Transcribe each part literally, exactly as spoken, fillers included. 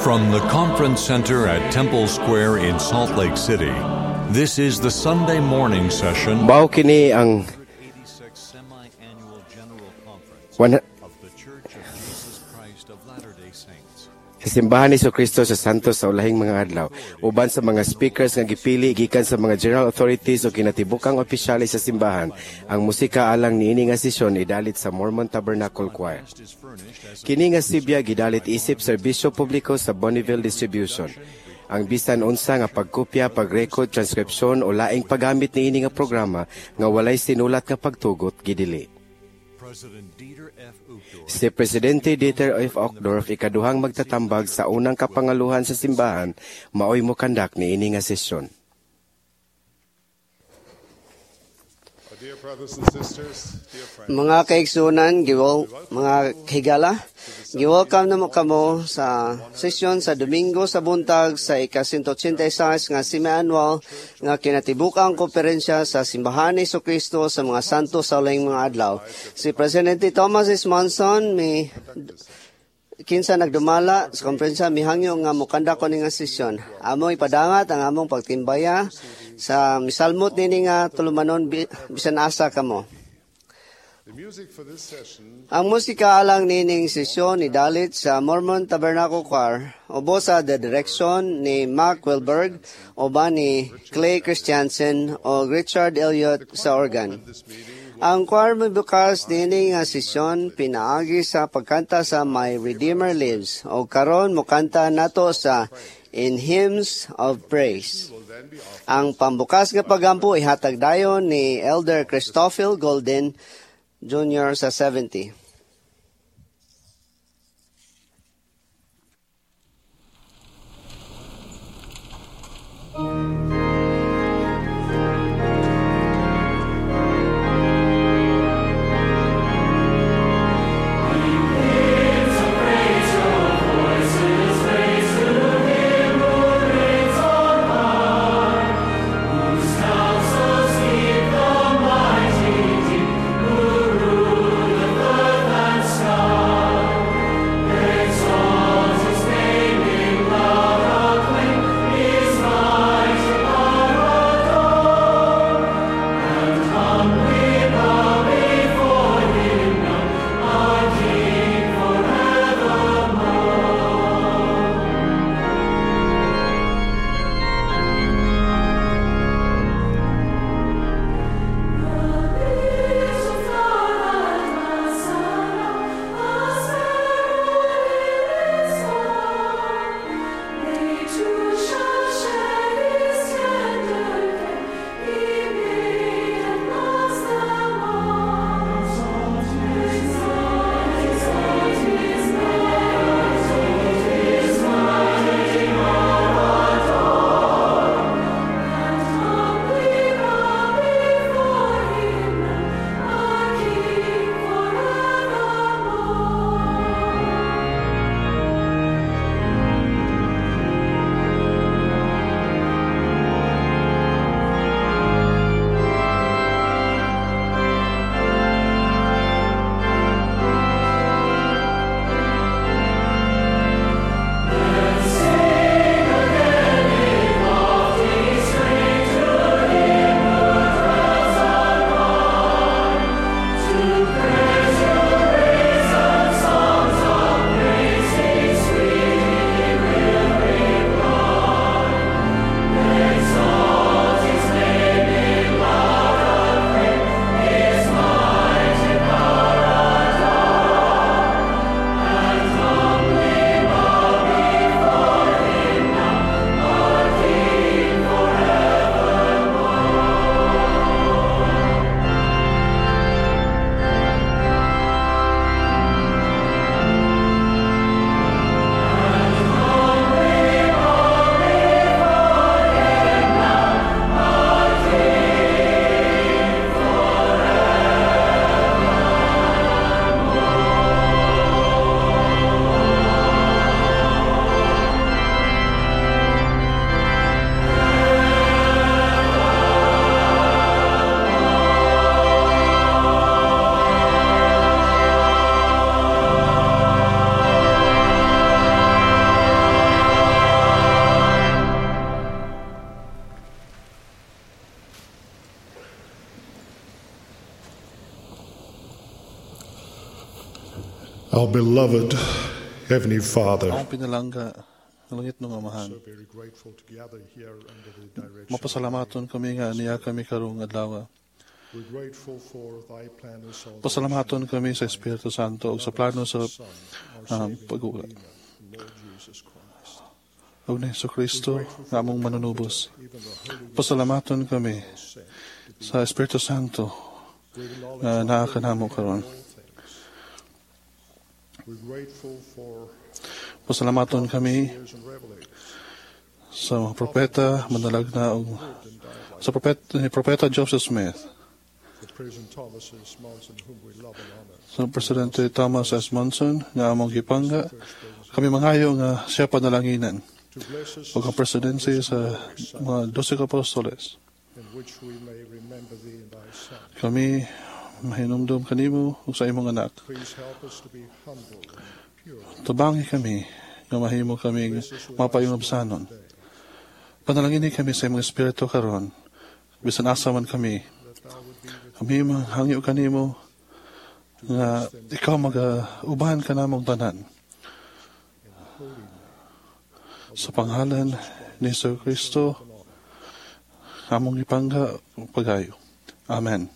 From the Conference Center at Temple Square in Salt Lake City, this is the Sunday morning session Mao kini ang eighty-sixth Semi-Annual General Conference Wana- of the Church of Jesus Christ of Latter-day Saints. Simbahan ni Kristo sa Santos sa ulahing mga adlaw, uban sa mga speakers nga gipili gikan sa mga general authorities o kinatibukang opisyales sa simbahan. Ang musika alang niini nga sesyon idalit sa Mormon Tabernacle Choir. Kini nga sibya gidalit isip serbisyo publiko sa Bonneville Distribution. Ang bisan unsa nga pagkopya, pagrecord, transkripsyon o laing paggamit niini nga programa nga walay sinulat nga pagtugot gidili. Si Presidente Dieter F. Uchtdorf ikaduhang magtatambag sa unang kapangaluhan sa simbahan, maoy mo kandak ni ini nga sesyon. Mga kaigsunan, giwol, mga higala, gi-welcome na mo kamo sa sesyon sa Domingo sa buntag sa ika one eighty-six nga semi-annual nga kinatibukang konferensya sa Simbahan ni Jesucristo sa mga santo sa ulayng mga adlaw. Si Presidente Thomas S. Monson may kinsa nagdumala sa konferensya mihangyo nga mukanda ko ni nga sesyon. Amo ipadangat ang among pagtimbaya sa misalmot nini nga tulumanon bisan asa kamo. Ang musika alang nining sesyon idalit sa Mormon Tabernacle Choir ubo sa the direction ni Mark Wilberg o ba ni Clay Christiansen o Richard Elliott sa organ. Ang choir magbukas nining nga sesyon pinaagi sa pagkanta sa My Redeemer Lives o karon mukanta nato sa In Hymns of Praise. Ang pambukas nga pagampo ihatag dayon ni Elder Christophel Golden Junior sa seventy. Councils keep the mighty deep, who rule the Our beloved Heavenly Father, Ang pinalangga ng langit ng Amahan. so very grateful to gather here under the direction. Mapasalamaton kami nga niya kami karong adlaw. We're grateful for Thy plan of salvation. Pasalamaton kami sa Espiritu Santo ug sa plano sa um, pag-uula. Lord Jesus Christ. Ug ni Hesus Kristo nga among manunubos. Pasalamaton kami sa Espiritu Santo nga naa kanamo karon. We're grateful for Pasalamaton kami years and revelation. sa mga propeta, manalagna ug sa propeta ni propeta Joseph Smith, The President Thomas S. Monson, whom we love and honor. sa Presidente Thomas S. Monson nga among gipangga. Kami mangayo nga siya panalanginan To bless us ug ang presidency sa mga dosig apostoles. in which we may remember Thee and Thy Son. Kami mahinumdum kanimo ug sa imong anak. Please help us to be humble and pure. Tubangi kami nga mahimo kami mapayungabsanon. Panalangini kami sa imong espiritu karon. Bisan asa man kami, kami manghangyo kanimo nga ikaw mag-ubahan ka namong tanan. Sa pangalan ni Hesus Kristo, among ipangga ug pagayo. Amen.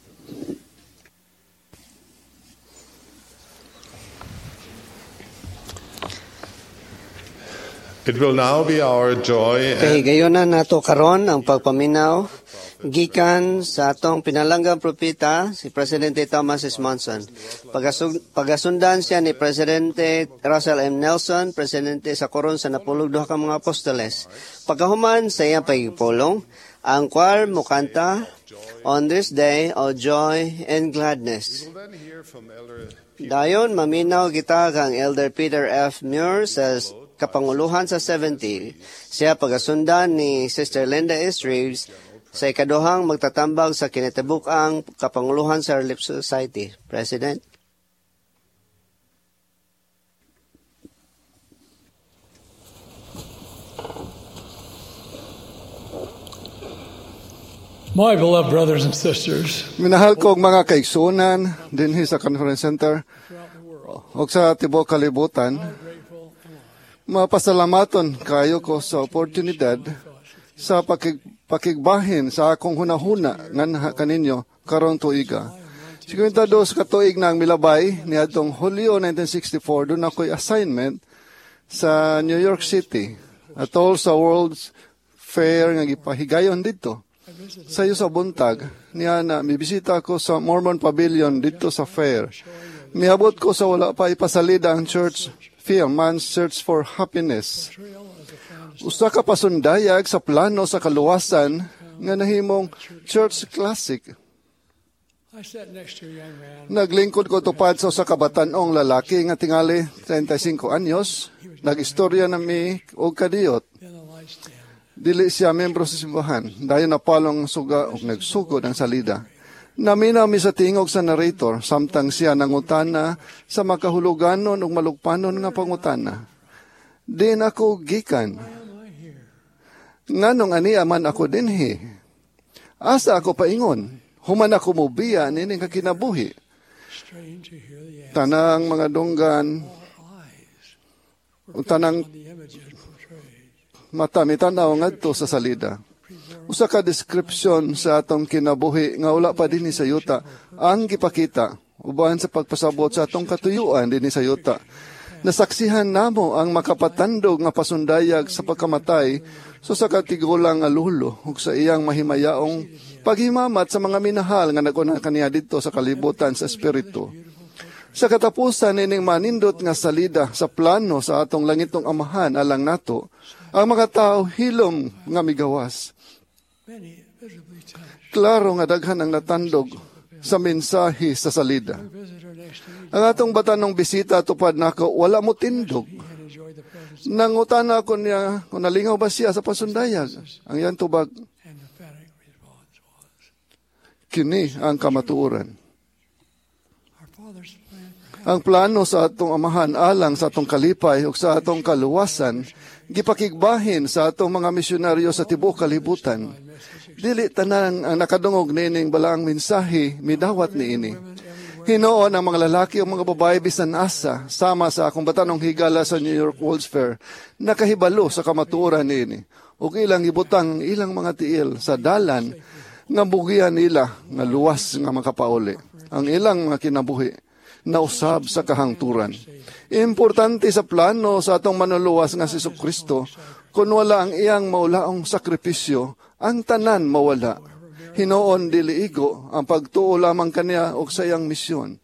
It will now be our joy and Kahigayonan nato karon ang pagpaminaw gikan sa atong pinalanggang propeta si Presidente Thomas S. Monson. Pagasug, pagasundan siya ni Presidente Russell M. Nelson, Presidente sa koron sa napulog duha ka mga apostoles. Pagkahuman sa iyang pagpulong, ang choir mukanta On This Day of Joy and Gladness. we'll then hear from Elder Dayon, maminaw kita kang Elder Peter F. Muir sa kapanguluhan sa seventy. Siya pagasundan ni Sister Linda S. Reeves sa ikaduhang magtatambag sa kinatibuk-ang kapanguluhan sa Relief Society. President. My beloved brothers and sisters Minahal kong mga kaigsunan dinhi sa Conference Center throughout the world, o sa tibuok kalibutan, how grateful am I mapasalamaton kayo ko sa oportunidad sa pakig, pakigbahin sa akong hunahuna nganha kaninyo karon tuiga. Sigurado ka tuig na ang milabay ni adtong Hulyo nineteen sixty-four, doon ako'y assignment sa New York City atol sa World's Fair nga gipahigayon dito. Sa iyo sa buntag, niya na mibisita ko sa Mormon Pavilion dito sa fair. Miabot ko sa wala pa ipasalida ang church film, Man's Search for Happiness. Usa ka pasundayag sa plano sa kaluwasan nga nahimong church classic. I sat next to a young man. Naglingkod ko tupad sa usa ka batan-ong lalaki nga tingali thirty-five anyos. Nagistorya na mi og kadiyot. In the lights dim. Dili siya membro sa simbahan. Dayon na palong suga o nagsugod ang salida. Naminaw mi sa tingog sa narrator, samtang siya nangutana sa makahuluganon ug malugpanon nga pangutana. Din ako gikan. Nganong ani man ako dinhi? Asa ako paingon? Human ako mubiya nining kakinabuhi. Strange to hear the answer. Tanang mga dunggan, Eyes o tanang on the images portrayed. mata mitanaw ngadto sa salida. Usa ka description sa atong kinabuhi nga wala pa dinhi sa yuta ang gipakita uban sa pagpasabot sa atong katuyuan dinhi sa yuta. Nasaksihan namo ang makapatandog nga pasundayag sa pagkamatay so sa katigulang nga lulo ug sa iyang mahimayaong paghimamat sa mga minahal nga naguna kaniya didto sa kalibutan sa espiritu. Sa katapusan nining manindot nga salida sa plano sa atong langitong amahan alang nato, ang mga tao hilom nga migawas. Many visibly touched. Klaro nga daghan ang natandog sa mensahe sa salida. Visitor next to me Ang atong batanong bisita tupad nako wala mo tindog. and enjoyed the presence Nangutana ko niya kung nalingaw ba siya sa pasundayag. Ang yan tubag, and the emphatic response was, kini ang kamatuoran. our Father's plan for Ang plano sa atong amahan alang sa atong kalipay ug sa atong kaluwasan gipakigbahin sa atong mga misyonaryo sa tibuok kalibutan. Dili tanan ang nakadungog nining balaang mensahe midawat niini. Hinoon ang mga lalaki o mga babae bisan asa, sama sa akong batanong higala sa New York World's Fair, nakahibalo sa kamatuoran niini. O ilang ibutang ilang mga tiil sa dalan, nga bugian nila, nga luwas nga makapauli. Ang ilang mga kinabuhi, nausab sa kahangturan. Importante sa plano sa atong manuluwas nga si Kristo, kung wala ang iyang maulaong sakripisyo, ang tanan mawala. Hinoon diliigo ang pagtuo lamang kaniya o sa iyang misyon.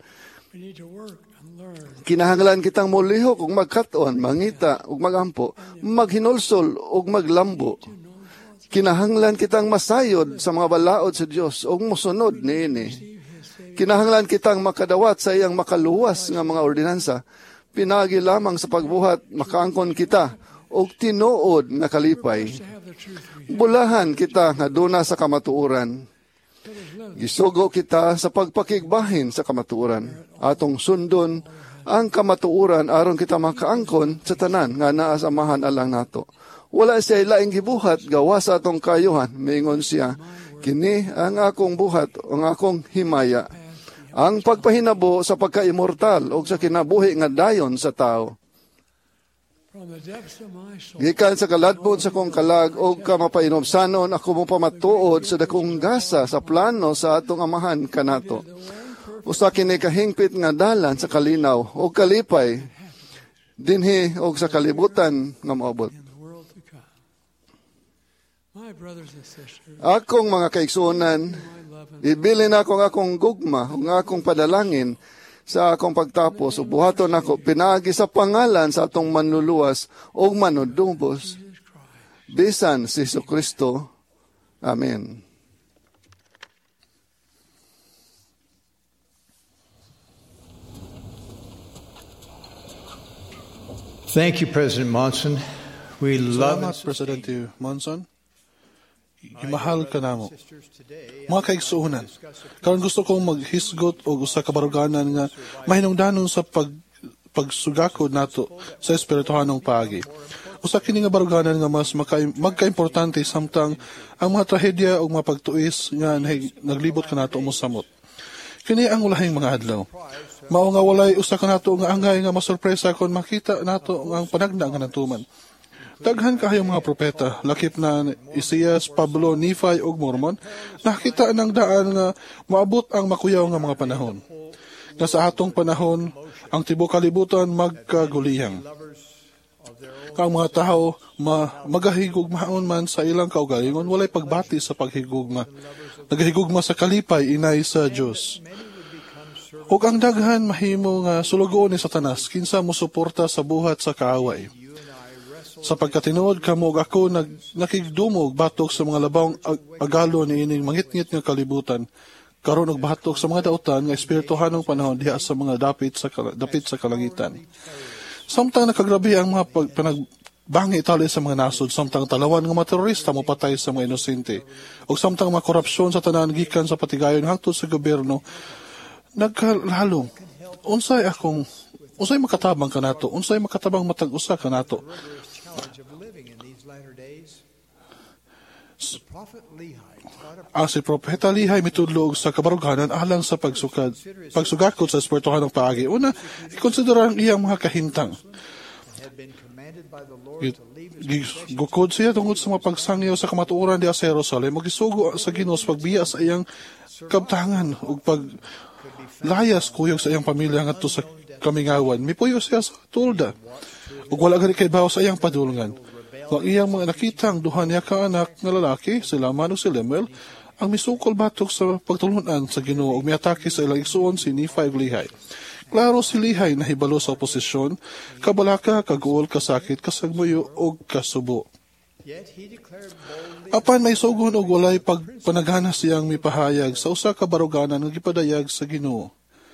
Kinahanglan kitang mulihok ug magkaton, mangita ug magampo, maghinulsol ug maglambo. Kinahanglan kitang masayod sa mga balaod sa Dios ug mosunod niini. Kinahanglan kitang makadawat sa iyang makaluwas nga mga ordinansa. Pinagi lamang sa pagbuhat makaangkon kita og tinuod nga kalipay. Bulahan kita nga duna sa kamatuoran. Gisugo kita sa pagpakigbahin sa kamatuoran. Atong sundon ang kamatuoran aron kita makaangkon sa tanan nga naa sa amahan alang nato. Wala siya laing gibuhat gawa sa atong kayuhan. Mingon siya, kini ang akong buhat, ang akong himaya. Ang pagpahinabo sa pagka-immortal o sa kinabuhi nga dayon sa tao. Gikan sa kaladpod sa kong kalag o kamapainomsanon, ako mo pamatuod sa dakong gasa sa plano sa atong amahan kanato. Usa kini kahingpit nga dalan sa kalinaw o kalipay, dinhi o sa kalibutan nga maabot. Akong mga kaigsuonan, ibilin ako ang akong gugma, ang akong padalangin sa akong pagtapos, o buhaton ako, pinagi sa pangalan sa atong manluluwas o manudubos, bisan si Kristo. Amen. Thank you, President Monson. We love Salamat, Presidente Monson. Imahal ka namo. Mga kaigsuonan, karon gusto kong maghisgot o usa ka baruganan nga mahinungdanon sa pag pagsugakod nato sa espirituhanong paagi. Usa kini nga baruganan nga mas maka, magkaimportante samtang ang mga trahedya o mga pagtuis nga naglibot ka nato mosamot. Kini ang ulahing mga adlaw. Mao nga walay usa ka nato nga angay nga masurpresa kon makita nato ang panagna nga natuman. Daghan kayo mga propeta, lakip na Isaias, Pablo, Nephi ug Mormon, nakita ng daan nga maabot ang makuyaw nga mga panahon. Nga sa atong panahon, ang tibuok kalibutan magkagulihang. Ang mga tao ma magahigugmaon man sa ilang kaugalingon, walay pagbati sa paghigugma. Nagahigugma sa kalipay inay sa Dios. Ug ang daghan mahimo nga sulugoon ni Satanas kinsa mosuporta sa buhat sa kaaway. Sa pagkatinuod kamo ug ako nag nakigdumog batok sa mga labawng ag agalo ni ining mangitngit nga kalibutan karon og batok sa mga dautan nga espirituhanong panahon diha sa mga dapit sa dapit sa kalangitan. Samtang nakagrabe ang mga panagbangi tali sa mga nasod, samtang talawan nga mga terorista mo patay sa mga inosente, ug samtang mga korupsyon sa tanan gikan sa patigayon hangtod sa gobyerno, nagkalalong unsay akong unsay makatabang kanato, unsay makatabang matag usa kanato. Ang si Propeta Lehi mitudlog sa kabaruganan alang sa pagsukad, pagsugakod sa espirituhanong paagi. Una, ikonsidera ang iyang mga kahintang. Gukod siya tungkol sa mga pagsangyaw sa kamatuoran diya sa Jerusalem, magisugo sa Ginoo sa pagbiya sa iyang kabtangan ug paglayas kuyog sa iyang pamilya ngadto sa kamingawan. Mipuyo siya sa tulda ug wala gani kay bawo sa iyang padulngan. Kung iyang mga nakitang duha niya ka anak nga lalaki, sila Mano si Lemuel, ang misukol batok sa pagtulunan sa Ginoo ug miatake sa ilang igsuon si Nephi ug Lehi. Klaro si Lehi nahibalo sa oposisyon, kabalaka, kaguol, kasakit, kasagmuyo ug kasubo. Apan may sugon og walay pagpanagana siyang mipahayag sa usa ka baruganan nga gipadayag sa Ginoo.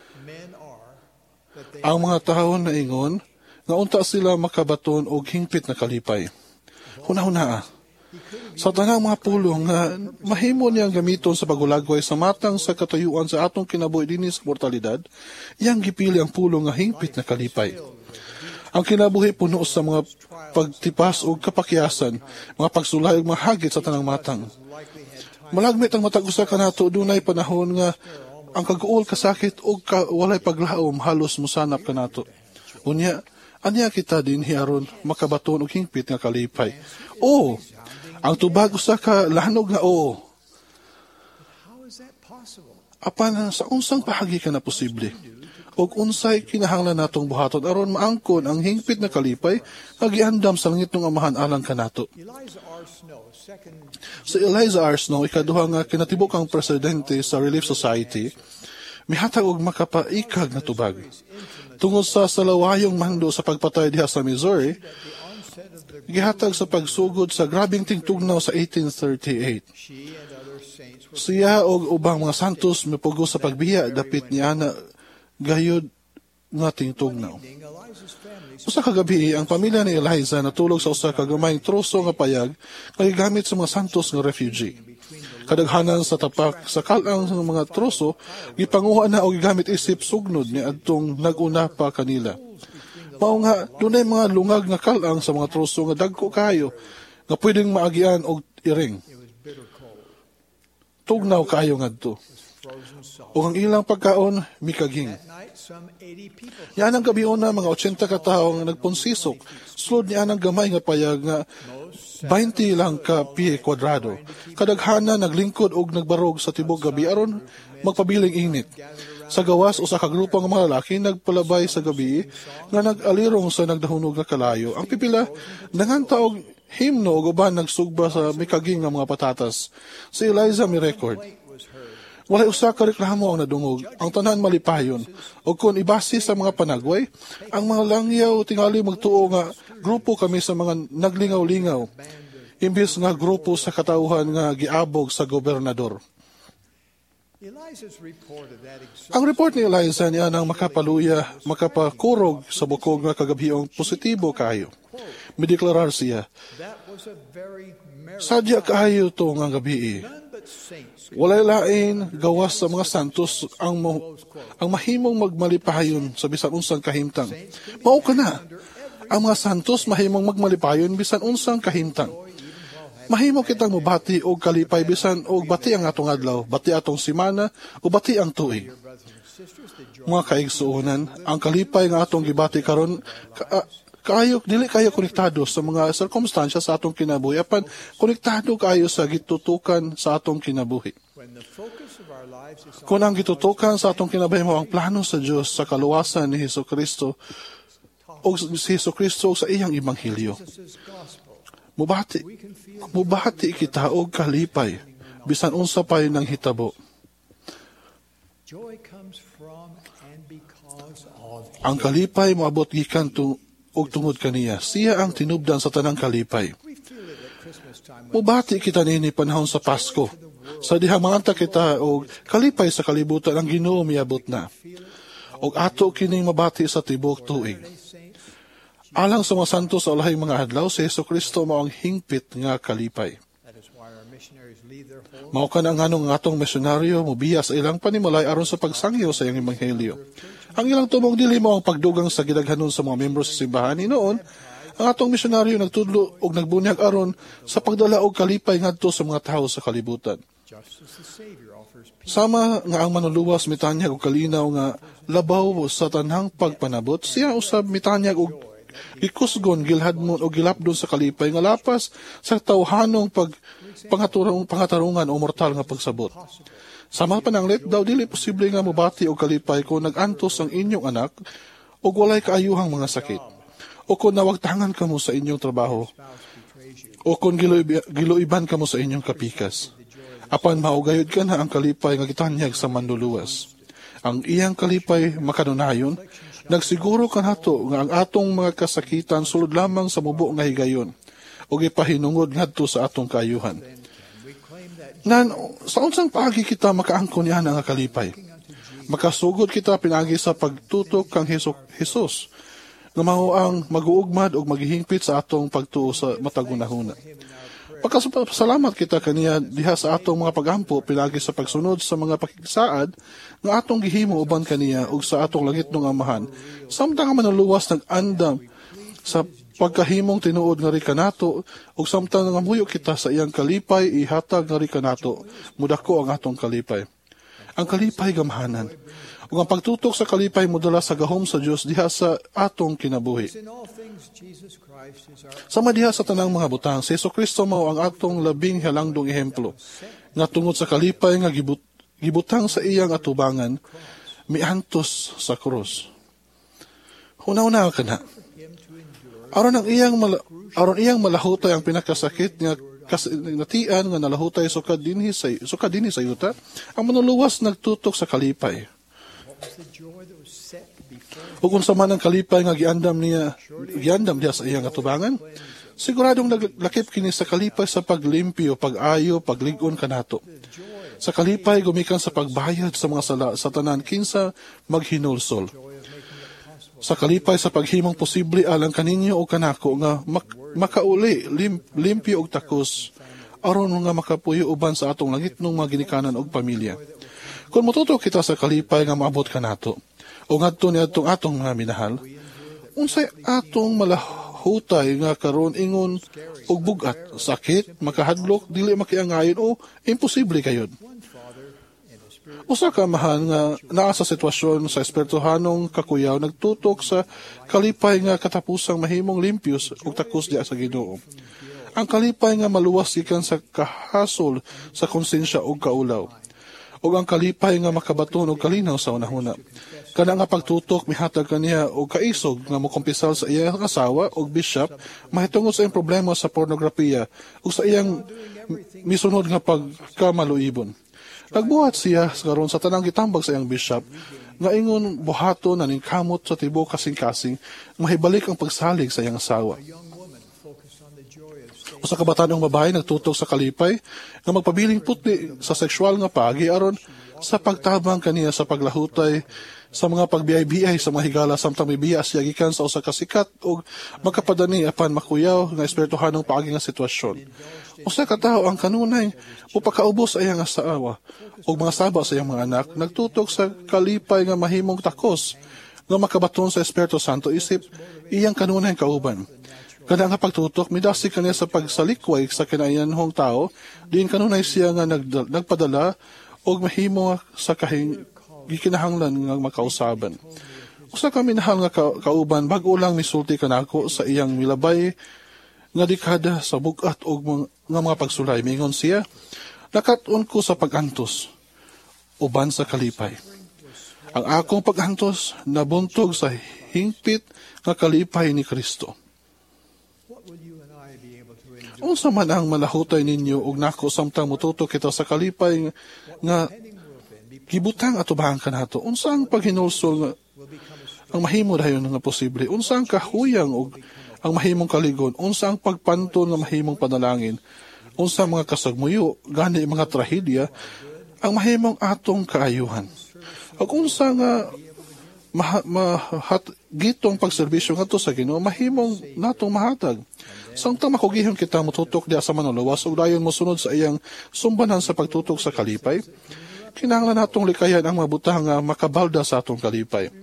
Ang mga tawo na ingon nga unta sila makabaton og hingpit na kalipay. Huna-huna, sa tanang mga pulong nga mahimo niyang gamiton sa pagulagway sa matang sa katayuan sa atong kinabuhi dinhi sa mortalidad, iyang gipili ang pulong nga hingpit na kalipay. Ang kinabuhi puno sa mga pagtipas o kapakyasan, mga pagsulay o mga hagit sa tanang matang. Malagmit ang matag usa kanato dunay panahon nga ang kaguol kasakit o ka, walay paglaom halos musanap kanato. Unya, anya kita din hiaron makabaton og hingpit nga kalipay. O, ang tubag usa ka lanog nga o. Apan sa unsang pahagi ka na posible? Og unsay kinahanglan natong buhaton aron maangkon ang hingpit na kalipay nga giandam sa langit ng amahan alang kanato. Si Eliza R. Snow, ikaduha nga kinatibukang presidente sa Relief Society, mihatag og makapaikag na tubag. Tungod sa salawayong mando sa pagpatay diha sa Missouri, gihatag sa pagsugod sa grabing tingtugnaw sa eighteen thirty-eight. Siya og ubang mga santos mipugo sa pagbiya dapit niya na gayud nga tingtugnaw. Usa ka gabi, ang pamilya ni Eliza natulog sa usa ka gamayng troso nga payag nga gigamit sa mga santos nga refugee. Kadaghanan sa tapak sa kalang ng mga troso gipanguha na og gigamit isip sugnod ni adtong naguna pa kanila. Mao nga dunay mga lungag nga kalang sa mga troso nga dagko kayo nga pwedeng maagian og iring. Tugnaw kayo ngadto. O ang ilang pagkaon, mikaging. Yan ang gabi una, mga eighty ka tao nga nagpunsisok. Sulod niya ang gamay nga payag nga twenty lang ka piye kwadrado. Kadaghana naglingkod og nagbarog sa tibok gabi aron magpabiling init. Sa gawas, usa ka grupo ng mga lalaki nagpalabay sa gabi nga nag-alirong sa nagdahunog nga kalayo. Ang pipila, nanganta og himno o uban nagsugba sa mikaging nga mga patatas. Si Eliza may record. Walay usa ka reklamo ang nadungog, ang tanan malipayon. O kung ibase sa mga panagway, ang mga langyaw tingali magtuo nga grupo kami sa mga naglingaw-lingaw, imbis nga grupo sa katauhan nga giabog sa gobernador. Ang report ni Eliza niya nang makapaluya, makapakurog sa bukog nga kagabhiong positibo kayo. Mideklarar siya, sadya kayo to nga gabi. Walay lain gawas sa mga santos ang mo, ang mahimong magmalipayon sa bisan unsang kahimtang. Mao ka na. Ang mga santos mahimong magmalipayon bisan unsang kahimtang. Mahimo kitang mobati og kalipay bisan og bati ang atong adlaw, bati atong semana o bati ang tuig. Mga kaigsuonan, ang kalipay nga atong gibati karon ka, kayo dili kayo konektado sa mga sirkumstansya sa atong kinabuhi apan konektado kayo sa gitutukan sa atong kinabuhi. Kung ang gitutukan sa atong kinabuhi mao ang plano sa Dios sa kaluwasan ni Hesukristo o si Hesukristo sa iyang ebanghelyo. Mubati, mubati kita og kalipay bisan unsa pay nang hitabo. Ang kalipay moabot gikan tu og tungod kaniya. Siya ang tinubdan sa tanang kalipay. Mubati kita nini panahon sa Pasko. Sa diha manganta kita og kalipay sa kalibutan ang Ginoo miabot na. Og ato kining mabati sa tibok tuig. Alang sa mga santos sa ulahing mga adlaw, si Hesukristo mao ang hingpit nga kalipay. Mao ka na ang anong atong misyonaryo mubiya sa ilang panimalay aron sa pagsangyo sa iyang ebanghelyo. Ang ilang tumong dili mo ang pagdugang sa gidaghanon sa mga membro sa simbahan ni noon, ang atong misyonaryo nagtudlo og nagbunyag aron sa pagdala og kalipay ngadto sa mga tawo sa kalibutan. Sama nga ang manuluwas mitanyag og kalinaw nga labaw sa tanhang pagpanabot, siya usab mitanyag og gikusgon, gilhadmon o gilapdon sa kalipay nga lapas sa tawhanong pag pangaturong pangatarungan o mortal nga pagsabot. Sa mga pananglit, daw dili posible nga mubati o kalipay kung nag-antos ang inyong anak o walay kaayuhang mga sakit, o kung nawagtangan ka mo sa inyong trabaho, o kung giluiban ka mo sa inyong kapikas. Apan maugayod ka na ang kalipay nga gitanyag sa manluluwas. Ang iyang kalipay makanunayon, nagsiguro ka nato nga ang atong mga kasakitan sulod lamang sa mubo nga higayon o ipahinungod ngadto sa atong kaayuhan. Nan, sa unsang paagi kita makaangkon niya nga kalipay. Makasugod kita pinagi sa pagtutok kang Hesus nga mao ang mag-uugmad o maghihingpit sa atong pagtuo sa matagunahuna. Pagkasalamat kita kaniya diha sa atong mga pagampo pinagi sa pagsunod sa mga pakigsaad nga atong gihimo uban kaniya ug sa atong langit ng amahan. Samtang manuluwas nag-andam sa pagkahimong tinuod nga rikanato ug samtang nga muyo kita sa iyang kalipay ihatag nga rikanato mudako ang atong kalipay. ang kalipay gamahanan. Ug ang pagtutok sa kalipay modala sa gahom sa Dios diha sa atong kinabuhi. Sama diha sa tanang mga butang, si Jesucristo mao ang atong labing halangdong ehemplo nga tungod sa kalipay nga gibut gibutang sa iyang atubangan miantos sa krus. Una-una ka na. Aron ang iyang mala, aron iyang malahutay ang pinakasakit nga kasinatian nga nalahutay sukad dinhi sa sukad dinhi sa yuta, ang manuluwas nagtutok sa kalipay. Ug unsa man ang kalipay nga giandam niya, giandam diha sa iyang atubangan, siguradong naglakip kini sa kalipay sa paglimpyo, pag-ayo, paglig-on kanato. Sa kalipay gumikan sa pagbayad sa mga sala sa tanan kinsa maghinulsol. Sa kalipay sa paghimong posible alang kaninyo o kanako nga mak- makauli, lim- limpyo og takos aron nga makapuyo uban sa atong langitnong mga ginikanan og pamilya. Kung matuto kita sa kalipay nga maabot kanato o ngadto ni atong atong mga minahal, unsay atong malahutay nga karon ingon og bugat, sakit, makahadlok, dili makiangayon o imposible kayod. Usa ka mahal nga naa sa sitwasyon sa espirituhanong kakuyaw nagtutok sa kalipay nga katapusang mahimong limpios ug takos diha sa Ginoo. Ang kalipay nga maluwas gikan sa kahasol sa konsensya ug kaulaw. Ug ang kalipay nga makabaton og kalinaw sa unahuna. Kana nga pagtutok mihatag kaniya og kaisog nga mokumpisal sa iyang asawa og bishop mahitungod sa iyang problema sa pornografiya ug sa iyang misunod nga pagkamaluibon. Nagbuhat siya karon sa tanang gitambag sa iyang bishop nga ingon buhaton na ning kamot sa tibuok kasing-kasing mahibalik ang pagsalig sa iyang asawa. Usa ka batanong babae nagtutok sa kalipay nga magpabiling putli sa sexual nga pagi aron sa pagtabang kaniya sa paglahutay sa mga pagbiyay-biyay sa mga higala samtang mibiya siya gikan sa usa ka sikat ug magkapadani apan makuyaw nga espirituhanong paagi nga sitwasyon. Usa ka tawo ang kanunay upakaubos sa iyang asawa ug mga saba sa iyang mga anak nagtutok sa kalipay nga mahimong takos nga makabaton sa Espiritu Santo isip iyang kanunay kauban. Kada nga pagtutok, midasi kaniya sa pagsalikway sa kinayanhong tao, diin kanunay siya nga nagdal, nagpadala o mahimo sa kahing gikinahanglan nga makausaban. Usa ka minahal nga ka, kauban, bago lang misulti kanako sa iyang milabay nga dekada sa bugat o mga, nga mga pagsulay. Mingon siya, nakaton ko sa pagantos, uban sa kalipay. Ang akong pagantos nabuntog sa hingpit nga kalipay ni Kristo. Unsa man ang malahutay ninyo ug nako samtang mututo kita sa kalipay nga gibutang atubangan kanato. Unsa ang paghinulsol nga ang mahimo dayon nga posible? Unsa ang kahuyang ug ang mahimong kaligon? Unsa ang pagpanton nga mahimong panalangin? Unsa ang mga kasagmuyo gani mga trahedya ang mahimong atong kaayuhan? Ug unsa nga mahat ma, gitong pagserbisyo ngadto sa Ginoo mahimong natong mahatag. Samtang makugihon kita mututok diha sa manuluwas ug dayon mosunod sa iyang sumbanan sa pagtutok sa kalipay, kinahanglan natong likayan ang mabutang nga makabalda sa atong kalipay.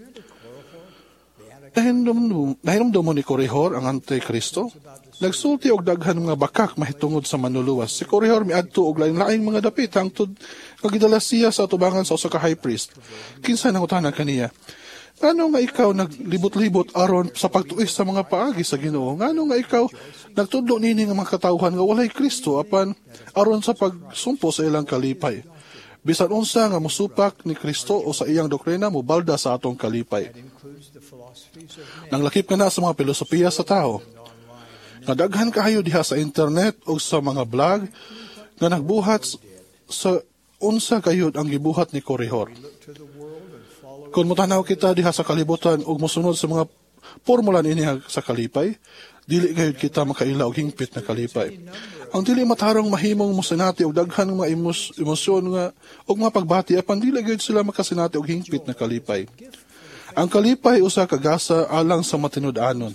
Nahinumdum ni Corihor ang Antikristo, nagsulti og daghan mga bakak mahitungod sa manuluwas. Si Corihor miadto og lain-laing mga dapit hangtod kagidala siya sa atubangan sa usa ka high priest. Kinsa nangutanan kaniya, ngano nga ikaw naglibot-libot aron sa pagtuis sa mga paagi sa Ginoo? Ngano nga ikaw nagtudlo nini nga mga katawhan nga walay Kristo apan aron sa pagsumpo sa ilang kalipay? Bisan unsa nga mosupak ni Kristo o sa iyang doktrina mobalda sa atong kalipay. Nanglakip ka na sa mga filosofiya sa tao. Nadaghan kayo diha sa internet o sa mga blog nga nagbuhat sa unsa gayud ang gibuhat ni Corihor. Kung mutanaw kita diha sa kalibutan ug mosunod sa mga formula niini sa kalipay, dili gayud kita makaila og hingpit na kalipay. Ang dili matarong mahimong mosinati og daghan mga emos, emosyon nga og mga pagbati apan dili gayud sila makasinati og hingpit na kalipay. Ang kalipay usa ka gasa alang sa matinud-anon.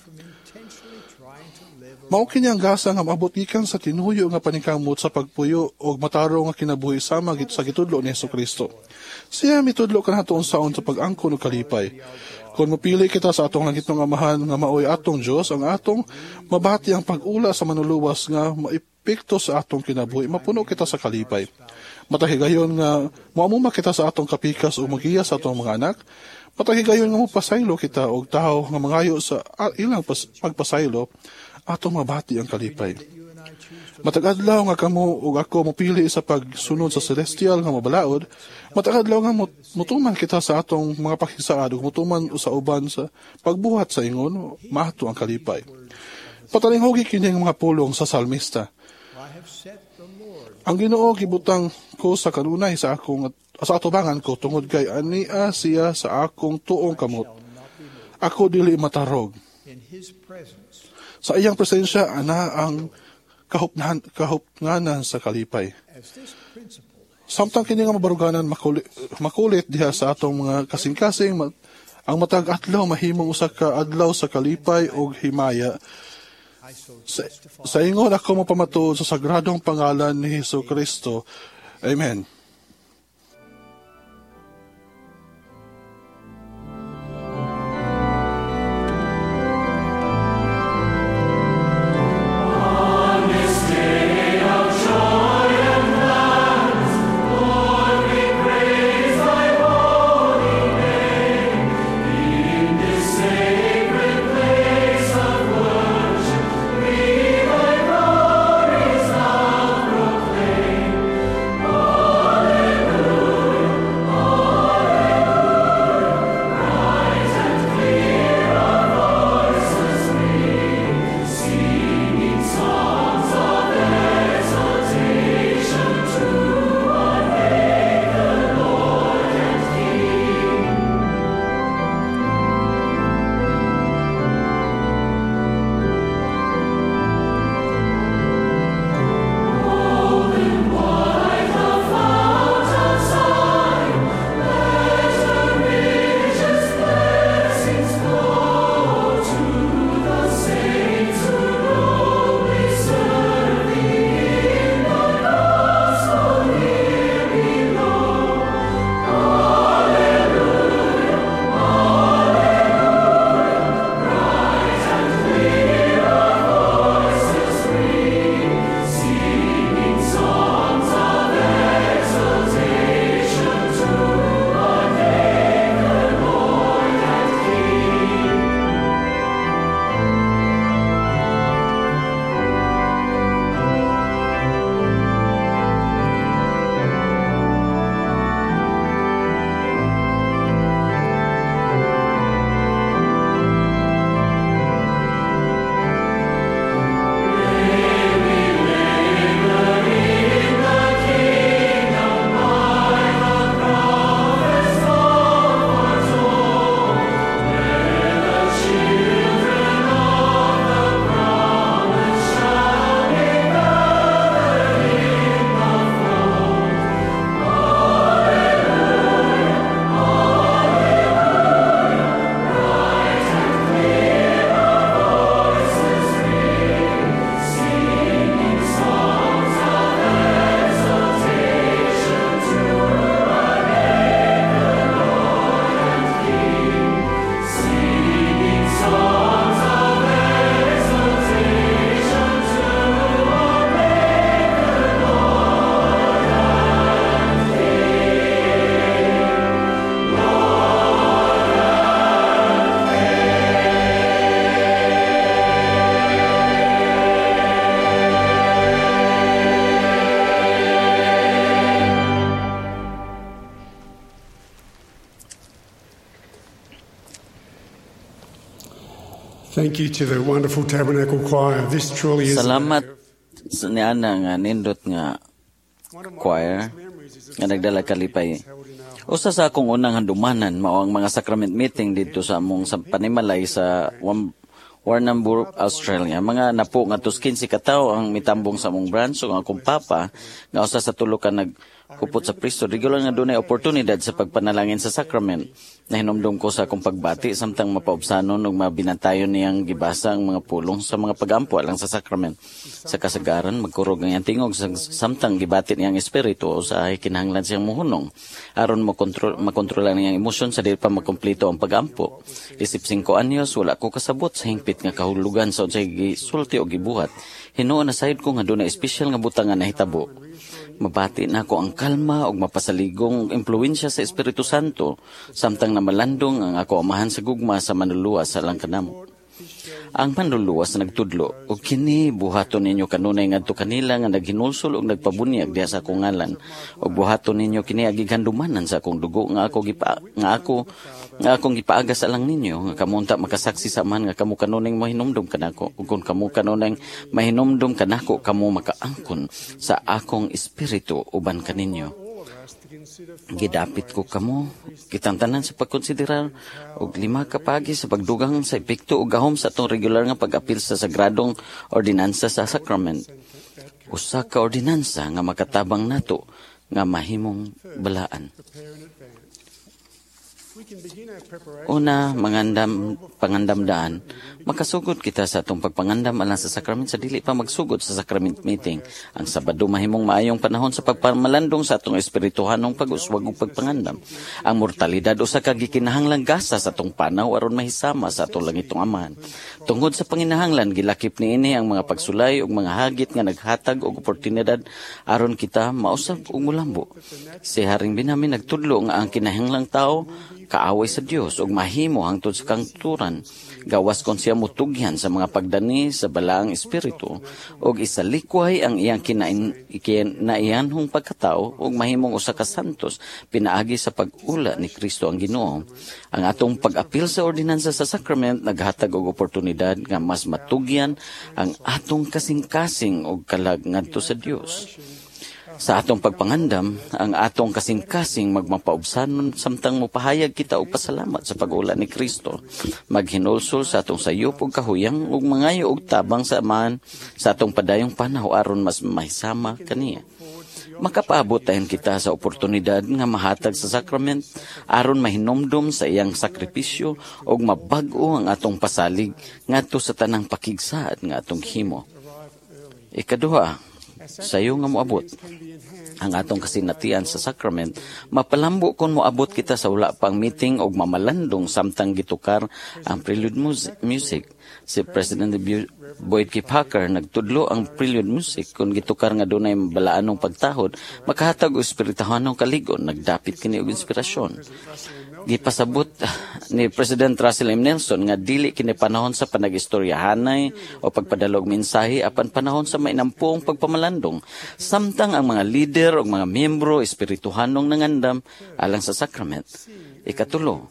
Mao kini ang gasa nga maabot gikan sa tinuyo nga paningkamot sa pagpuyo og matarong nga kinabuhi sama sa gitudlo ni Jesucristo. Siya mitudlo kanato unsaon sa pag-angkon og kalipay. Kung mapili kita sa atong langitnong amahan nga maoy atong Dios, ang atong mabati ang pag-ula sa manuluwas nga epekto sa atong kinabuhi, mapuno kita sa kalipay. Matahigayon nga, muamuma kita sa atong kapikas o magiya sa atong mga anak. Matahigayon nga mo pasaylo kita og tao nga mangayo sa ah, ilang pas, pagpasaylo, atong mabati ang kalipay. Matagadlaw nga kamo ug ako mopili sa pagsunod sa celestial nga mabalaod, matagadlaw nga mutuman kita sa atong mga pakisaad ug mutuman sa uban sa pagbuhat sa ingon, maato ang kalipay. Patalinghogi kini ang mga pulong sa salmista. Ang Ginoo gibutang ko sa kanunay sa akong sa atubangan ko tungod kay ania siya sa akong tuong kamot. Ako dili matarog. Sa iyang presensya ana ang kahupnan kahupnganan sa kalipay. Samtang kini nga mabaruganan makulit, makulit diha sa atong mga kasing-kasing ang matag adlaw mahimong usa ka adlaw sa kalipay ug himaya. Sa, sa ingon ako mapamatuod sa sagradong pangalan ni Hesus Kristo. Amen. Thank you to the wonderful Tabernacle Choir. This truly is Salamat sa niana nga nindot nga choir nga nagdala kalipay. Usa sa akong unang handumanan mao ang mga sacrament meeting dito sa among sa panimalay sa Warrnambool, Australia. Mga napo nga tus kinse ka tawo ang mitambong sa among branch ug ang akong papa nga usa sa tulo ka nag Kupot sa priesthood, regular nga doon ay oportunidad sa pagpanalangin sa sacrament. Nahinomdom ko sa akong pagbati samtang mapaubsanon ug mabinantayon niyang gibasa ang mga pulong sa mga pagampo alang sa sacrament. Sa kasagaran, magkurog ang iyang tingog samtang gibati niyang espiritu o sa kinahanglan siyang muhunong. Aron makontrol, makontrolan niyang emosyon sa dili pa makumpleto ang pagampo. Isip singko anyos, wala ko kasabot sa hingpit nga kahulugan sa unsay gisulti o gibuhat. Hinuon na sayod ko nga doon na espesyal nga butang nga nahitabo. Mabati na ako ang kalma o mapasaligong impluensya sa Espiritu Santo samtang na malandong ang ako amahan sa gugma sa manluluwas sa lang kanamo. Ang manluluwas na nagtudlo o kini buhaton ninyo kanunay ngadto kanila nga naghinulsol o nagpabunyag diha sa akong ngalan o buhaton ninyo kini agigandumanan sa akong dugo nga ako gipa, nga ako nga akong gipaagas alang ninyo nga kamunta makasaksi sa man nga kamo kanunay mahinumdum kanako ug kung kamo kanunay mahinumdum kanako kamo makaangkon sa akong espiritu uban kaninyo. Gidapit ko kamo kitang tanan sa pagkonsiderar og lima ka pagi sa pagdugang sa epekto ug gahom sa atong regular nga pag-apil sa sagradong ordinansa sa sacrament. Usa ka ordinansa nga makatabang nato nga mahimong balaan. Una, mangandam, pangandamdaan, makasugod kita sa atong pagpangandam alang sa sakrament sa dili pa magsugod sa sacrament meeting. Ang Sabado mahimong maayong panahon sa pagpamalandong sa atong espirituhanong pag-uswag ug pagpangandam. Ang mortalidad usa ka gikinahanglang gasa sa atong panaw aron mahisama sa atong langitong amahan. Tungod sa panginahanglan gilakip niini ang mga pagsulay ug mga hagit nga naghatag og oportunidad aron kita mausab ug mulambo. Si Haring Binyamin nagtudlo nga ang kinahanglang tao kaaway sa Dios ug mahimo hangtod sa kangturan gawas kon siya mutugyan sa mga pagdani sa balaang espiritu ug isalikway ang iyang kinain kinaiyanhong pagkatao ug mahimong usa ka santos pinaagi sa pag-ula ni Kristo ang Ginoo. Ang atong pag-apil sa ordinansa sa sacrament naghatag og oportunidad nga mas matugyan ang atong kasing-kasing ug kalag ngadto sa Dios. Sa atong pagpangandam, ang atong kasing-kasing magmapaubsanon samtang mupahayag kita og pasalamat sa pag-ula ni Kristo. Maghinulsol sa atong sayop ug kahuyang ug mangayo og tabang sa amahan sa atong padayong panahon aron mas mahisama kaniya. Makapaabot tayon kita sa oportunidad nga mahatag sa sacrament aron mahinomdom sa iyang sakripisyo ug mabag-o ang atong pasalig ngadto sa tanang pakigsaad nga atong himo. Ikaduha, sayo nga moabot ang atong kasinatian sa sacrament, mapalambo kung moabot kita sa wala pang meeting o mamalandong samtang gitukar ang prelude music. Si President Boyd K. Packer nagtudlo ang prelude music kung gitukar nga dunay balaanong pagtahod, makahatag og espirituhanong kaligon, nagdapit kini og inspirasyon. Gipasabot ni President Russell M. Nelson nga dili kini panahon sa panag-istoryahanay o pagpadalog mensahe apan panahon sa mainampuong pagpamalandong samtang ang mga leader o mga miyembro espirituhanong nangandam alang sa sacrament. Ikatulo,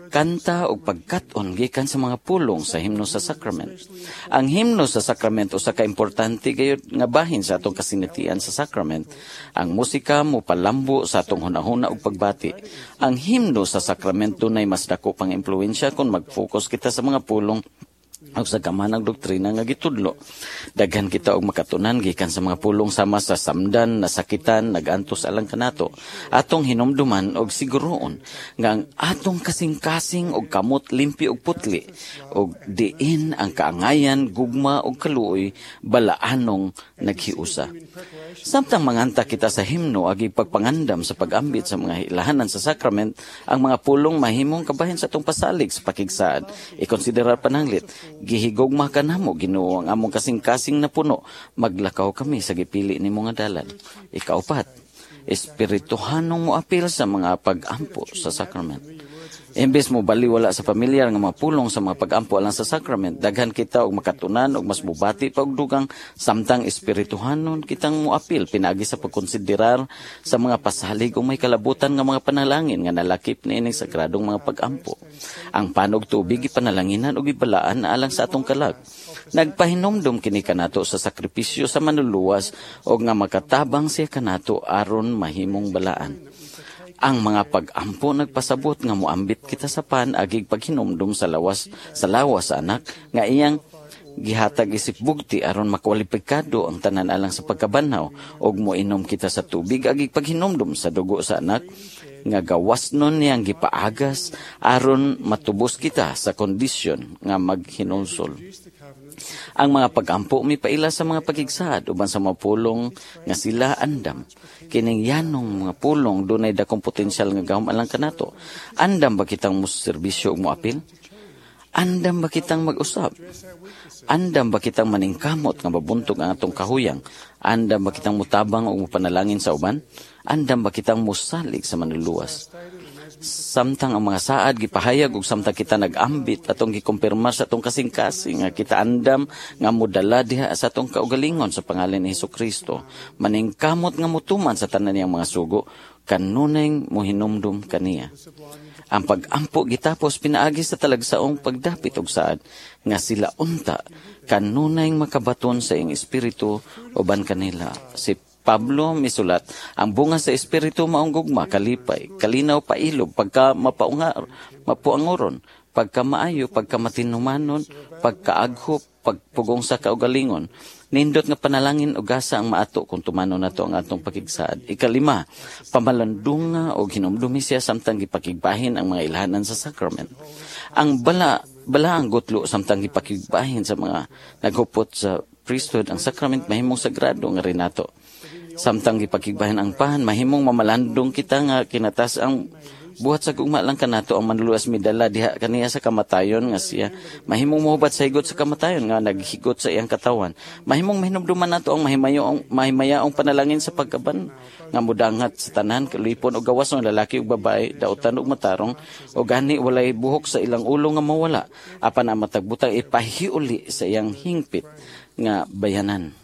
kanta o pagkat-on gikan sa mga pulong sa himno sa sacrament. Ang himno sa sacrament usa ka importante gayud nga bahin sa atong kasinatian sa sacrament. Ang musika mo palambo sa atong hunahuna ug pagbati. Ang himno sa sacrament dunay mas dako pang impluwensya kung mag-focus kita sa mga pulong o sa gamanang doktrina nga gitudlo. Daghan kita og makatunan gikan sa mga pulong sama sa samdan, nasakitan, nagantos alang kanato. Atong hinumduman og siguroon nga ang atong kasing-kasing og kamot limpi og putli og diin ang kaangayan, gugma og kaluoy balaanong naghiusa. Samtang manganta kita sa himno agi pagpangandam sa pag-ambit sa mga ilahanan sa sacrament, ang mga pulong mahimong kabahin sa atong pasalig sa pakigsaad. Ikonsiderar pananglit, gihigugma ka namo Ginoo ang among kasing-kasing na puno, maglakaw kami sa gipili nimo nga dalan. Ikaupat, espirituhanong moapil sa mga pag-ampo sa sacrament. Imbes mo baliwala sa pamilyar nga mga pulong sa mga pag-ampo alang sa sacrament, daghan kita og makatunan og mas mubati pa og dugang samtang espirituhanon kitang moapil pinagi sa pagkonsiderar sa mga pasalig o may kalabutan nga mga panalangin nga nalakip niining sagradong mga pag-ampo. Ang panog tubig ipanalanginan og ibalaan na alang sa atong kalag. Nagpahinomdom kini kanato sa sakripisyo sa manluluwas og nga makatabang siya kanato aron mahimong balaan. Ang mga pag-ampo nagpasabot nga moambit kita sa pan agig paghinumdum sa lawas sa lawas sa anak nga iyang gihatag isip bugti aron makwalipikado ang tanan alang sa pagkabanhaw ug moinom kita sa tubig agig paghinomdom sa dugo sa anak nga gawas nun niyang gipaagas aron matubos kita sa kondisyon nga maghinulsol. Ang mga pag-ampo mipaila sa mga pagigsaad uban sa mga pulong nga sila andam. Kining yanong mga pulong dunay dakong potensyal nga gahom alang kanato. Andam ba kitang moserbisyo ug moapil? Andam ba kitang mag-usab? Andam ba kitang maningkamot nga mabuntog ang atong kahuyang? Andam ba kitang mutabang ug mopanalangin sa uban? Andam ba kitang musalig sa manluluwas? Samtang ang mga saad gipahayag ug samtang kita nag-ambit atong gikumpirma sa atong kasing-kasing nga kita andam nga modala diha sa atong kaugalingon sa pangalan ni Hesukristo, maningkamot nga mutuman sa tanan niyang mga sugo, kanunay mohinumdum kaniya. Ang pag-ampo gitapos pinaagi sa talagsaong pagdapit og saad nga sila unta kanunay makabaton sa iyang espiritu uban kanila. Si Pablo misulat, ang bunga sa espiritu maong gugma, kalipay, kalinaw pailog, pagka mapaungar, mapuangoron, pagka maayo, pagka matinumanon, pagkaaghop, pagpugong sa kaugalingon. Nindot nga panalangin o gasa ang maato kung tumanon na to ang atong pakigsaad. Ikalima, pamalandunga o hinumdumi siya samtang gipakigbahin ang mga ilhanan sa sacrament. Ang bala, bala ang gutlo samtang gipakigbahin sa mga naghupot sa priesthood, ang sacrament mahimong sagrado nga rinato. Samtang gipakigbahin ang pahan, mahimong mamalandong kita nga kinatas ang buhat sa gugma lang kanato ang manluluwas midala diha kaniya sa kamatayon nga siya. Mahimong mohubat sa higot sa kamatayon nga naghigot sa iyang katawan. Mahimong mahinumduman nato ang mahimayaong, mahimayaong panalangin sa pagkaban nga mudangat sa tanan, kalipon o gawas ng lalaki o babae, dautan o matarong, o gani walay buhok sa ilang ulo nga mawala. Apan ang matagbutang ipahiuli sa iyang hingpit nga bayanan.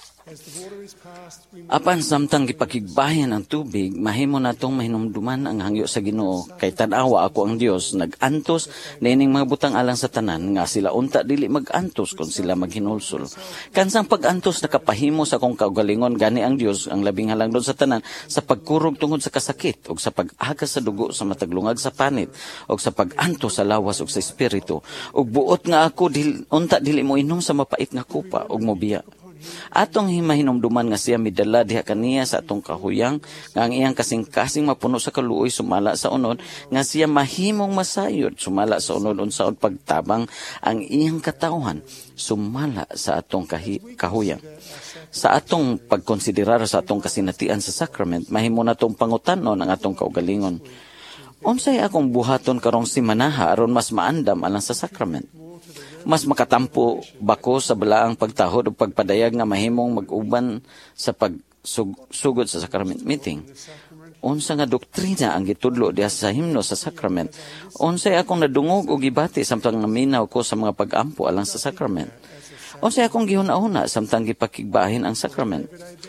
Apan samtang gipakigbayan ang tubig, mahimo natong mahinumduman ang hangyo sa Ginoo. Kay tan-awa ako ang Dios, nag-antos nining mga butang alang sa tanan nga sila unta dili mag-antos kung sila maghinulsol. Kansang pag-antos nakapahimo sa akong kaugalingon gani ang Dios ang labing halangdon sa tanan sa pagkurog tungod sa kasakit ug sa pag-agas sa dugo sa mataglungag sa panit ug sa pag-antos sa lawas ug sa espiritu. Ug buot nga ako dil, unta dili mo inom sa mapait nga kupa ug mobiya. Atong himahinumduman nga siya midala diha kaniya sa atong kahuyang nga ang iyang kasing-kasing mapuno sa kaluoy sumala sa unod nga siya mahimong masayod sumala sa unod unsaon pagtabang ang iyang katawhan sumala sa atong kahi, kahuyang. Sa atong pagkonsiderar sa atong kasinatian sa sacrament, mahimo natong pangutanon ang atong kaugalingon. Unsay akong buhaton karong simanaha aron mas maandam alang sa sacrament? Mas makatampo bako sa balaang pagtahod o pagpadayag nga mahimong mag-uban sa pagsugod sa sacrament meeting. Unsa nga doktrina ang gitudlo diha sa himno sa sacrament? Unsay akong nadungog o gibati samtang naminaw ko sa mga pag-ampo alang sa sacrament? Unsay akong gihuna-una samtang gipakigbahin ang sacrament?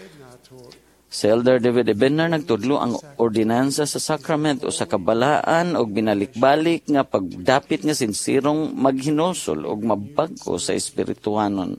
Si Elder David Ebener nagtudlo ang ordinansa sa sacrament o sa kabalaan o binalik-balik nga pagdapit nga sinsirong maghinulsol o mabag-o sa espirituhanon.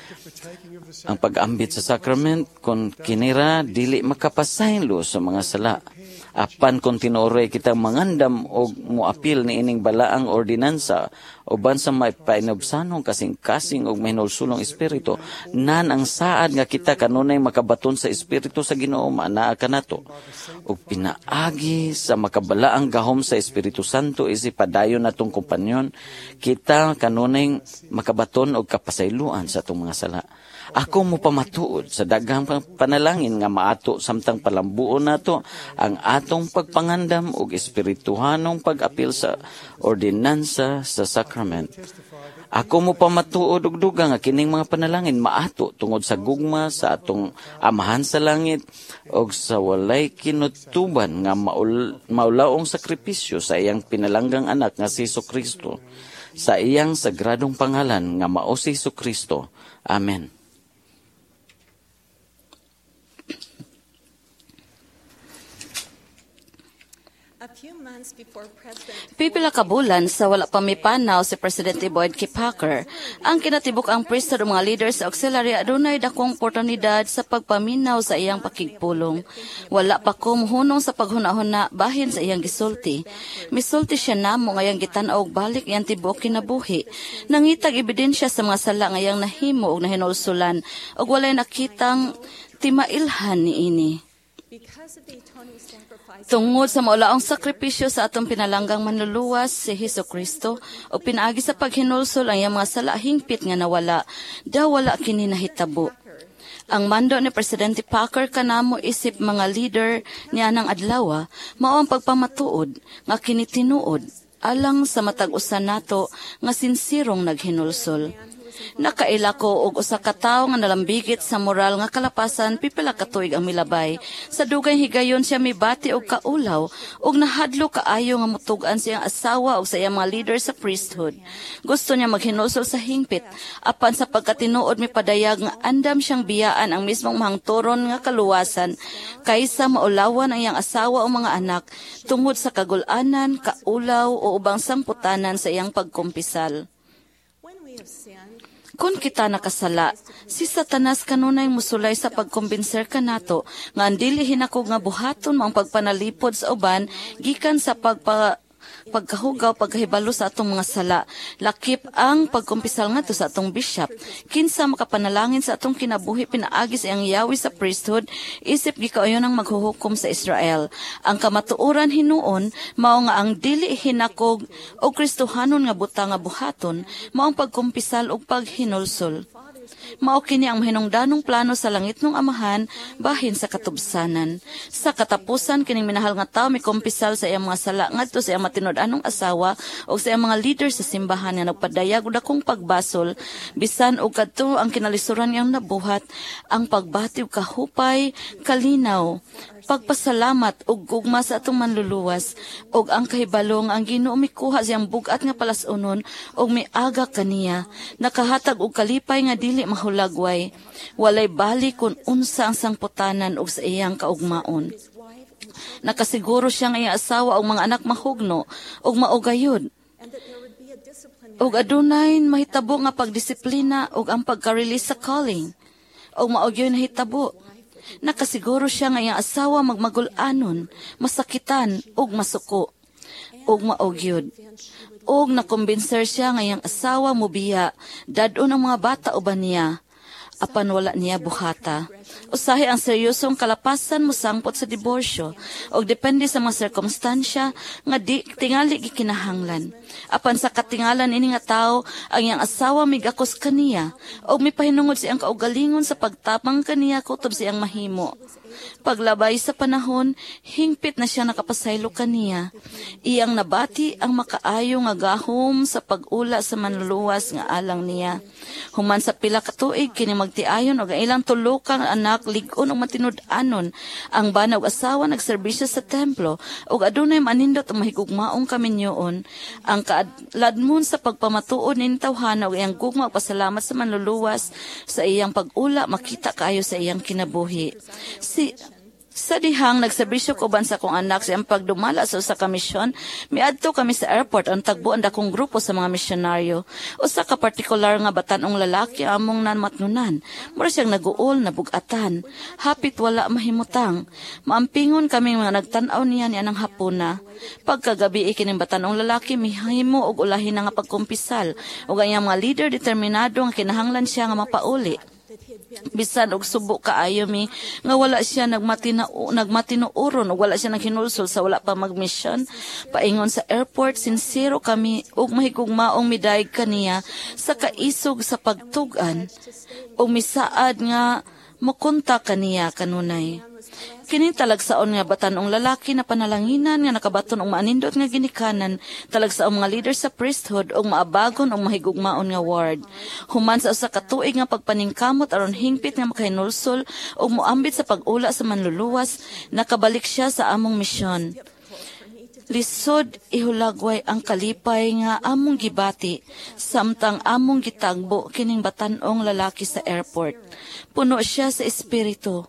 Ang pag-ambit sa sacrament kung kinira dili makapasaylo sa mga sala. Apan kung tinuoray kitang mangandam o muapil ni ining balaang ordinansa o bansa may painobsanong kasing-kasing o mahinulsulong espiritu, nan ang saad nga kita kanunay makabaton sa espiritu sa Ginoo manaa kanato. O pinaagi sa makabalaang gahom sa Espiritu Santo isi padayon natong kompanyon, kita kanunay makabaton og kapasayloan sa atong mga sala. Ako mo pamatuod sa daghang panalangin nga maato samtang palambuon nato ang atong pagpangandam og espirituhanong pag-apil sa ordinansa sa sacrament. Ako mo pamatuod og dugang nga kining mga panalangin maato tungod sa gugma sa atong Amahan sa langit og sa walay kinutuban nga maul- maulaong sakripisyo sa iyang pinalanggang anak nga si Hesukristo. Sa iyang sagradong pangalan nga mao si Hesukristo. Amen. Pipila ka bulan sa wala pa mipanaw si Presidente Boyd K. Packer, ang kinatibuk ang priesthood o mga leaders sa auxiliary adunay dakong oportunidad sa pagpaminaw sa iyang pakigpulong. Wala pa ko muhunong sa paghuna-huna bahin sa iyang gisulti. Misulti siya namo ngayang gitan-og balik iyang tibok kinabuhi. Nangitag ebidensya sa mga sala ngayang nahimo og nahinulsulan og walay nakitang timailhan niini. Tungod sa maulaong sakripisyo sa atong pinalanggang manluluwas si Hesus Kristo o pinaagi sa paghinulsol ang iyang mga sala hingpit nga nawala, daw wala kini nahitabo. Ang mando ni Presidente Packer kanamo isip mga leader niya ng adlaw, mao ang pagpamatuod nga kini tinuod alang sa matag-usan nato nga sinsirong naghinulsol. Nakaila ko og usa ka tawo nga nalambigit sa moral nga kalapasan pipila ka tuig ang milabay. Sa dugay higayon siya mibati og kaulaw og nahadlo kaayo nga mutugan siyang asawa og sa iyang mga leader sa priesthood. Gusto niya maghinulsol sa hingpit apan sa pagkatinuod mipadayag nga andam siyang biyaan ang mismong mahangturon nga kaluwasan kaysa maulawan ang iyang asawa o mga anak tungod sa kagul-anan, kaulaw o ubang samputanan sa iyang pagkumpisal. Kung kita nakasala, si Satanas kanunay musulay sa pagkumbinser kanato nga ang dili hinakog nga buhaton mo ang pagpanalipod sa uban gikan sa pagpa pagkahugaw, pagkahibalo sa atong mga sala. Lakip ang pagkumpisal nga to sa atong bishop. Kinsa makapanalangin sa atong kinabuhi pinaagi sa iyang yawi sa priesthood, isip gikaayon ang maghuhukom sa Israel. Ang kamatuoran hinuon, mao nga ang dili hinakog o Kristohanon nga buta nga buhaton, mao ang pagkumpisal o paghinulsol. Mao kini ang mahinungdanong plano sa langit ng Amahan bahin sa katubsanan. Sa katapusan kining minahal nga tawo mikumpisal sa iyang mga sala ngadto sa iyang matinud-anong asawa o sa iyang mga leader sa simbahan nga nagpadayag og dakong pagbasol bisan og kadto ang kinalisuran niyang nabuhat ang pagbati og kahupay, kalinaw, pagpasalamat ug gugma sa atong manluluwas ug ang kahibalong ang Ginoo mikuha siyang bugat nga palas-unon ug miaga kaniya nakahatag og kalipay nga dili mahulagway walay bali kun unsa ang sangputanan ug sa iyang kaugmaon. Nakasiguro siya nga iyang asawa ug mga anak mahugno ug maugayod ug adunay mahitabo nga pagdisiplina ug ang pagka-release sa calling ug maugyon nahitabo. Nakasiguro siya nga iyang asawa magmagul-anon, masakitan ug masuko ug maogyod. Og nakumbinser siya nga iyang asawa mubiya, dadon ang mga bata uban niya, apan wala niya buhata. Usahay ang seryosong kalapasan musangpot sa diborsyo og depende sa mga sirkumstansya nga di tingali gikinahanglan. Apan sa katingalan ini nga tawo ang iyang asawa migakos kaniya og mipahinungod siyang kaugalingon sa pagtapang kaniya kutob siyang mahimo. Paglabay sa panahon, hingpit na siya nakapasaylo kaniya. Iyang nabati ang makaayo nga gahom sa pag-ula sa manluluwas nga alang niya. Human sa pila ka tuig kini magtiayon og ilang tulo kang anak lig-on og matinud-anon. Ang bana ug asawa nagserbisyo sa templo ug adunay manindot ang mahigugmaong kaminyoon. Ang kaadladmon sa pagpamatuod nin tawhana ug iyang gugma ug pasalamat sa manluluwas sa iyang pag-ula makita kaayo sa iyang kinabuhi. Si Sa dihang nagserbisyo ko ban sa kong anak sa iyang pagdumala sa usa ka misyon, miadto kami sa airport ang tagbuan dakong grupo sa mga misyonaryo. Usa ka partikular nga batanong lalaki among nanmatnunan. Mura siyang naguol, nabugatan. Hapit wala mahimutang. Maampingon kami mga nagtan-aw niya niya ng hapuna. Pagkagabi ikining batanong lalaki mihimo og ulahin na nga pagkumpisal. Ug ang iyang mga leader determinado nga kinahanglan siya nga mapauli. Bisan og subo kaayo mi nga wala siya nagmatina nagmatinuoron o wala siya naghinulsol sa wala pa magmisyon. Paingon sa airport, sincero kami ug mahigugmaong midayeg kaniya sa kaisog sa pagtugan o misaad nga mukunta kaniya kanunay. Kini talagsaon nga batanong lalaki na panalanginan nga nakabaton og maanindot nga ginikanan talagsaon mga leader sa priesthood og maabagon og mahigugmaon nga ward. Human sa usa ka tuig nga pagpaningkamot aron hingpit nga makahinulsol og moambit sa pag-ula sa manluluwas, nakabalik siya sa among misyon. Lisod ihulagway ang kalipay nga among gibati samtang among gitagbo kining batanong lalaki sa airport. Puno siya sa espiritu.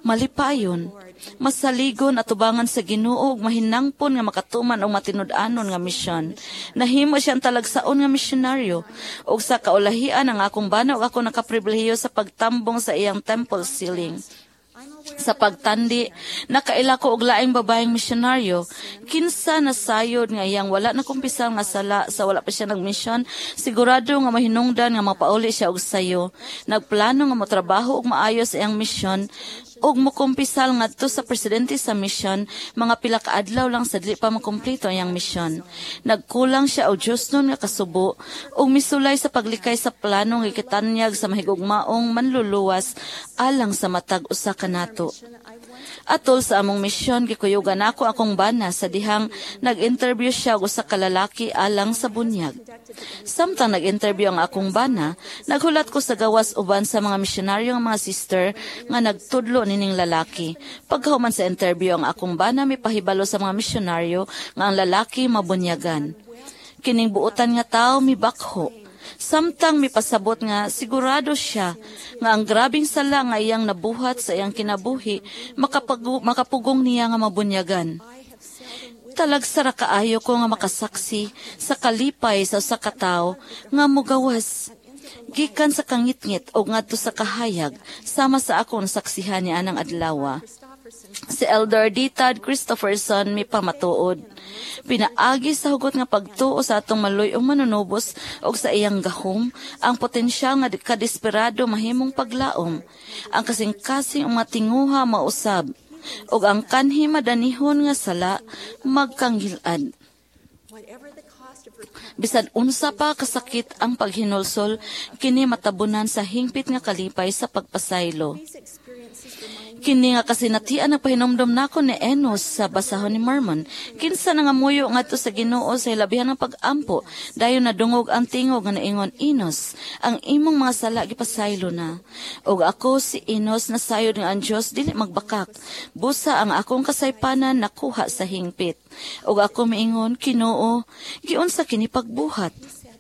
malipayon, masaligon at tubangan sa Ginoo ug mahinangpon nga makatuman og matinud-anon nga misyon. Nahimo siyang talagsaon nga misyonaryo ug sa kaulahian ang akong bana ug ako nakapribilehiyo sa pagtambong sa iyang temple ceiling. Sa pagtandi, nakaila ko og laing babaeng misyonaryo, kinsa nasayod nga iyang wala na kumpisal nga sala sa wala pa siya nagmisyon, sigurado nga mahinungdan nga mapauli siya og sayo. Nagplano nga motrabaho og maayo sa iyang misyon, og mokumpisal ngadto sa presidente sa misyon, mga pila ka adlaw lang sa dili pa makumpleto ang iyang misyon. Nagkulang siya og Dios nun nga kasubo, og misulay sa paglikay sa planong ikitanyag sa mahigugmaong manluluwas alang sa matag usa ka nato. Atol sa among misyon, gikuyugan ako akong bana sa dihang nag-interview siya og usa ka lalaki alang sa bunyag. Samtang nag-interview ang akong bana, naghulat ko sa gawas uban sa mga misyonaryo nga mga sister nga nagtudlo nining lalaki. Pagkahuman sa interview ang akong bana, may pahibalo sa mga misyonaryo nga ang lalaki mabunyagan. Kining buutan nga tao mibakho. Samtang mipasabot nga sigurado siya nga ang grabing sala nga iyang nabuhat sa iyang kinabuhi makapagu- makapugong niya nga mabunyagan. Talagsara kaayo ko nga makasaksi sa kalipay sa usa ka tawo nga mugawas gikan sa kangitngit o ngadto sa kahayag sama sa akong saksihan ni anang adlaw. Si Elder D. Tad Christopherson mi pamatuod. Pinaagi sa hugot nga pagtuo sa atong maloy o manunubos o sa iyang gahom, ang potensyal nga kadesperado mahimong paglaom, ang kasing-kasing mga tinguha mausab, o ang kanhi madanihon nga sala magkanghilad. Bisan unsa pa kasakit ang paghinulsol, kini matabunan sa hingpit nga kalipay sa pagpasaylo. Kini nga kasinatian ang pahinomdom nako ni Enos sa basahon ni Mormon. Kinsa na nga muyo ngadto sa Ginoo sa hilabihan ng pag-ampo, dayon nadungog ang tingog nga naingon, Enos, ang imong mga sala gipasaylo na. Og ako si Enos nasayod nga ang Dios dili magbakak. Busa ang akong kasaypanan nakuha sa hingpit. Og ako miingon, Ginoo, giunsa kini pagbuhat?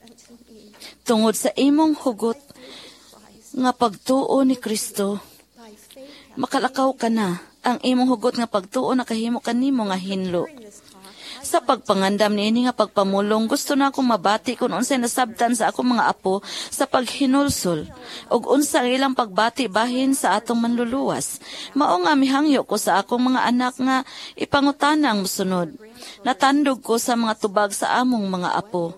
Tungod sa imong hugot nga pagtuo ni Kristo, makalakaw ka na. Ang imong hugot nga pagtuo nakahimo kanimo nga hinlo. Sa pagpangandam niini nga pagpamulong, gusto na akong mabati kung unsay nasabtan sa akong mga apo sa paghinulsol ug unsa ang ilang pagbati bahin sa atong manluluwas. Mao nga mihangyo ko sa akong mga anak nga ipangutana ang mosunod. Natandog ko sa mga tubag sa among mga apo.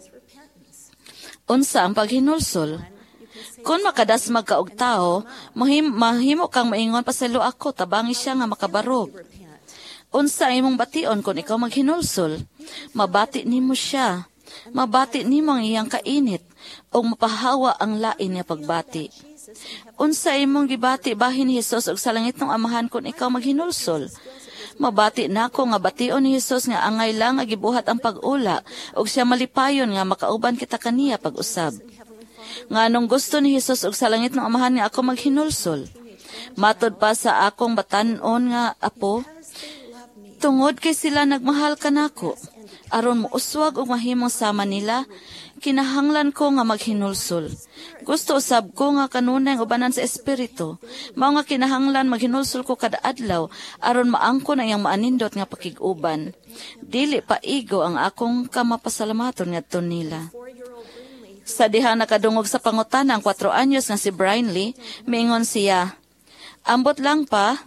Unsa ang paghinulsol? Kung makadasmag ka og tao, mahim, mahimo kang maingon pasalo ako, tabangi siya nga makabarog. Unsa imong bation kung ikaw maghinulsol? Mabati nimo siya. Mabati nimo ang iyang kainit o mapahawa ang lain niya pagbati. Unsa imong gibati bahin ni Hesus og sa langit ng amahan kung ikaw maghinulsol? Mabati nako nga bation ni Hesus nga angay lang nga gibuhat ang pag-ula og siya malipayon nga makauban kita kaniya pag-usab. Nganong gusto ni Hesus og sa langit ng amahan nga ako maghinulsol. Matod pa sa akong batan-on nga apo, tungod kay sila nagmahal kanako, aron mo uswag og mahimong sama nila, kinahanglan ko nga maghinulsol. Gusto usab ko nga kanunay ubanan sa espiritu, mao nga kinahanglan maghinulsol ko kada adlaw aron maangkon ang iyang maanindot nga pakig-uban. Dili pa igo ang akong kamapasalamaton ngadto nila. Sa diha nakadungog sa pangutana ang kwatro anyos nga si Brian Lee, miingon siya, ambot lang pa,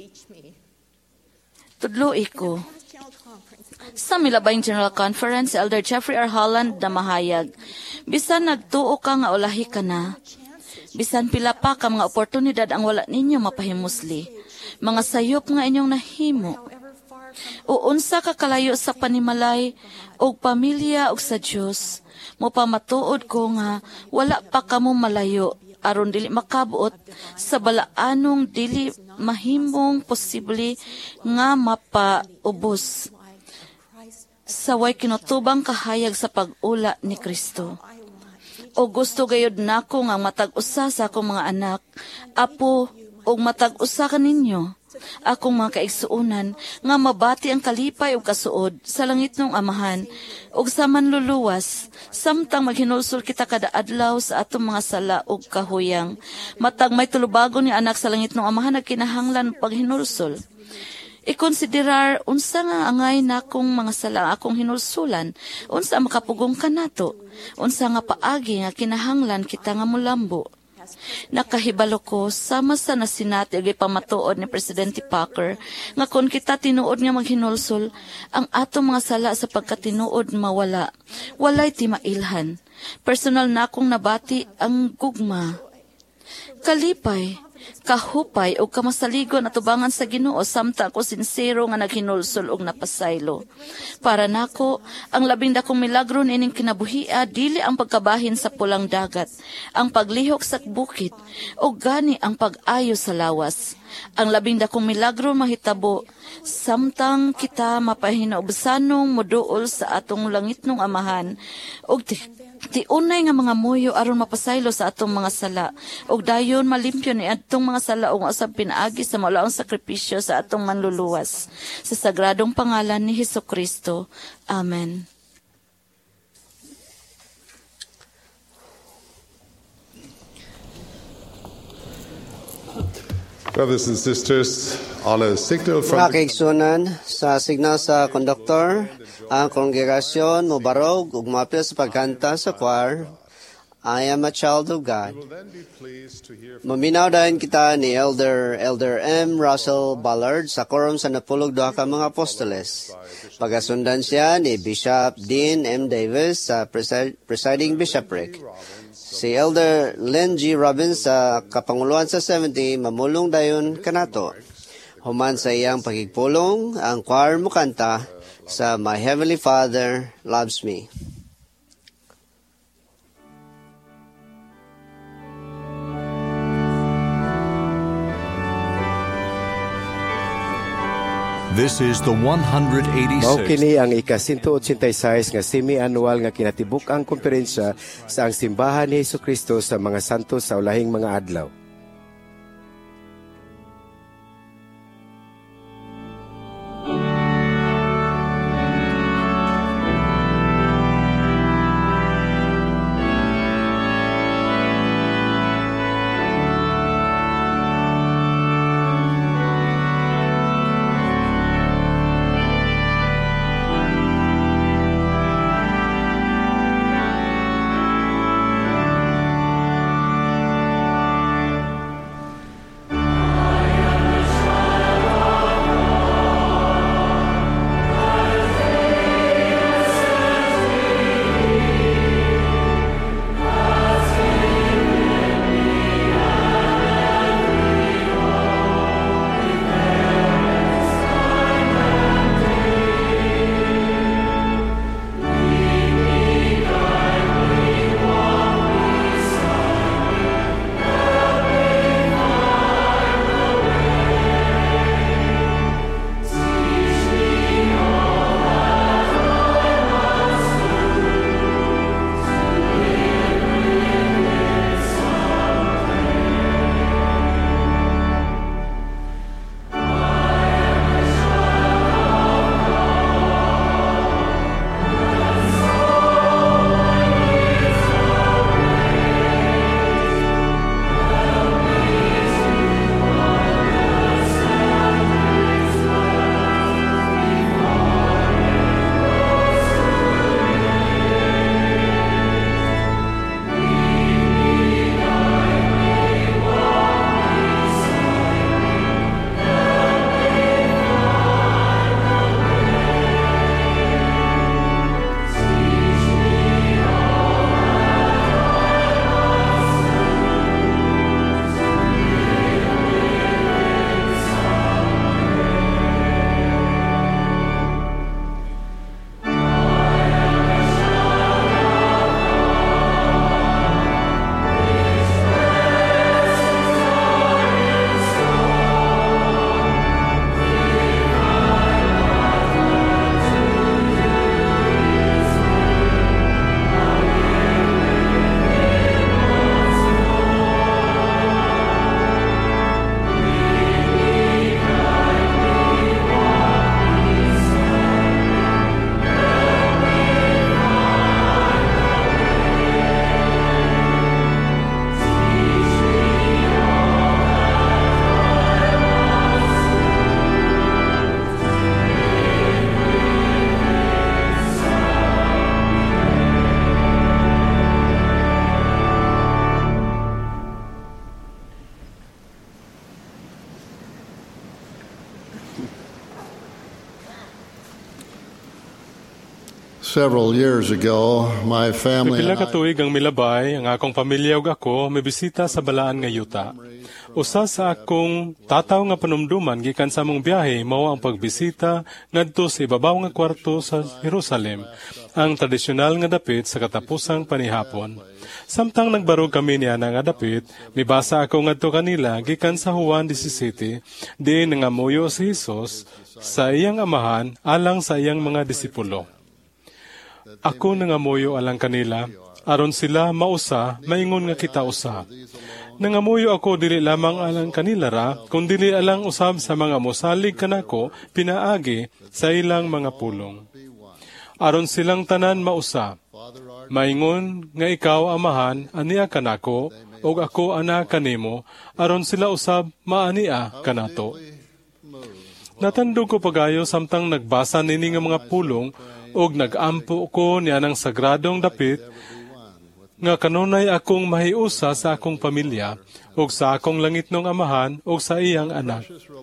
tudloi ko. Sa milabayng General Conference, Elder Jeffrey R. Holland na mahayag, bisan nagtuo ka nga ulahi ka na, bisan pila pa ka mga oportunidad ang wala ninyo mapahimusli, mga sayop nga inyong nahimo. O unsa ka kalayo sa panimalay, o pamilya o sa Diyos, mo pamatuod ko nga wala pa kamo malayo aron dili makabuot sa balaanong dili mahimong posible nga mapaubos sa way kinutubang kahayag sa pag-ula ni Kristo. O gusto gayud nako nga matag-usa sa akong mga anak, apo, o matag-usa kaninyo, Akong mga kaigsuunan, nga mabati ang kalipay o kasuod sa langit ng Amahan, ug sa manluluwas, samtang maghinulsol kita kada adlaw sa atong mga sala ug kahuyang. Matag may tulubagon ni anak sa langit ng Amahan, nagkinahanglan paghinulsol. Ikonsiderar unsa nga angay nakong mga sala akong hinulsulan, unsa makapugong kanato, unsa nga paagi nga kinahanglan kita nga mulambo. Nakahibalo ko sama sa nasinati ug pamatuod ni Presidente Parker nga kung kita tinuod nga maghinulsol, ang atong mga sala sa pagkatinuod mawala, walay timailhan. Personal na akong nabati ang gugma, kalipay, kahupay o kamasaligon at tubangan sa Ginoo samtang ako sincero nga naghinulsol og napasaylo. Para nako, ang labing dakong milagro nining kinabuhia dili ang pagkabahin sa pulang dagat, ang paglihok sa bukid o gani ang pag-ayo sa lawas. Ang labing dakong milagro mahitabo samtang kita mapahinaubasanong moduol sa atong langitnong Amahan og ti unay nga mga muyo aron mapasaylo sa atong mga sala ug dayon malimpyo ni atong mga sala ug usab pinaagi sa malaong sakripisyo sa atong manluluwas sa sagradong pangalan ni Hesukristo. Amen. Brothers and sisters, on a signal from Mga kaigsunan, sa signal sa konduktor, ang kongregasyon mobarog ug mapil sa pagkanta sa choir, I am a child of God. Maminaw dahin kita ni Elder Elder M. Russell Ballard sa quorum sa napulog duha ka mga apostoles. Pagasundan siya ni Bishop Dean M. Davis sa presiding bishopric. Si Elder Len G. Robbins sa kapanguluan sa seventy, mamulong dayon kanato. Human sa iyang pagigpulong, ang choir mukanta sa My Heavenly Father Loves Me. This is the one hundred eighty-sixth. Mao kini ang ika-one eighty-six nga semi-annual nga kinatibuk-ang komperensya sa ang simbahan ni Hesukristo sa mga santos sa ulahing mga adlaw. Several years ago, my family Pipila and ka tuig ang milabay, ang akong pamilya ug ako mibisita sa balaan nga yuta. Usa sa akong tataw nga panumduman gikan sa among biyahe mao ang pagbisita ngadto sa ibabaw nga kwarto sa Jerusalem, ang tradisyonal nga dapit sa katapusang panihapon. Samtang nagbarog kami niya nga dapit, mibasa ako ngadto kanila gikan sa Juan seventeen, di nangamuyo si Jesus sa iyang amahan alang sa iyang mga disipulo. Ako nangamuyo alang kanila, aron sila mausa, maingon nga kita usa. Nangamuyo ako dili lamang alang kanila ra, kundi dili alang usab sa mga mosalig kanako pinaagi sa ilang mga pulong. Aron silang tanan mausa, maingon nga ikaw amahan ania kanako, ug ako ana kanimo, aron sila usab maania kanato. Natandog ko pagayo samtang nagbasa nini nga mga pulong, og nagampo ko niya ng sagradong dapit nga kanunay akong mahiusa sa akong pamilya og sa akong langitnong amahan og sa iyang anak.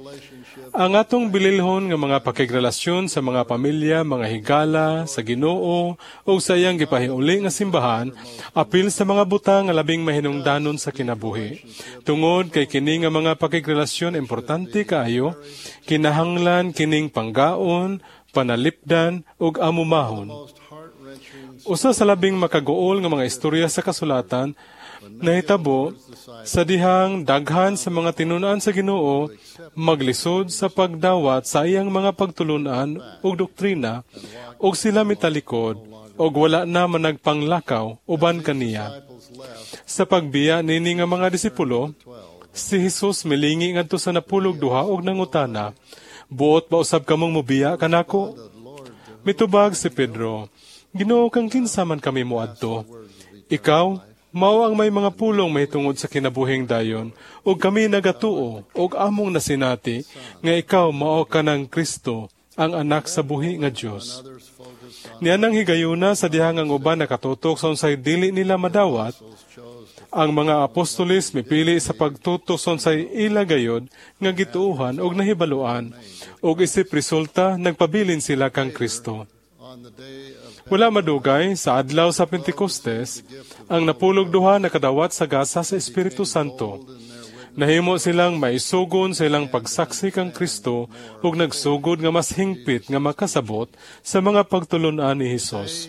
Ang atong bililhon nga mga pakigrelasyon sa mga pamilya, mga higala, sa Ginoo og sa iyang gipahiuli nga simbahan apil sa mga butang nga labing mahinungdanon sa kinabuhi. Tungod kay kini nga mga pakigrelasyon importante kaayo, kinahanglan kining panggaon, panalipdan ug amumahon. Usa sa labing makaguol nga mga istorya sa kasulatan nahitabo sa dihang daghan sa mga tinun-an sa Ginoo maglisod sa pagdawat sa iyang mga pagtulunan ug doktrina ug sila mitalikod ug wala na managpanglakaw uban kaniya. Sa pagbiya nini nga mga disipulo, si Jesus milingi ngadto sa napulog duha ug nangutana, buot ba usab kamong mobiya kanako? Mitubag si Pedro, Ginoo kang kinsa man kami moadto. Ikaw, mao ang may mga pulong mahitungod sa kinabuhing dayon, ug kami nagatuo, ug among nasinati, nga ikaw mao ka ng Kristo, ang anak sa buhi nga Dios. Nianang higayuna sa dihang ang uban nakatutok sa unsay dili nila madawat, ang mga apostoles mipili sa pagtutok sa unsay ila gayod nga gituuhan og nahibaluan, og isip resulta nagpabilin sila kang Kristo. Wala madugay sa adlaw sa Pentecostes, ang napulog duha nakadawat sa gasa sa Espiritu Santo. Nahimo silang maisugon sa ilang pagsaksi kang Kristo ug nagsugod nga mas hingpit nga makasabot sa mga pagtulunan ni Hesus.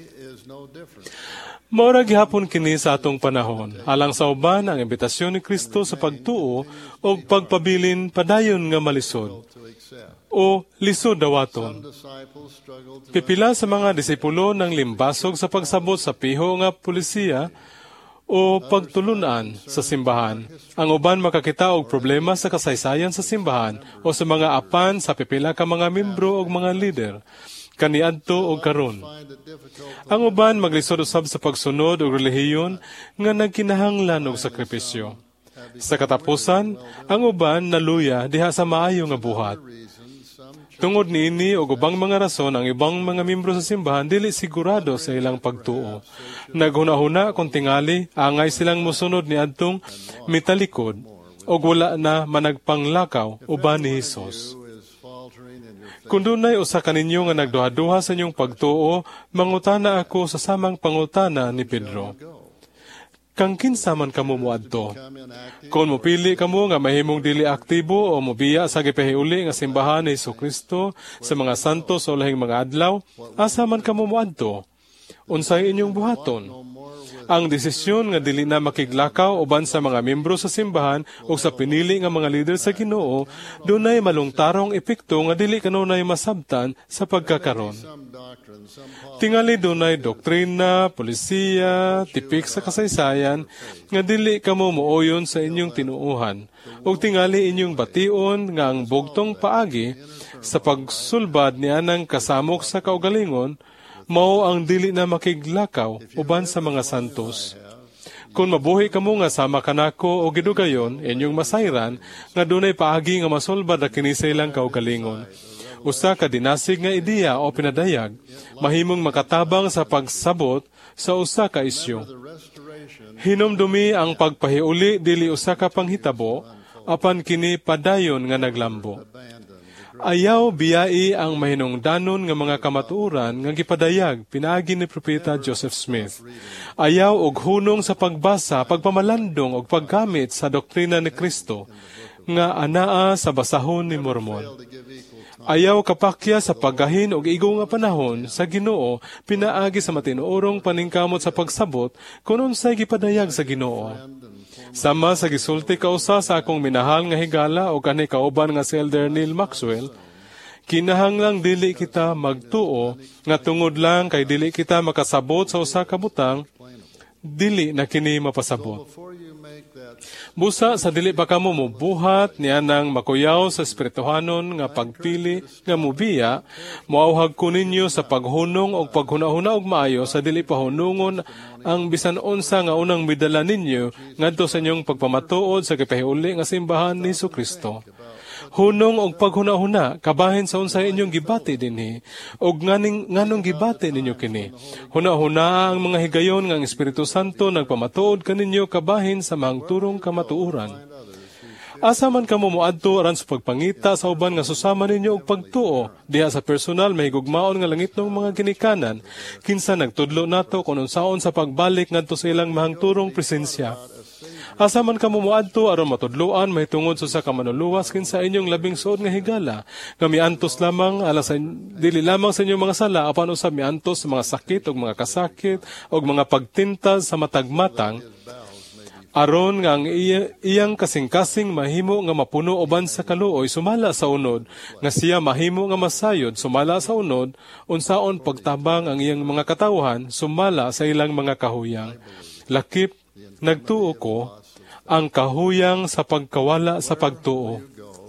Maura gihapon kini sa atong panahon, alang sa uban ang imbitasyon ni Kristo sa pagtuo o pagpabilin padayon nga malisod, o lisod dawaton. Pipila sa mga disipulo ng limbasog sa pagsabot sa piho nga pulisiya o pagtulunan sa simbahan. Ang uban makakita og problema sa kasaysayan sa simbahan o sa mga apan sa pipila ka mga membro o mga leader, kaniadto o karon. Ang uban maglisod usab sa pagsunod og relihiyon nga nagkinahanglan og sakripisyo. Sa katapusan, ang uban naluya diha sa maayo nga buhat. Tungod niini og ubang mga rason, ang ibang mga miyembro sa simbahan dili sigurado sa ilang pagtuo. Naghuna-huna kung tingali, angay silang mosunod ni adtong mitalikod og wala na managpanglakaw uban ni Hesus. Kung dunay usa kaninyo nga nagduha-duha sa inyong pagtuo, mangutana ako sa samang pangutana ni Pedro. Kang kinsa man kamo moadto? Kung mopili kamo nga mahimong dili aktibo o mobiya sa gipahiuli nga simbahan ni Jesucristo sa mga santos o lahing mga adlaw, asa man kamo moadto? Unsay inyong buhaton? Ang desisyon nga dili na makiglakaw uban sa mga miyembro sa simbahan o sa pinili nga mga leader sa Ginoo, dunay malungtarong epekto nga dili kanunay masabtan sa pagkakaron. Tingali dunay doktrina, polisiya, tipik sa kasaysayan nga dili kamo mooyon sa inyong tinuuhan, o tingali inyong bation nga ang bugtong paagi sa pagsulbad ni anang kasamok sa kaugalingon mao ang dili na makiglakaw uban sa mga santos. Kung mabuhi kamo nga sama kanako o gidugayon, inyong masayran nga dunay paagi nga masulbad na kini sa ilang kaugalingon. Usa ka dinasig nga ideya o pinadayag, mahimong makatabang sa pagsabot sa usa ka isyu. Hinumdumi ang pagpahiuli dili usa ka panghitabo, apan kini padayon nga naglambo. Ayaw biyai ang mahinungdanon nga mga kamatuoran nga gipadayag pinaagi ni Propeta Joseph Smith. Ayaw og hunong sa pagbasa, pagpamalandong og paggamit sa doktrina ni Kristo nga anaa sa basahon ni Mormon. Ayaw kapakya sa paggahin og igo nga panahon sa Ginoo pinaagi sa matinuorong paningkamot sa pagsabot kung unsay gipadayag sa Ginoo. Sama sa gisulti kausa sa akong minahal nga higala o kani kauban nga si Elder Neil Maxwell, kinahanglang dili kita magtuo nga tungod lang kay dili kita makasabot sa usa ka butang, dili na kini mapasabot. Busa sa dili pa kamo mubuhat niya nang makuyaw sa espirituhanon nga pagpili nga mubiya, moauhag ko ninyo sa paghunong o paghunahuna og maayo sa dili pa hunungon ang bisan unsa nga unang midala ninyo ngadto sa inyong pagpamatuod sa kipahiuli nga simbahan ni Jesucristo. Hunong og paghunahuna kabahin sa unsay inyong gibati dinhi og nganing nganong gibati ninyo kini. Hunahuna ang mga higayon nga ang Espiritu Santo nagpamatuod kaninyo kabahin sa mahangturong kamatuoran. Asa man kamo moadto aran sa pagpangita sa uban nga susama ninyo og pagtuo diha sa personal mahigugmaon nga langitnong mga ginikanan kinsa nagtudlo nato kun unsaon sa pagbalik ngadto sa ilang mahangturong presensya. Asa man kamo moadto aron matudloan mahitungod sa ka manuluwas kinsa inyong labing suod nga higala nga miantos lamang ala sa dili lamang sa inyong mga sala apan usab miantos sa mga sakit ug mga kasakit ug mga pagtintal sa matagmatang aron nga ang iya, iyang kasing-kasing mahimo nga mapuno uban sa kaluoy sumala sa unod nga siya mahimo nga masayod sumala sa unod unsaon pagtabang ang iyang mga katawhan sumala sa ilang mga kahuyang. Lakip nagtuo ko ang kahuyang sa pagkawala sa pagtuo.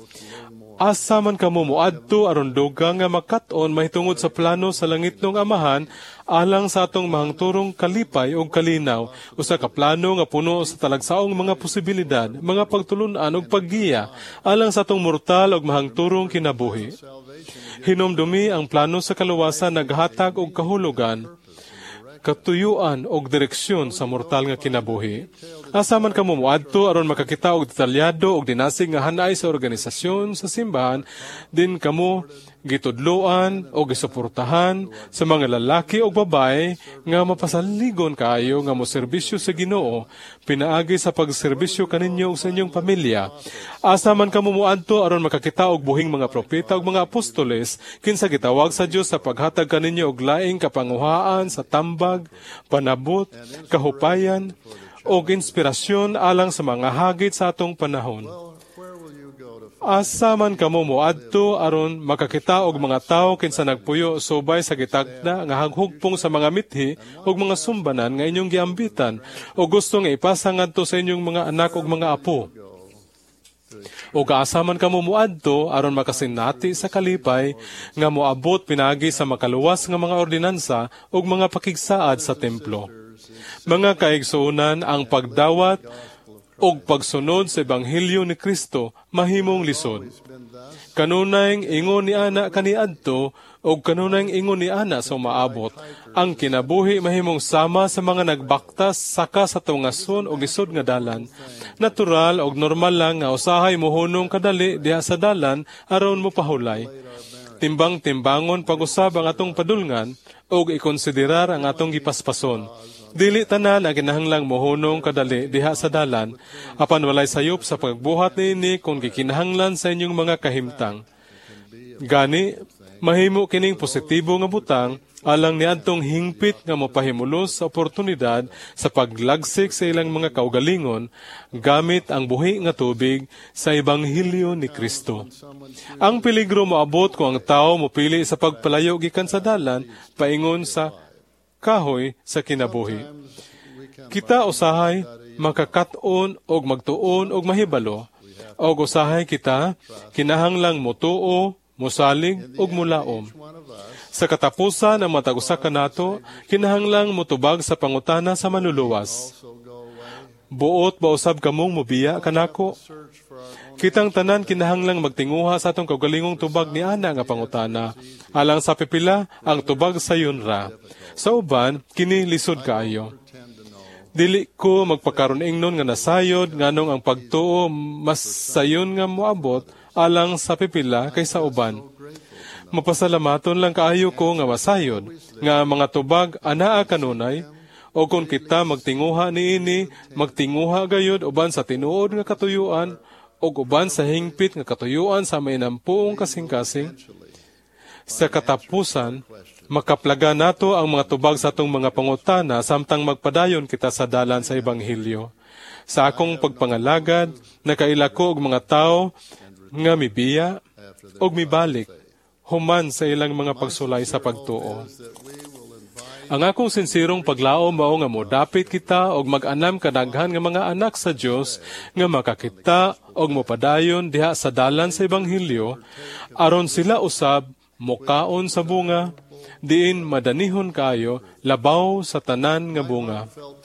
Asa man kamo moadto aron dugang nga makat-on mahitungod sa plano sa langitnong Amahan alang sa atong mahangturong kalipay o kalinaw usa ka plano nga puno sa talagsaong mga posibilidad, mga pagtulunan ug paggiya alang sa atong mortal ug mahangturong kinabuhi. Hinumdumi ang plano sa kaluwasan naghatag og kahulugan, katuyuan og direksyon sa mortal nga kinabuhi. Asa man kamo moadto aron makakita og detalyado og dinasig nga hanay sa organisasyon sa simbahan, din kamo gitudloan o gisuportahan sa mga lalaki o babae nga mapasaligon kaayo nga moserbisyo sa Ginoo pinaagi sa pagserbisyo kaninyo sa inyong pamilya. Asa man kamo moadto aron makakita og buhing mga propeta ug mga apostoles kinsa gitawag sa Dios sa paghatag kaninyo og laing kapanguhaan sa tambag, panabot, kahupayan og inspirasyon alang sa mga hagit sa atong panahon. Asa man kamo moadto aron makakita og mga tawo kinsa nagpuyo subay sa gitakda nga haghugpong sa mga mithi ug mga sumbanan nga inyong giambitan o gusto nga ipasa ngadto sa inyong mga anak ug mga apo. O asa man kamo moadto aron makasinati sa kalipay nga moabot pinagi sa makaluwas nga mga ordinansa ug mga pakigsaad sa templo. Mga kaigsuonan, ang pagdawat og pagsunod sa Ebanghelyo ni Kristo mahimong lisod. Kanunayng ingon ni ana kaniadto og kanunayng ingon ni ana sa umaabot. Ang kinabuhi mahimong sama sa mga nagbaktas saka sa tungason og isod nga dalan. Natural og normal lang nga usahay mohunong kadali diha sa dalan aron mo pahulay. Timbang-timbangon pag-usab ang atong padulngan og ikonsiderar ang atong gipaspason. Dili tanan ang kinahanglang mohunong kadali diha sa dalan, apan walay sayop sa pagbuhat niini kung gikinahanglan sa inyong mga kahimtang. Gani, mahimo kining positibo nga butang alang niadtong hingpit nga mopahimulos sa oportunidad sa paglagsik sa ilang mga kaugalingon gamit ang buhi nga tubig sa Ebanghelyo ni Kristo. Ang peligro moabot kung ang tao mopili sa pagpalayo gikan sa dalan paingon sa kahoy sa kinabuhi. Kita usahay makakat-on og magtuon og mahibalo, og usahay kita kinahanglang motuo, mosalig og mulaom. Sa katapusan ng matag usa kanato, kinahanglang motubag sa pangutana sa manluluwas. Buot ba usab kamong mobiya kanako? Kitang tanan kinahanglang magtinguha sa atong kaugalingong tubag ni ana nga pangutana, alang sa pipila ang tubag sayon ra. Sa uban, kini lisod kaayo. Dili ko magpakaron ingnon nga nasayod nganong ang pagtuo mas sayon nga moabot alang sa pipila kaysa uban. Mapasalamaton lang kaayo ko nga masayod, nga mga tubag anaa kanunay, o kung kita magtinguha niini, magtinguha gayud uban sa tinuod nga katuyuan, o uban sa hingpit nga katuyuan sa may nampuong kasing-kasing. Sa katapusan, makaplaga nato ang mga tubag sa atong mga pangutana samtang magpadayon kita sa dalan sa Ebanghelyo. Sa akong pagpangalagad, nakaila ko og mga tao nga mibiya og mibalik, human sa ilang mga pagsulay sa pagtuo. Ang akong sinsirong paglaom mao nga modapit kita og mag-anam kadaghan nga mga anak sa Dios nga makakita og mopadayon diha sa dalan sa Ebanghelyo aron sila usab mokaon sa bunga diin madanihon kayo labaw sa tanan nga bunga.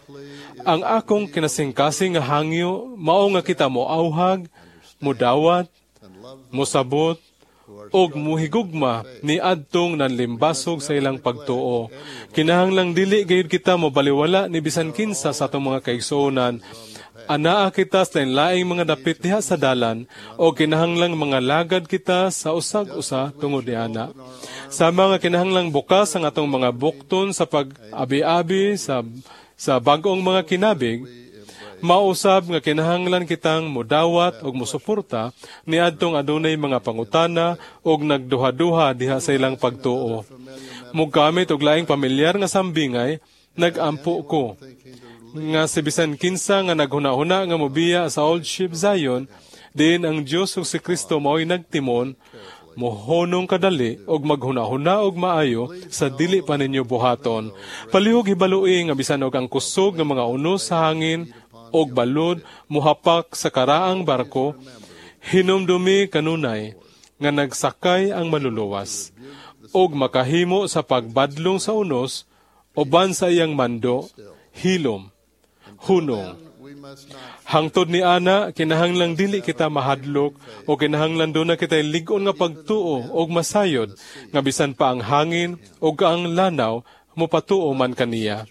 Ang akong kinasingkasing nga hangyo mao nga kita moauhag, modawat, mosabot og muhigugma ni adtong nanlimbasog sa ilang pagtuo. Kinahanglang dili gayud kita mobaliwala ni bisan kinsa sa atong mga kaigsuonan. Anaa kita sa laing mga dapit diha sa dalan o kinahanglang mga lagad kita sa usag-usa tungod niana. Sa mga kinahanglang bukas ang atong mga bukton sa pag-abi-abi sa sa bag-ong mga kinabig, mausab nga kinahanglan kitang mudawat og musuporta ni adtong adunay mga pangutana og nagduha-duha diha sa ilang pagtuo. Mugamit og laing pamilyar nga sambingay, nagampo ko nga si bisan kinsa nga naghuna-huna nga mobiya sa Old Ship Zion, din ang Dios ug si Kristo mao'y nagtimon, mohonong kadali og maghuna-huna og maayo sa dili pa ninyo buhaton. Palihog hibalui nga bisan og ang kusog nga mga unos sa hangin og balod muhapak sa karaang barko, hinumdumi kanunay nga nagsakay ang maluluwas og makahimo sa pagbadlong sa unos uban sa iyang mando, hilom, hunong. Hangtod ni ana, kinahanglang dili kita mahadlok o kinahanglan doon na kita'y ligon nga pagtuo o masayod, nga bisan pa ang hangin o ang lanaw, mupatuo man kaniya.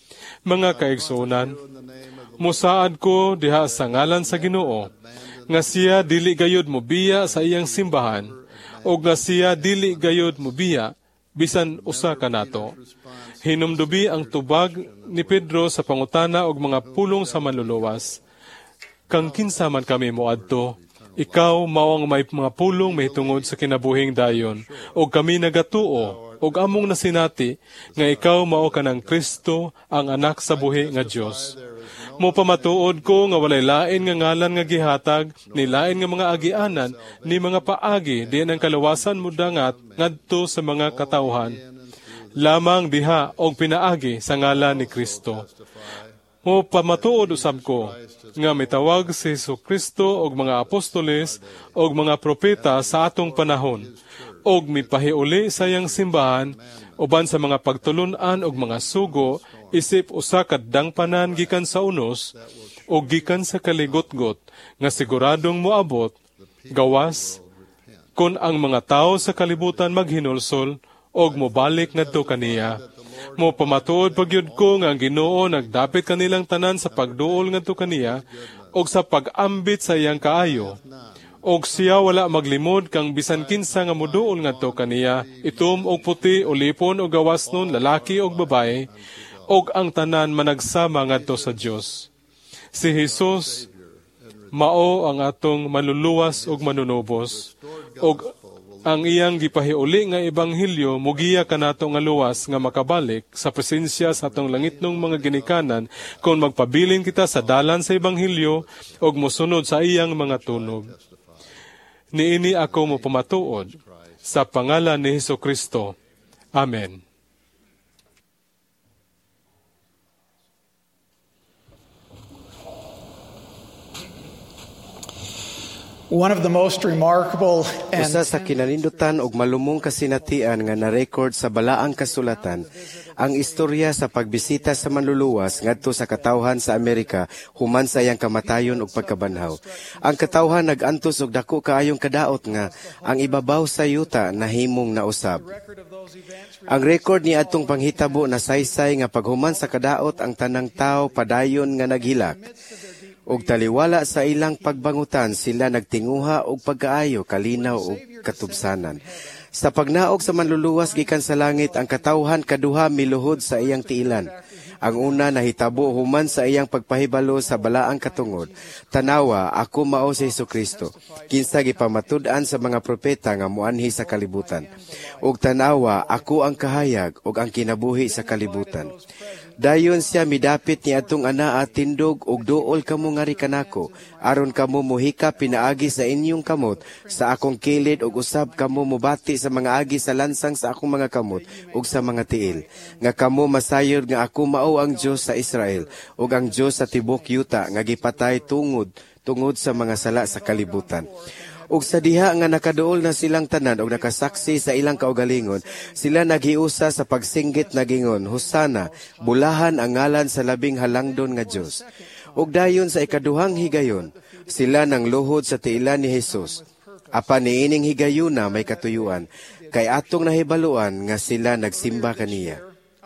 Mga kaigsunan, musaad ko diha sa ngalan sa Ginoo, nga siya dili gayud mobiya sa iyang simbahan, o nga siya dili gayud mobiya, bisan usa ka nato. Hinumdubi ang tubag ni Pedro sa pangutana og mga pulong sa manluluwas. Kang kinsa man kami moadto, ikaw mao ang may mga pulong mahitungod sa kinabuhing dayon, og kami nagatuo og among nasinati nga ikaw mao kanang Kristo, ang anak sa buhi nga Dios. Mo pamatuod ko nga walay lain nga ngalan nga gihatag ni lain nga mga agianan ni mga paagi diin ang kalawasan mo dangat ngadto sa mga katawhan. Lamang diha og pinaagi sa ngalan ni Kristo. Mo pamatuod usab ko nga mitawag si Jesucristo og mga apostoles og mga propeta sa atong panahon og mipahiuli sa iyang simbahan uban sa mga pagtulunan og mga sugo isip usa ka dangpanan gikan sa unos o gikan sa kaligotgot nga siguradong moabot gawas kun ang mga tao sa kalibutan maghinulsol og mobalik ngadto kaniya. Mo pamatuod pagyud ko nga ang Ginoo nagdapit kanilang tanan sa pagduol ngadto kaniya og sa pag-ambit sa iyang kaayo. Og siya wala maglimod kang bisan kinsa nga moduol ngadto kaniya, itom og puti o lipon o gawasnon, lalaki og babae, og ang tanan managsama ngadto sa Dios. Si Jesus mao ang atong manluluwas og manunubos, og ang iyang gipahiuli nga ebanghelyo mugiya kanato nga luwas nga makabalik sa presensya sa atong langitnong mga ginikanan kung magpabilin kita sa dalan sa ebanghelyo og mosunod sa iyang mga tunog. Niini ako mo pamatuod sa pangalan ni Jesucristo. Amen. One of the most remarkable and usa sa kinalindutan og malumong kasinatian nga na-record sa balaang kasulatan ang istorya sa pagbisita sa manluluwas ngadto sa katawhan sa Amerika human sa iyang kamatayon ug pagkabanhaw. Ang katawhan nag-antos og dako kaayong kadaot nga ang ibabaw sa yuta nahimong nausab. Ang record ni adtong panghitabo na saysay nga paghuman sa kadaot ang tanang tao padayon nga naghilak. og taliwala sa ilang pagbangutan sila nagtinguha og pagkaayo, kalinaw ug katubsanan. Sa pagnaog sa manluluwas gikan sa langit, ang katawhan kaduha miluhod sa iyang tiilan. Ang una nahitabo human sa iyang pagpahibalo sa balaang katungod. Tanawa, ako mao si Hesukristo. Kinsa gipamatud-an sa mga propeta nga muanhi sa kalibutan. Ug tanawa, ako ang kahayag ug ang kinabuhi sa kalibutan. Dayon siya midapit ni atong anaa tindog ug duol kamo ngari kanako, aron kamo muhika pinaagi sa inyong kamot sa akong kilid ug usab kamo mubati sa mga agi sa lansang sa akong mga kamot ug sa mga tiil. Nga kamo masayod nga ako mao ang Dios sa Israel ug ang Dios sa tibok yuta nga gipatay tungod tungod sa mga sala sa kalibutan. Ug sa diha nga nakaduol na silang tanan og nakasaksi sa ilang kaugalingon, sila naghiusa sa pagsinggit na gingon, Hosana, bulahan ang ngalan sa labing halangdon nga Dios. Ug dayon sa ikaduhang higayon, sila nang luhod sa tiilan ni Jesus. Apan niining higayuna may katuyuan, kay atong nahibaluan nga sila nagsimba kaniya.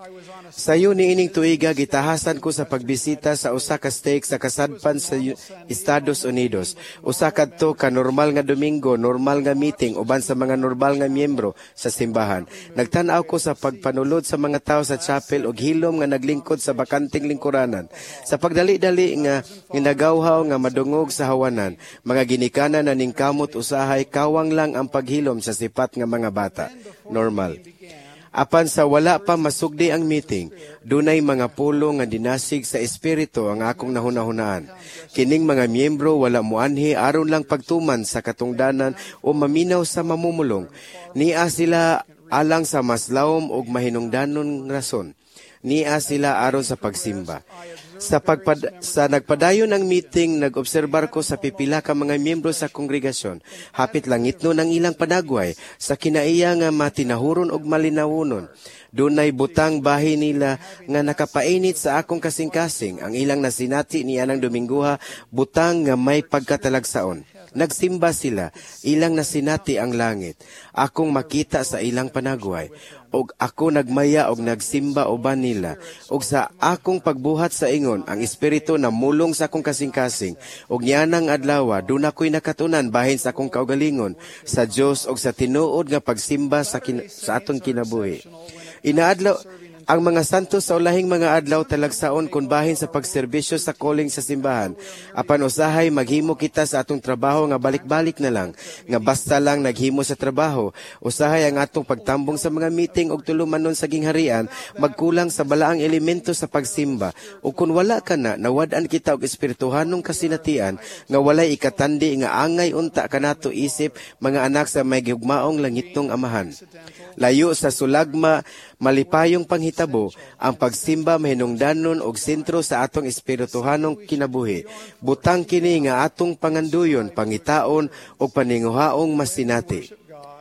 Sayo niining tuiga gitahasan ko sa pagbisita sa usa ka stake sa kasadpan sa Estados Unidos. Usa kadto ka normal nga Domingo, normal nga meeting uban sa mga normal nga miyembro sa simbahan. Nagtan-aw ko sa pagpanulod sa mga tao sa chapel ug hilom nga naglingkod sa bakanting lingkuranan. Sa pagdali-dali nga ginagawhaw nga madungog sa hawanan, mga ginikanan na ningkamot usahay kawang lang ang paghilom sa sipat nga mga bata. Normal. Apan sa wala pa masugdi ang meeting, dunay mga pulo nga dinasig sa espiritu ang akong nahunahunaan. Kining mga miyembro wala muanhi aron lang pagtuman sa katungdanan o maminaw sa mamumulong. Niya sila alang sa maslawom og mahinungdanon rason. Niya sila aron sa pagsimba. Sa, pagpad, sa nagpadayon ng meeting, nag-obserbar ko sa pipila ka mga miyembro sa kongregasyon. Hapit langit nun ang ilang panagway sa kinaiya nga matinahuron og malinawunon. Dunay butang bahi nila nga nakapainit sa akong kasing-kasing. Ang ilang nasinati niya ng Dominguha, butang nga may pagkatalagsaon. Nagsimba sila, ilang nasinati ang langit. Akong makita sa ilang panagway. Og ako nagmaya og nagsimba uban nila. Og sa akong pagbuhat sa ingon, ang espiritu na mulong sa akong kasing-kasing. Og niyanang adlawa, doon ako'y nakatunan bahin sa akong kaugalingon sa Dios og sa tinuod nga pagsimba sa, kin- sa atong kinabuhi. Inaadlaw, ang mga santos sa ulahing mga adlaw talagsaon kung bahin sa pagserbisyo sa calling sa simbahan. Apan usahay maghimo kita sa atong trabaho nga balik-balik na lang, nga basta lang naghimo sa trabaho. Usahay ang atong pagtambong sa mga meeting og tulumanon sa gingharian, magkulang sa balaang elemento sa pagsimba. O kung wala ka na, nawad-an kita og espirituhanong kasinatian, nga walay ikatandi nga angay unta kanato isip mga anak sa may gigugmaong langitong amahan. Layo sa sulagma, malipayong panghitabo, ang pagsimba mahinungdanon og sentro sa atong espirituhanong kinabuhi. Butang kini nga atong panganduyon, pangitaon o paninguhaong masinati.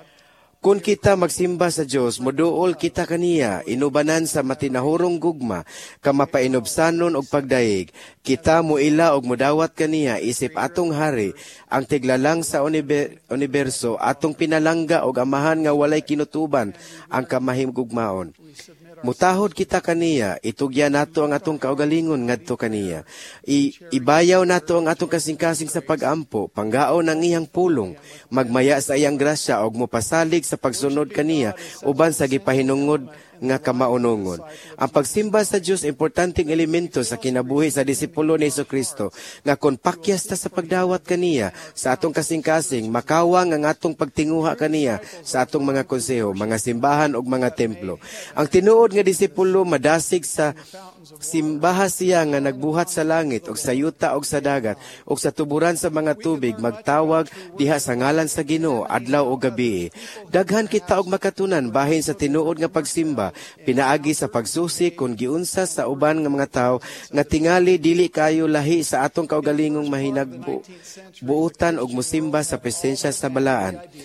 Kung kita magsimba sa Dios, moduol kita kaniya, inubanan sa matinahurong gugma, kamapainobsanon og pagdaig. Kita muila og mudawat kaniya, isip atong hari, ang tiglalang sa uniber- universo, atong pinalangga og amahan nga walay kinutuban, ang kamahimgugmaon. Mutahod kita kaniya, itugya nato ang atong kaugalingon ngadto kaniya. I, ibayaw nato ang atong kasing-kasing sa pag-ampo, panggaon ang iyang pulong, magmaya sa iyang grasya og mopasalig sa pagsunod kaniya, uban sa gipahinungod nga kamaunongon. Ang pagsimba sa Dios importanteng elemento sa kinabuhi sa disipulo ni Hesukristo, nga kon pakyas ta sa pagdawat kaniya sa atong kasing-kasing, makawang ang atong pagtinguha kaniya sa atong mga konseho, mga simbahan ug mga templo. Ang tinuod nga disipulo madasig sa simbaha siya nga nagbuhat sa langit ug sa yuta ug sa dagat ug sa tuburan sa mga tubig, magtawag diha sa ngalan sa Ginoo adlaw ug gabi. Daghan kita og makatunan bahin sa tinuod nga pagsimba, pinaagi sa pagsusi kung giunsa sa uban nga mga tao nga tingali dili kayo lahi sa atong kaugalingong mahinagbu buutan og musimba sa presensya sa balaan.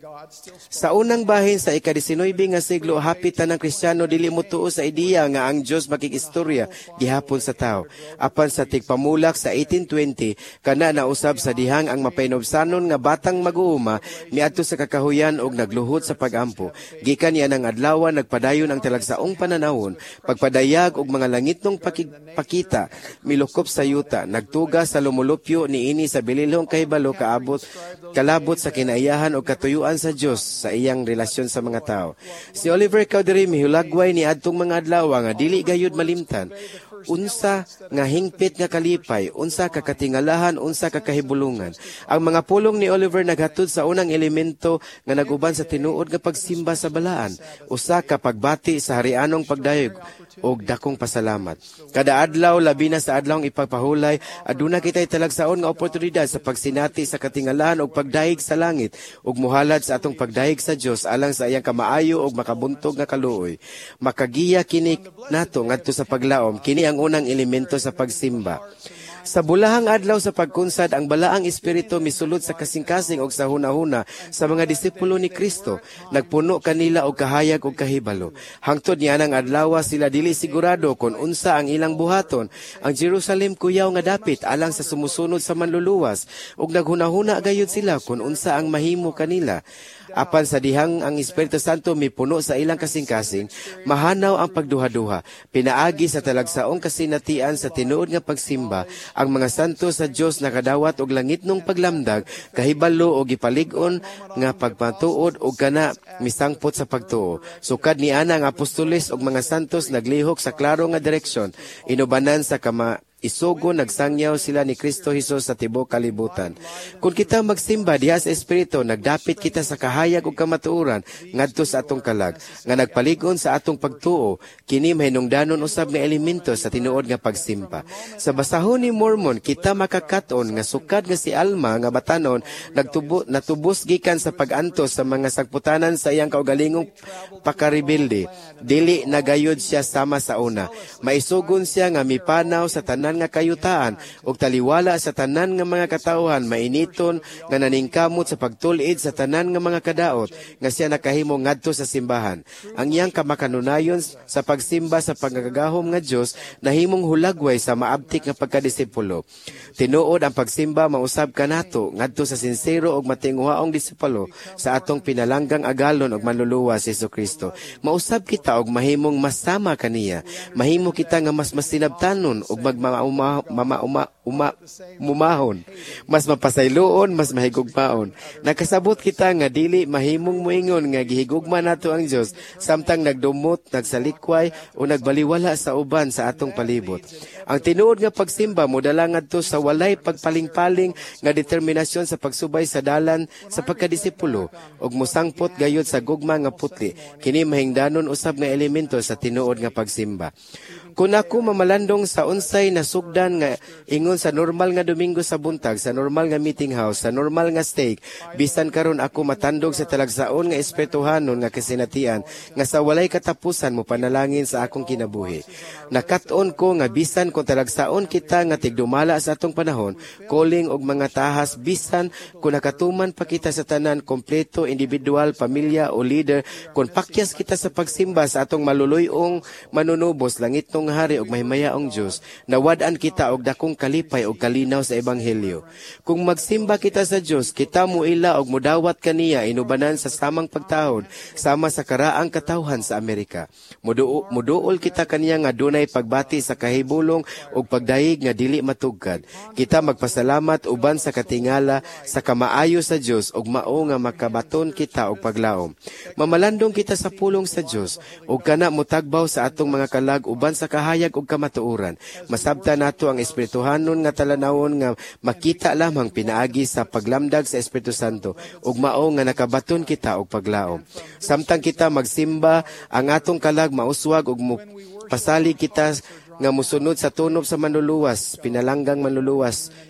Sa unang bahin sa ika-diecinuebe nga siglo, hapit tanang Kristiyano dili motuo sa ideya nga ang Dios makikistorya gihapon sa tao. Apan sa tigpamulak sa eighteen twenty, kana nausab sa dihang ang mapainobsanon nga batang mag-uuma miadto sa kakahuyan og nagluhot sa pagampo. Gikan niya ng adlaw nagpadayon ang talagsaong pananawon, pagpadayag og mga langitnong pakita, milukop sa yuta, nagtuga sa lumulupyo niini sa bililhong kahibalo kaabot kalabot sa kinaiyahan o katuyuan sa Dios sa iyang relasyon sa mga tao. Si Oliver Cowdery mihulagway ni adtong mga adlaw nga dili gayud malimtan unsa nga hingpit nga kalipay, unsa ka katingalahan, unsa ka kahibulungan. Ang mga pulong ni Oliver naghatod sa unang elemento nga naguban sa tinuod nga pagsimba sa balaan, usa ka pagbati sa harianong pagdayog og dakong pasalamat. Kada adlaw labi na sa adlawng ipagpahulay, aduna kitay talagsaon nga oportunidad sa pagsinati sa katingalahan og pagdayeg sa langit ug muhalad sa atong pagdayeg sa Dios alang sa iyang kamaayo og makabuntog nga kaluoy. Makagiya kini nato ngadto sa paglaom, kini ang unang elemento sa pagsimba. Sa bulahang adlaw sa pagkunsad, ang balaang espiritu misulod sa kasing-kasing og sa hunahuna sa mga disipulo ni Kristo. Nagpuno kanila og kahayag og kahibalo. Hangtod niya ng adlaw sila dili sigurado kung unsa ang ilang buhaton. Ang Jerusalem kuyaw nga dapit alang sa sumusunod sa manluluwas ug naghunahuna gayud sila kung unsa ang mahimo kanila. Apan sa dihang ang Espiritu Santo mipuno sa ilang kasing-kasing, mahanaw ang pagduha-duha. Pinaagi sa talagsaong kasinatian sa tinuod nga pagsimba, ang mga santo sa Dios nakadawat og langitnong paglamdag, kahibalo og gipalig-on nga pagpatuod og kana misangpot sa pagtuo. Sukad ni ana ang apostoles og mga santos naglihok sa klaro nga direksyon, inubanan sa kama isugo nagsangyaw sila ni Kristo Hesus sa tibuok kalibutan. Kung kita magsimba diha sa Espiritu, nagdapit kita sa kahayag ug kamatuoran ngadto sa atong kalag, nga nagpaligon sa atong pagtuo, kini mahinungdanon usab nga elemento sa tinuod nga pagsimba. Sa basahon ni Mormon, kita makakaton nga sukad nga si Alma nga batanon nagtubo natubos gikan sa pag-antos sa mga sagputanan sa iyang kaugalingong pakaribilde. Dili nagayod siya sama sa una. Maisugon siya nga mipanaw sa tanan nga kayutaan ug taliwala sa tanan nga mga katawhan, mainiton nga naningkamot sa pagtul-id sa tanan nga mga kadaot nga siya nakahimo ngadto sa simbahan. Ang iyang kamakanunayon sa pagsimba sa pagkagahom nga Dios nahimong hulagway sa maabtik nga pagkadisipulo. Tinuod ang pagsimba mausab kanato ngadto sa sincero ug matinguhaong disipulo sa atong pinalanggang agalon ug manluluwas si Jesucristo. Mausab kita og mahimong masama kaniya. Mahimo kita nga mas masinabtanon ug magma Uma, mama, uma, uma, mumahon, mas mapasayloon, mas mahigugmaon. Nakasabot kita nga dili mahimong muingon nga gihigugma nato ang Dios samtang nagdumot, nagsalikway o nagbaliwala sa uban sa atong palibot. Ang tinuod nga pagsimba modala ngadto sa walay pagpaling-paling nga determinasyon sa pagsubay sa dalan sa pagkadisipulo ug musangpot gayud sa gugma nga putli. Kini mahingdanon usab nga elemento sa tinuod nga pagsimba. Kung ako mamalandong sa unsay nasugdan nga ingon sa normal nga Domingo sa buntag, sa normal nga meeting house, sa normal nga steak, bisan karon ako matandog sa talagsaon nga espirituhanon nga kasinatian nga sa walay katapusan mo panalangin sa akong kinabuhi. Nakat-on ko nga bisan kung talagsaon kita nga tigdumala sa atong panahon, calling og mga tahas bisan kung nakatuman pa kita sa tanan, kompleto, individual, pamilya o leader, kung pakyas kita sa pagsimba sa atong maluluyong manunubos, langitong hari og mahimayaong Dios, nawad-an kita og dakong kalipay og kalinaw sa ebanghelyo. Kung magsimba kita sa Dios, kita muila og mudawat kaniya inubanan sa samang pagtahod sama sa karaang katawhan sa Amerika. Muduo, muduol kita kaniya nga dunay pagbati sa kahibulong og pagdayeg nga dili matugkad. Kita magpasalamat uban sa katingala sa kamaayo sa Dios og mao nga makabaton kita og paglaom. Mamalandong kita sa pulong sa Dios og kana mutagbaw sa atong mga kalag uban sa kahayag ug kamatuoran. Masabta nato ang espirituhanon nga talanawon nga makita lamang pinaagi sa paglamdag sa Espiritu Santo ug mao nga nakabaton kita og paglaom. Samtang kita magsimba, ang atong kalag mauswag ug pasali kita nga musunod sa tunob sa manluluwas, pinalanggang manluluwas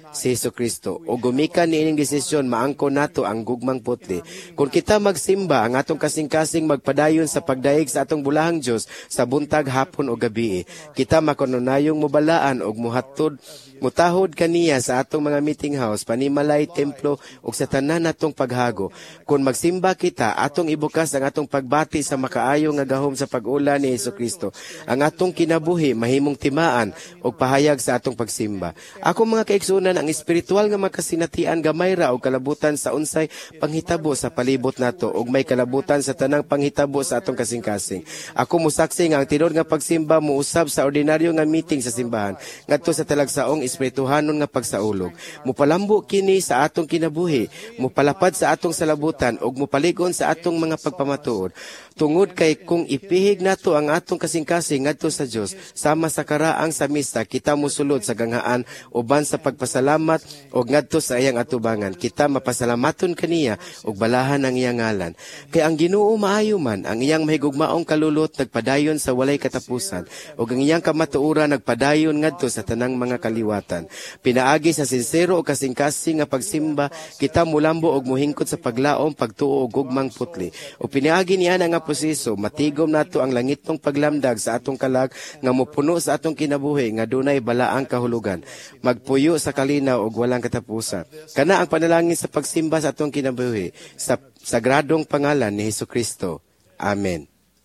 si Jesucristo. O gumikan niining desisyon maangko nato ang gugmang putli. Kung kita magsimba, ang atong kasing-kasing magpadayon sa pagdaig sa atong bulahang Dios sa buntag, hapon o gabi. Kita makanunayong mubalaan og muhatod mutahod kaniya sa atong mga meeting house, panimalay, templo, ug sa tanan natong paghago. Kung magsimba kita, atong ibukas ang atong pagbati sa makaayo nga gahom sa pag-ula ni Jesucristo. Ang atong kinabuhi mahimong timaan ug pahayag sa atong pagsimba. Ako mga kaigsunan, ang espiritual nga makasinatian gamay ra og kalabutan sa unsay panghitabo sa palibot nato ug may kalabutan sa tanang panghitabo sa atong kasing-kasing. Ako musaksi nga ang tinud nga pagsimba muusab sa ordinaryo nga meeting sa simbahan ngadto sa talagsaong espirituhanon nga pagsaulog. Mupalambo kini sa atong kinabuhi, mupalapad sa atong salabutan ug mupaligon sa atong mga pagpamatuod. Tungod kay kung ipihig nato ang atong kasing-kasing ngadto sa Dios sama sa karaang sa misa, kita musulod sa ganghaan uban sa pagpasalamat ug ngadto sa iyang atubangan. Kita mapasalamaton kaniya ug balahan ang iyang ngalan. Kay ang Ginoo maayo man, ang iyang mahigugmaong kalulot nagpadayon sa walay katapusan ug ang iyang kamatuoran nagpadayon ngadto sa tanang mga kaliwatan. Pinaagi sa sincero o kasing-kasing nga pagsimba, kita mulambo og muhingkot sa paglaom, pagtuo og gugmang putli. O pinaagi niya nga proseso, matigom nato ang langitong paglamdag sa atong kalag nga mopuno sa atong kinabuhi nga dunay balaang kahulugan. Magpuyo sa kalinaw og walang katapusan. Kana ang panalangin sa pagsimba sa atong kinabuhi sa sagradong pangalan ni Jesucristo. Amen.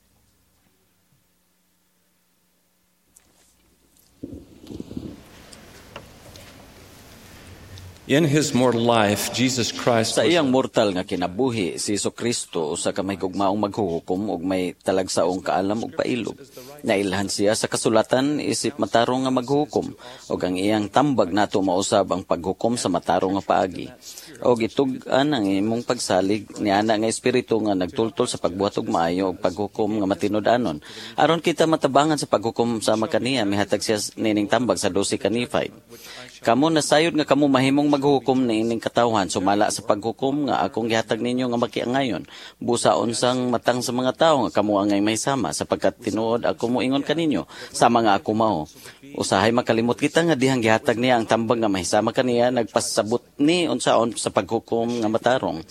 In his mortal life, Jesus Christ sa iyang mortal nga kinabuhi, si Jesucristo usa ka may gugmaong maghuhukom ug may talagsaong kaalam ug pailog. Nailhan siya sa kasulatan isip matarong nga maghuhukom ug ang iyang tambag nato mausab ang paghukom sa matarong nga paagi. Og itug-an ang imong pagsalig niana nga espiritu nga nagtultol sa pagbuhat og maayo ug paghukom nga matinud-anon. Aron kita matabangan sa paghukom sama kaniya, mihatag siya nining tambag sa twelve kanifay. Kamo nasayod nga kamo mahimong maghukom na ining katawhan sumala sa paghukom nga akong gihatag ninyo nga makiangayon. Busaon sang matang sa mga tawo nga kamo angay mahisama sapagkat tinuod ako mo ingon kaninyo sama nga ako mao. Usahay makalimot kita nga dihang gihatag niya ang tambag nga mahisama kaniya nagpasabot ni unsaon sa paghukom nga matarong.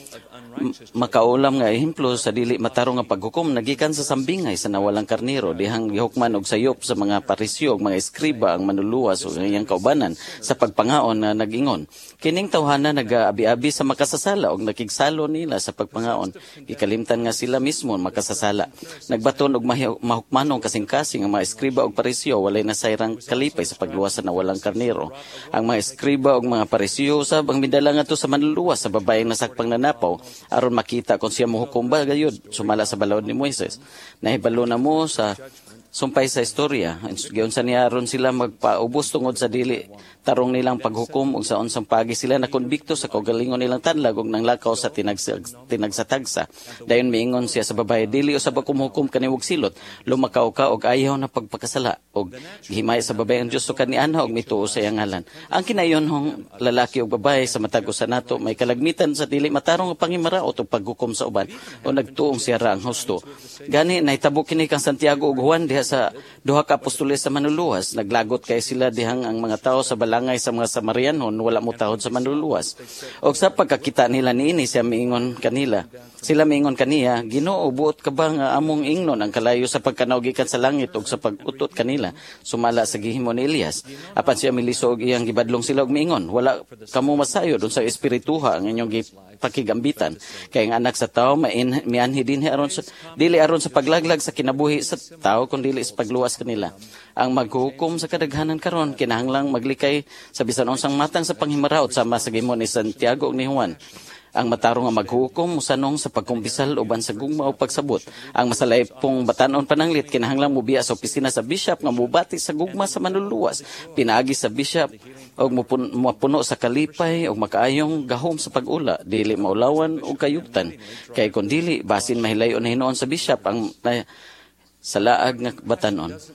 Makaulam nga ehemplo sa dili matarong nga paghukom nagikan sa sambingay sa nawalang karnero dihang gihukman og sayop sa mga parisyo ug mga eskriba ang manluluwas ug iyang kaubanan sa pagpangaon na nagingon kining tawhana nagaabi-abi sa makasasala ug nakigsalo nila sa pagpangaon gikalimtan nga sila mismo makasasala nagbaton og mahukmanong kasing-kasing ang mga eskriba ug parisyo walay nasayrang kalipay sa pagluwas sa nawalang karnero. Ang mga eskriba ug mga parisyo usab ang midala ngadto sa manluluwas sa babaeng nasakpang nanapaw aron makita kung siya mohukom ba gayud sumala sa balawod ni Moises. Nahibalo na mo sa sumpay sa istorya. Giyon sa niya aron sila magpaubos tungod sa dili tarong nilang paghukom ug sa unsang pagi sila nakonbikto sa kaugalingon nilang tanlag ug nanglakaw sa tinagsatagsa. Dayon miingon siya sa babae, dili usab ako mohukom kaniwog silot, lumakaw ka og ayaw na pagpakasala ug gihimay sa babae ang Dios so kaniana ug mituo sa iyang ngalan. Ang kinayonhong lalaki ug babae sa matag usa nato may kalagmitan sa dili matarong nga pangimaraot ug paghukom sa uban o nagtuong siya ra ang husto. Gani nahitabo kini kang Santiago ug Juan diha sa duha ka apostoles sa manluluwas. Naglagot kay sila dihang ang mga tao sa balangay sa mga Samarianon wala mo tahod sa manluluwas. Og sa pagkakita nila niini siya miingon kanila. Sila miingon kaniya, Ginoo, buot ka ba nga among ingnon ang kalayo sa pagkanaw gikan sa langit ug sa pag-utot kanila sumala sa gihimo ni Elias. Apan siya milisog iyang gibadlong sila og miingon, wala kamo masayod unsa espirituha ang inyong pakigambitan kay ang anak sa tao main mianhi dinhi aron sa dili aron sa paglaglag sa kinabuhi sa tao kundi dili sa pagluwas kanila. Ang maghukom sa kadaghanan karon kinahanglang maglikay sa bisan unsang matang sa panghimaraot sama sa gihimo ni Santiago ug ni Juan. Ang matarong nga maghukom musanong sa pagkumbisal uban sa gugma o pagsabot. Ang masalaypong batanon pananglit kinahanglang mubiya sa opisina sa bishop nga mubati sa gugma sa manluluwas. Pinaagi sa bishop og mapuno sa kalipay og makaayong gahom sa pag-ula, dili maulawan og kayutan. Kay kun dili basin mahilayon na hinoon sa bishop ang na, sa laag nga batanon.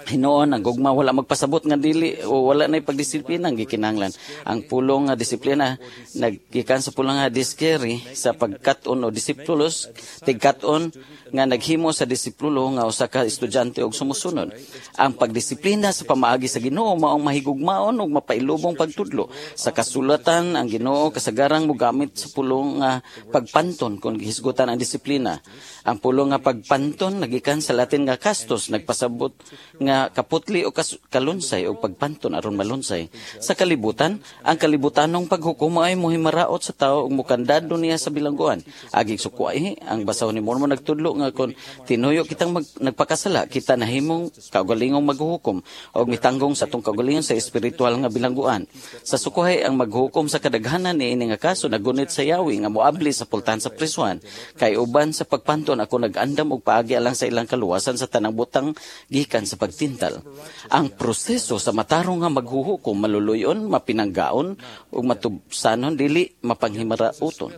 Hinoon ang gugma wala magpasabot nga dili o wala na pagdisiplina ang gikinahanglan. Ang pulong nga disiplina naggikan sa pulong nga diskeri sa pagkat-on o disipulos tigkat-on nga naghimo sa disipulo nga usa ka estudyante og sumusunod. Ang pagdisiplina sa pamaagi sa Ginoo maong mahigugmaon ug mapailubong pagtudlo. Sa kasulatan ang Ginoo kasagarang mogamit sa pulong nga pagpanton kung gihisgutan ang disiplina. Ang pulong nga pagpanton nagikan sa Latin nga castos, nagpasabot nga kaputli o kas- kalunsay o pagpanton aron malunsay. Sa kalibutan, ang kalibutanong paghukom ay mohimaraot sa tao ug mukandado niya sa bilangguan. Agig sukwai ang basahon ni Mormon nagtudlo nga kon tinuyo kitang mag, nagpakasala, kita nahimong kaugalingong maghukom o mitanggong sa tong kaugalingon sa espiritual nga bilangguan. Sa sukuhay ang maghukom sa kadaghanan ni ini nga kaso nagunit sa yawi nga moabli sa pultan sa prisuan. Kay uban sa pagpanton ako nag-andam og paagi alang sa ilang kaluwasan sa tanang butang gikan sa pagtintal. Ang proseso sa matarong nga maghuhukom maluluyon, mapinanggaon ug matubsanon dili mapanghimarauton.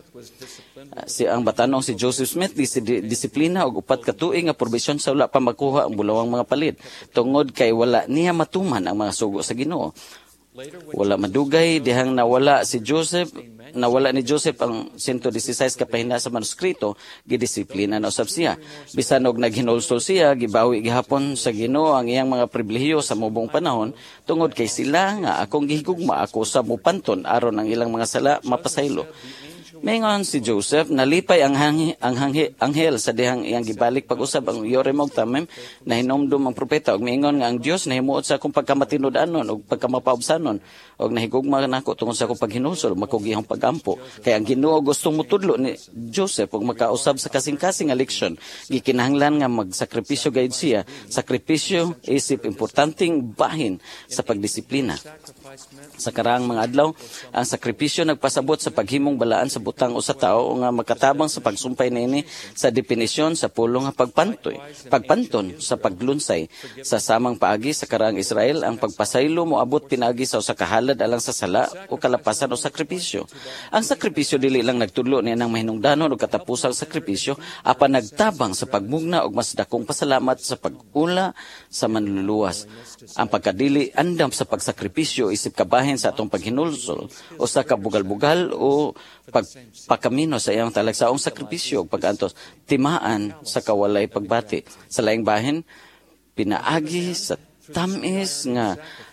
Si ang batanong si Joseph Smith di si disiplina og upat ka tuig nga probisyon sa wala pa makuha ang bulawang mga palit tungod kay wala niya matuman ang mga sugo sa Ginoo. Wala madugay dihang nawala si Joseph, nawala ni Joseph ang one hundred sixteen ka pahina sa manuskrito, gidisiplina na usab siya. Bisan og naghinulsol siya, gibawi gihapon sa Ginoo ang iyang mga pribilehiyo sa mubong panahon tungod kay sila nga akong gihigugma ako sa mupanton aron ang ilang mga sala mapasaylo. Mingon si Joseph, nalipay ang hanghi, ang hanghi, anghel sa dihang iyang gibalik pag-usab ang Yorem og Tamim na hinomdom ang propeta og mingon nga ang Dios nahimuot sa akong pagkamatinud-anon og pagkamapaubsanon og nahigugma nako tungod sa akong paghinulsol makugihang pagampo. Kay ang Ginoo gustong mutudlo ni Joseph og makausab sa kasing-kasing nga leksyon. Gikinahanglan nga magsakripisyo gayud siya. Sakripisyo isip importanteng bahin sa pagdisiplina. Sa karaang mga adlaw, ang sakripisyo nagpasabot sa paghimong balaan sa butang o sa tao nga makatabang sa pagsumpay niini sa definisyon sa pulong nga pagpantoy, pagpanton sa paglunsay. Sa samang paagi sa karaang Israel, ang pagpasaylo moabot pinagi sa usa ka halad alang sa sala o kalapasan o sakripisyo. Ang sakripisyo dili lang nagtudlo niya ng mahinungdanon o katapusang sakripisyo, apan nagtabang sa pagmugna og mas dakong pasalamat sa pag-ula sa manluluwas. Ang pagkadili andam sa pagsakripisyo isip kabahin sa atong paghinulsol o sa kabugal-bugal o pagpakamino sa iyang talagsaong sakripisyo o pag-antos timaan sa kawalay pagbati. Sa laing bahin, pinaagi sa tamis nga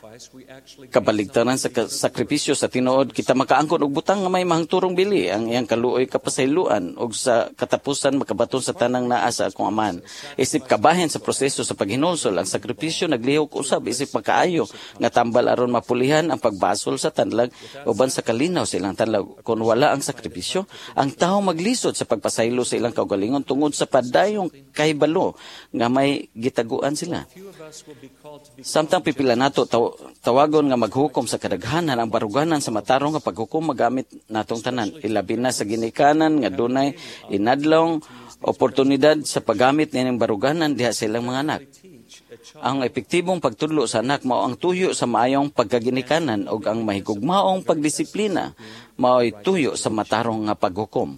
kabaligtaran sa sakripisyo sa tinuod kita makaangkon og butang nga may mahangturong bili ang iyang kaluoy kapasayloan og sa katapusan makabaton sa tanang naa sa akong amahan. Isip kabahin sa proseso sa paghinulsol ang sakripisyo naglihok usab isip makaayo nga tambal aron mapulihan ang pagbasol sa tanlag uban sa kalinaw sa ilang tanlag. Kung wala ang sakripisyo, ang tawo maglisod sa pagpasaylo sa ilang kaugalingon tungod sa padayong kahibalo nga may gitaguan sila. Samtang pipila nato taw- tawagon nga maghukom sa kadaghanan ang baruganan sa matarong nga paghukom magamit natong tanan. Ilabi na sa ginikanan nga dunay inadlong oportunidad sa paggamit nining baruganan diha sa ilang mga anak. Ang epektibong pagtudlo sa anak mao ang tuyo sa maayong pagkaginikanan ug ang mahigugmaong pagdisiplina mao'y tuyo sa matarong nga paghukom.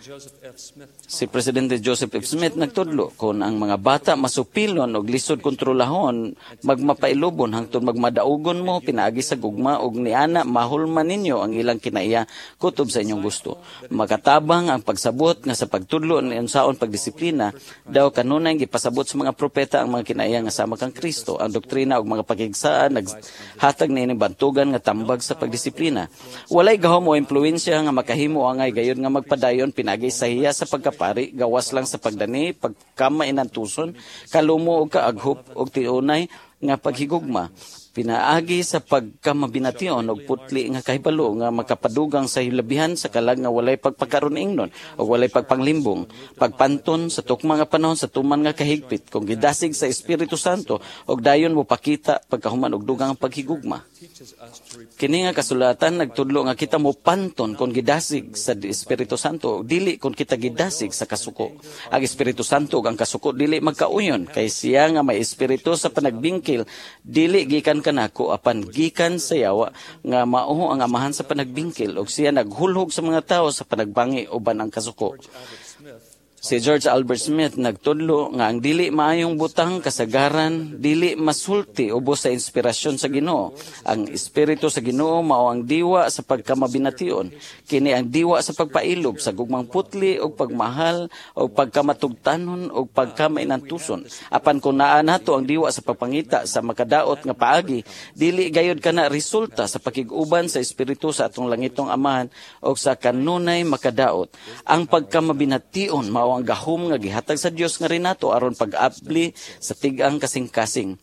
Si Presidente Joseph F. Smith nagtudlo kung ang mga bata masupilon og lisod kontrolahon, magmapailubon hangtod magmadaugon mo pinaagi sa gugma og niana mahulman ninyo ang ilang kinaiya kutob sa inyong gusto. Makatabang ang pagsabot nga sa pagtudlo ni unsaon pagdisiplina daw kanunay gipasabot sa mga propeta ang mga kinaiya nga sama kang Kristo. Ang doktrina og mga pakigsaan naghatag niini bantugan nga tambag sa pagdisiplina. Walay gahom o impluwensya nga makahimo angay gayon nga magpadayon pinagi sa hiya sa pagkapari gawas lang sa pagdani pagkamainantuson kalumo og kaaghop og tiunay nga paghigugma pinaagi sa pagkamabination og putli nga kahibalo nga makapadugang sa hilabihan sa kalag nga walay pagpakaron ingnon o walay pagpanglimbong pagpanton sa tukma nga panahon sa tuman nga kahigpit kung gidasig sa Espiritu Santo og dayon mo pakita pagkahuman og dugang paghigugma. Kini nga kasulatan nagtudlo nga kita mo panton kung gidasig sa Espiritu Santo dili kung kita gidasig sa kasuko. Ang Espiritu Santo ug ang kasuko dili magkauyon kay siya nga may espiritu sa panagbingkil dili gikan kanako apan gikan sa yawa nga mao ang amahan sa panagbingkil ug siya naghulhog sa mga tawo sa panagbangi uban ang kasuko. Si George Albert Smith nagtudlo nga ang dili maayong butang kasagaran, dili masulti ubos sa inspirasyon sa Ginoo. Ang espiritu sa Ginoo mao ang diwa sa pagkamabination. Kini ang diwa sa pagpailob sa gugmang putli o pagmahal o pagkamatugtanon o pagkamainantuson. Apan kung naa nato ang diwa sa pagpangita sa makadaot nga paagi, dili gayud kana resulta sa pakig-uban sa espiritu sa atong langitong Amahan o sa kanunay makadaot. Ang pagkamabination mao ang gahom nga gihatag sa Dios nga rin nato aron pag-abli sa tigang kasing-kasing.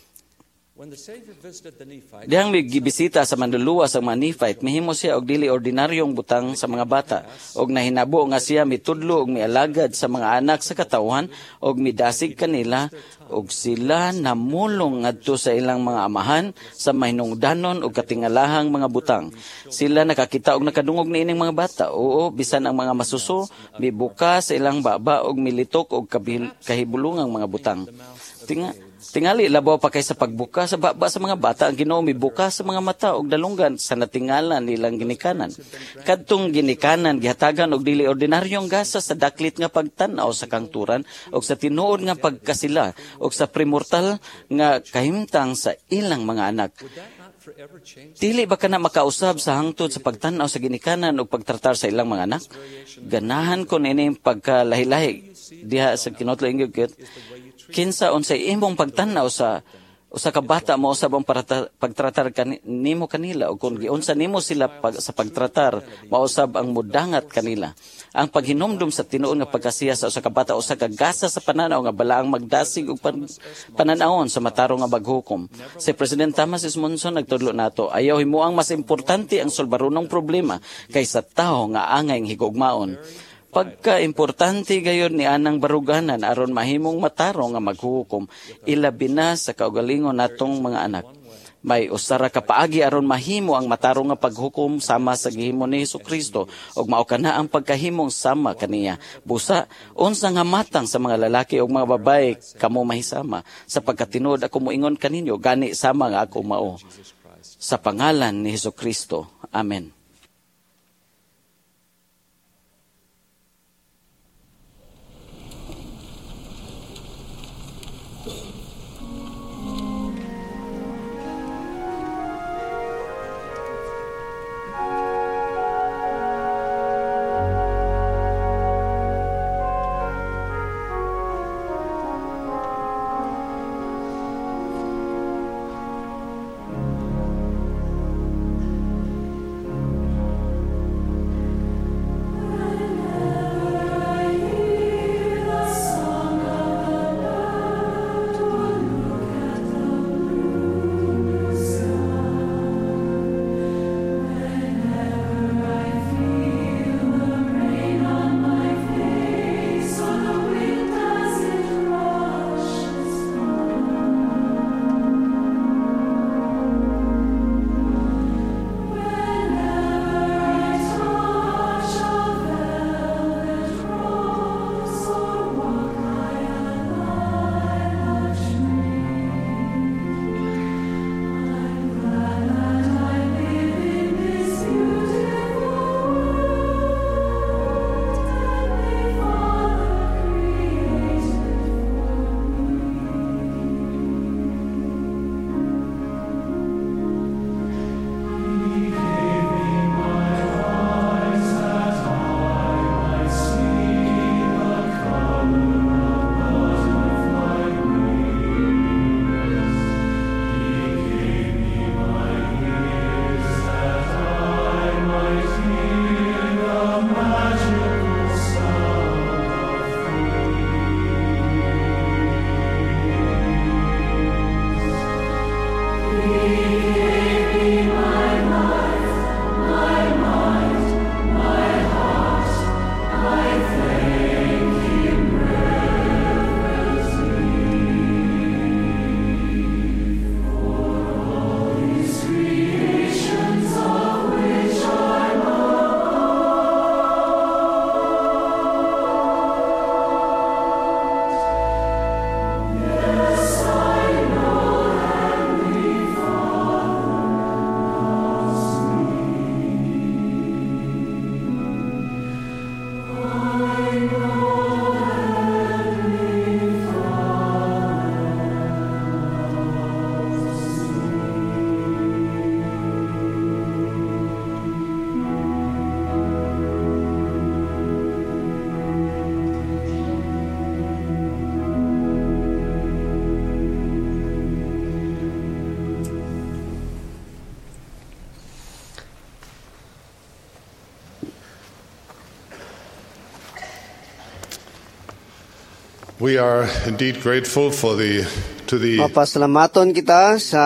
Dihang may gibisita sa manluluwa sa mga Nephite, mihimo siya og dili ordinaryong butang sa mga bata, og nahinabo nga siya mitudlo og mialagad sa mga anak sa katawhan, og midasig kanila, og sila namulong ngadto sa ilang mga amahan sa mahinungdanon og katingalahang mga butang. Sila nakakita og nakadungog niining mga bata, oo, bisan ang mga masuso, mibuka sa ilang baba og militok og kahibulungang mga butang. Tinga Tingali labaw pa kay sa pagbuka sa baba sa mga bata, ang Ginoo mibuka sa mga mata og dalunggan sa natingalan nilang ginikanan. Kadtong ginikanan gihatagan og dili ordinaryong gasa sa daklit nga pagtan-aw sa kangturan og sa tinuod nga pagkasila og sa primortal nga kahimtang sa ilang mga anak. Dili ba kana makausab sa hangtod sa pagtan-aw sa ginikanan o pagtratar sa ilang mga anak? Ganahan ko nining pagkalahi-lahi diha sa kinotlo ingyot kinsa unsay imong pagtan-aw sa usa ka bata mo usab ang pagtratar kani, nimo kanila o kung giunsa nimo sila pag, sa pagtratar mausab ang mudangat kanila. Ang paghinumdum sa tinuod nga pagkasiya sa usa ka bata usa ka gasa sa pananaw nga balaang magdasig og pan, pananawon sa matarong nga baghukom. Si President Thomas S. Monson nagtudlo nato, ayaw himuang mas importante ang solbarunong problema kaysa tao nga angay higugmaon. Pagka-importante gayon ni anang baruganan aron mahimong matarong nga maghuhukom, ilabi na sa kaugalingon natong mga anak. May usara ka paagi aron mahimo ang matarong nga paghukom sama sa gihimo ni Hesukristo ug mao kana ang pagkahimong sama kaniya. Busa unsa nga matang sa mga lalaki ug mga babaye kamo mahisama sa pagkatinuod ako moingon kaninyo gani sama nga ako mao. Sa pangalan ni Hesukristo. Amen. We are indeed grateful for the to the Mapasalamaton kita sa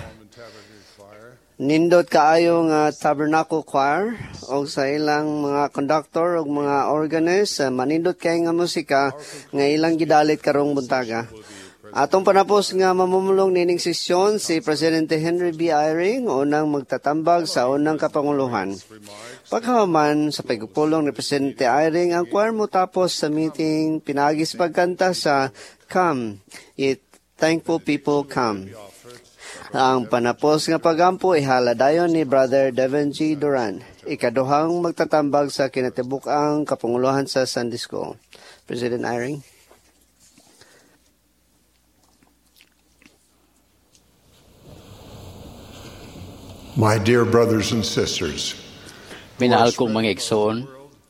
nindot kaayo nga Tabernacle Choir o sa ilang mga conductor o mga organist, uh, manindot kay nga musika nga ilang gidalit karong buntaga. Atong panapos nga mamumulong nining sesyon si Presidente Henry B. Eyring, unang magtatambag sa unang kapanguluhan. Pagkaman sa pagpulong ni Presidente Eyring, ang choir mo tapos sa meeting pinagis pagkanta sa Come, Ye Thankful People Come. Ang panapos nga pagampo ihaladayon ni Brother Devin G. Duran, ikaduhang magtatambag sa kinatibuk-ang kapanguluhan sa Sunday School. President Eyring. My dear brothers and sisters, minahal kong mga igsoon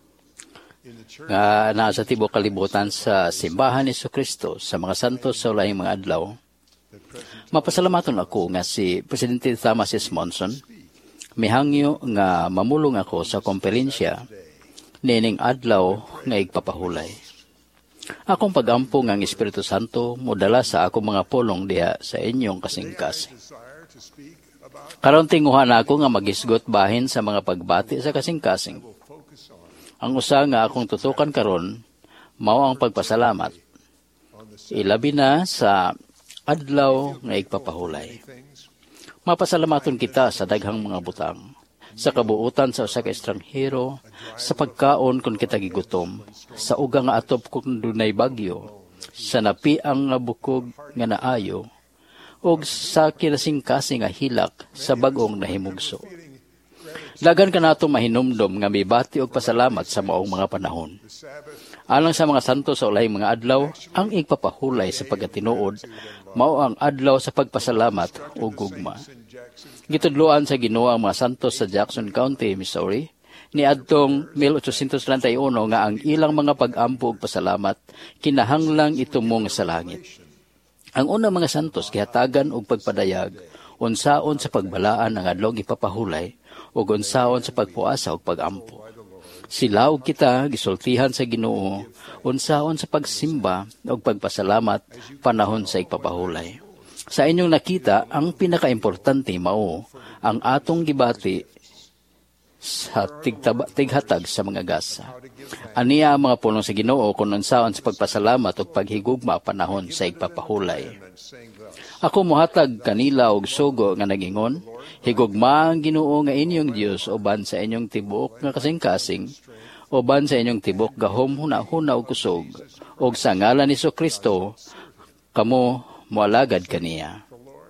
nga nasa tibok kalibutan sa simbahan ni Jesucristo sa mga santos sa ulahing mga adlaw, mapasalamaton ako nga si Presidente Thomas S. Monson mihangyo nga mamulong ako sa komperensya nining adlaw nga igpapahulay. Akong pagampo nga ang Espiritu Santo modala sa akong mga pulong diha sa inyong kasing-kasing. Karon tinguhan ako nga magisgot bahin sa mga pagbati sa kasing-kasing. Ang usa nga akong tutukan karon mao ang pagpasalamat. Ilabi na sa adlaw nga igpapahulay. Mapasalamaton kita sa daghang mga butang, sa kabuutan sa usa ka estranghero, sa pagkaon kung kita gigutom, sa uga nga atop kung dunay bagyo, sa napiang nga bukog nga naayo, og sa kinasing-kasing nga hilak sa bagong nahimugso. Dagan ka nato mahinumdom nga mibati og pasalamat sa maong mga panahon. Alang sa mga santo sa ulahing mga adlaw, ang igpapahulay sa pagkatinuod, mao ang adlaw sa pagpasalamat o gugma. Gitudloan sa Ginoo ang mga santos sa Jackson County, Missouri, ni adtong eighteen thirty-one nga ang ilang mga pag-ampo og pasalamat kinahanglang itumong sa langit. Ang unang mga santos gihatagan og pagpadayag unsaon sa pagbalaan ang adlaw ipapahulay ug unsaon sa pagpuasa ug pag-ampo. Sila ug kita gisultihan sa Ginoo unsaon sa pagsimba ug pagpasalamat panahon sa igpapahulay. Sa inyong nakita, ang pinakaimportante mao ang atong gibati sa tigtaba, tighatag sa mga gasa. Aniya ang mga pulong sa Ginoo kung unsaon sa pagpasalamat o paghigugma panahon sa igpapahulay. Ako mohatag kanila og sugo nga nagingon, higugma ang Ginoo nga inyong Dios uban sa inyong tibuok nga kasing-kasing, uban sa inyong tibuok gahom huna-huna og kusog, og sa ngalan ni Jesucristo kamo moalagad kaniya.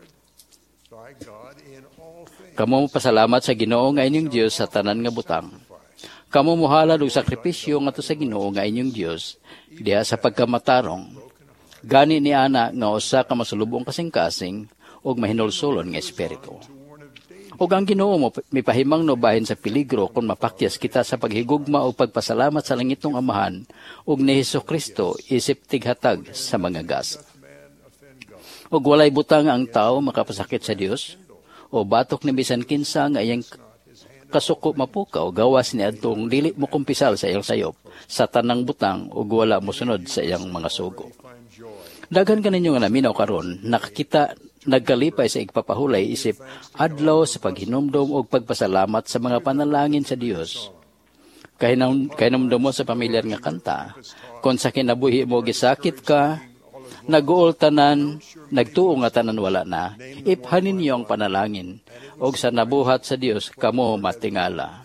Kamo pasalamat sa Ginoo nga inyong Dios sa tanan nga butang. Kamo mohalad og sakripisyo ngadto sa Ginoo nga inyong Dios diha sa pagkamatarong. Gani ni ana nga usa ka masulubong kasing-kasing og mahinulsulon nga espiritu. Ug ang Ginoo mo mipahimang no bahin sa peligro kung mapakyas kita sa paghigugma o pagpasalamat sa langitong Amahan ug ni Jesucristo isip tighatag sa mga gasa. Ug walay butang ang tao makapasakit sa Dios o batok ni bisan kinsa nga iyang kasuko mapukaw gawas ni adtong dili mo kumpisal sa iyang sayop sa tanang butang ug wala mo sunod sa iyang mga sugo. Daghan kaninyo nga naminaw karon nakakita nagkalipay sa igpapahulay isip adlaw sa paghinumdom og pagpasalamat sa mga panalangin sa Dios. Kahinam kahinumdom mo sa pamilyar nga kanta kung sa kinabuhi mo gisakit ka, nag-uol tanan, nagtuo nga tanan wala na, iphanin niyo ang panalangin, og sa nabuhat sa Dios kamo matingala.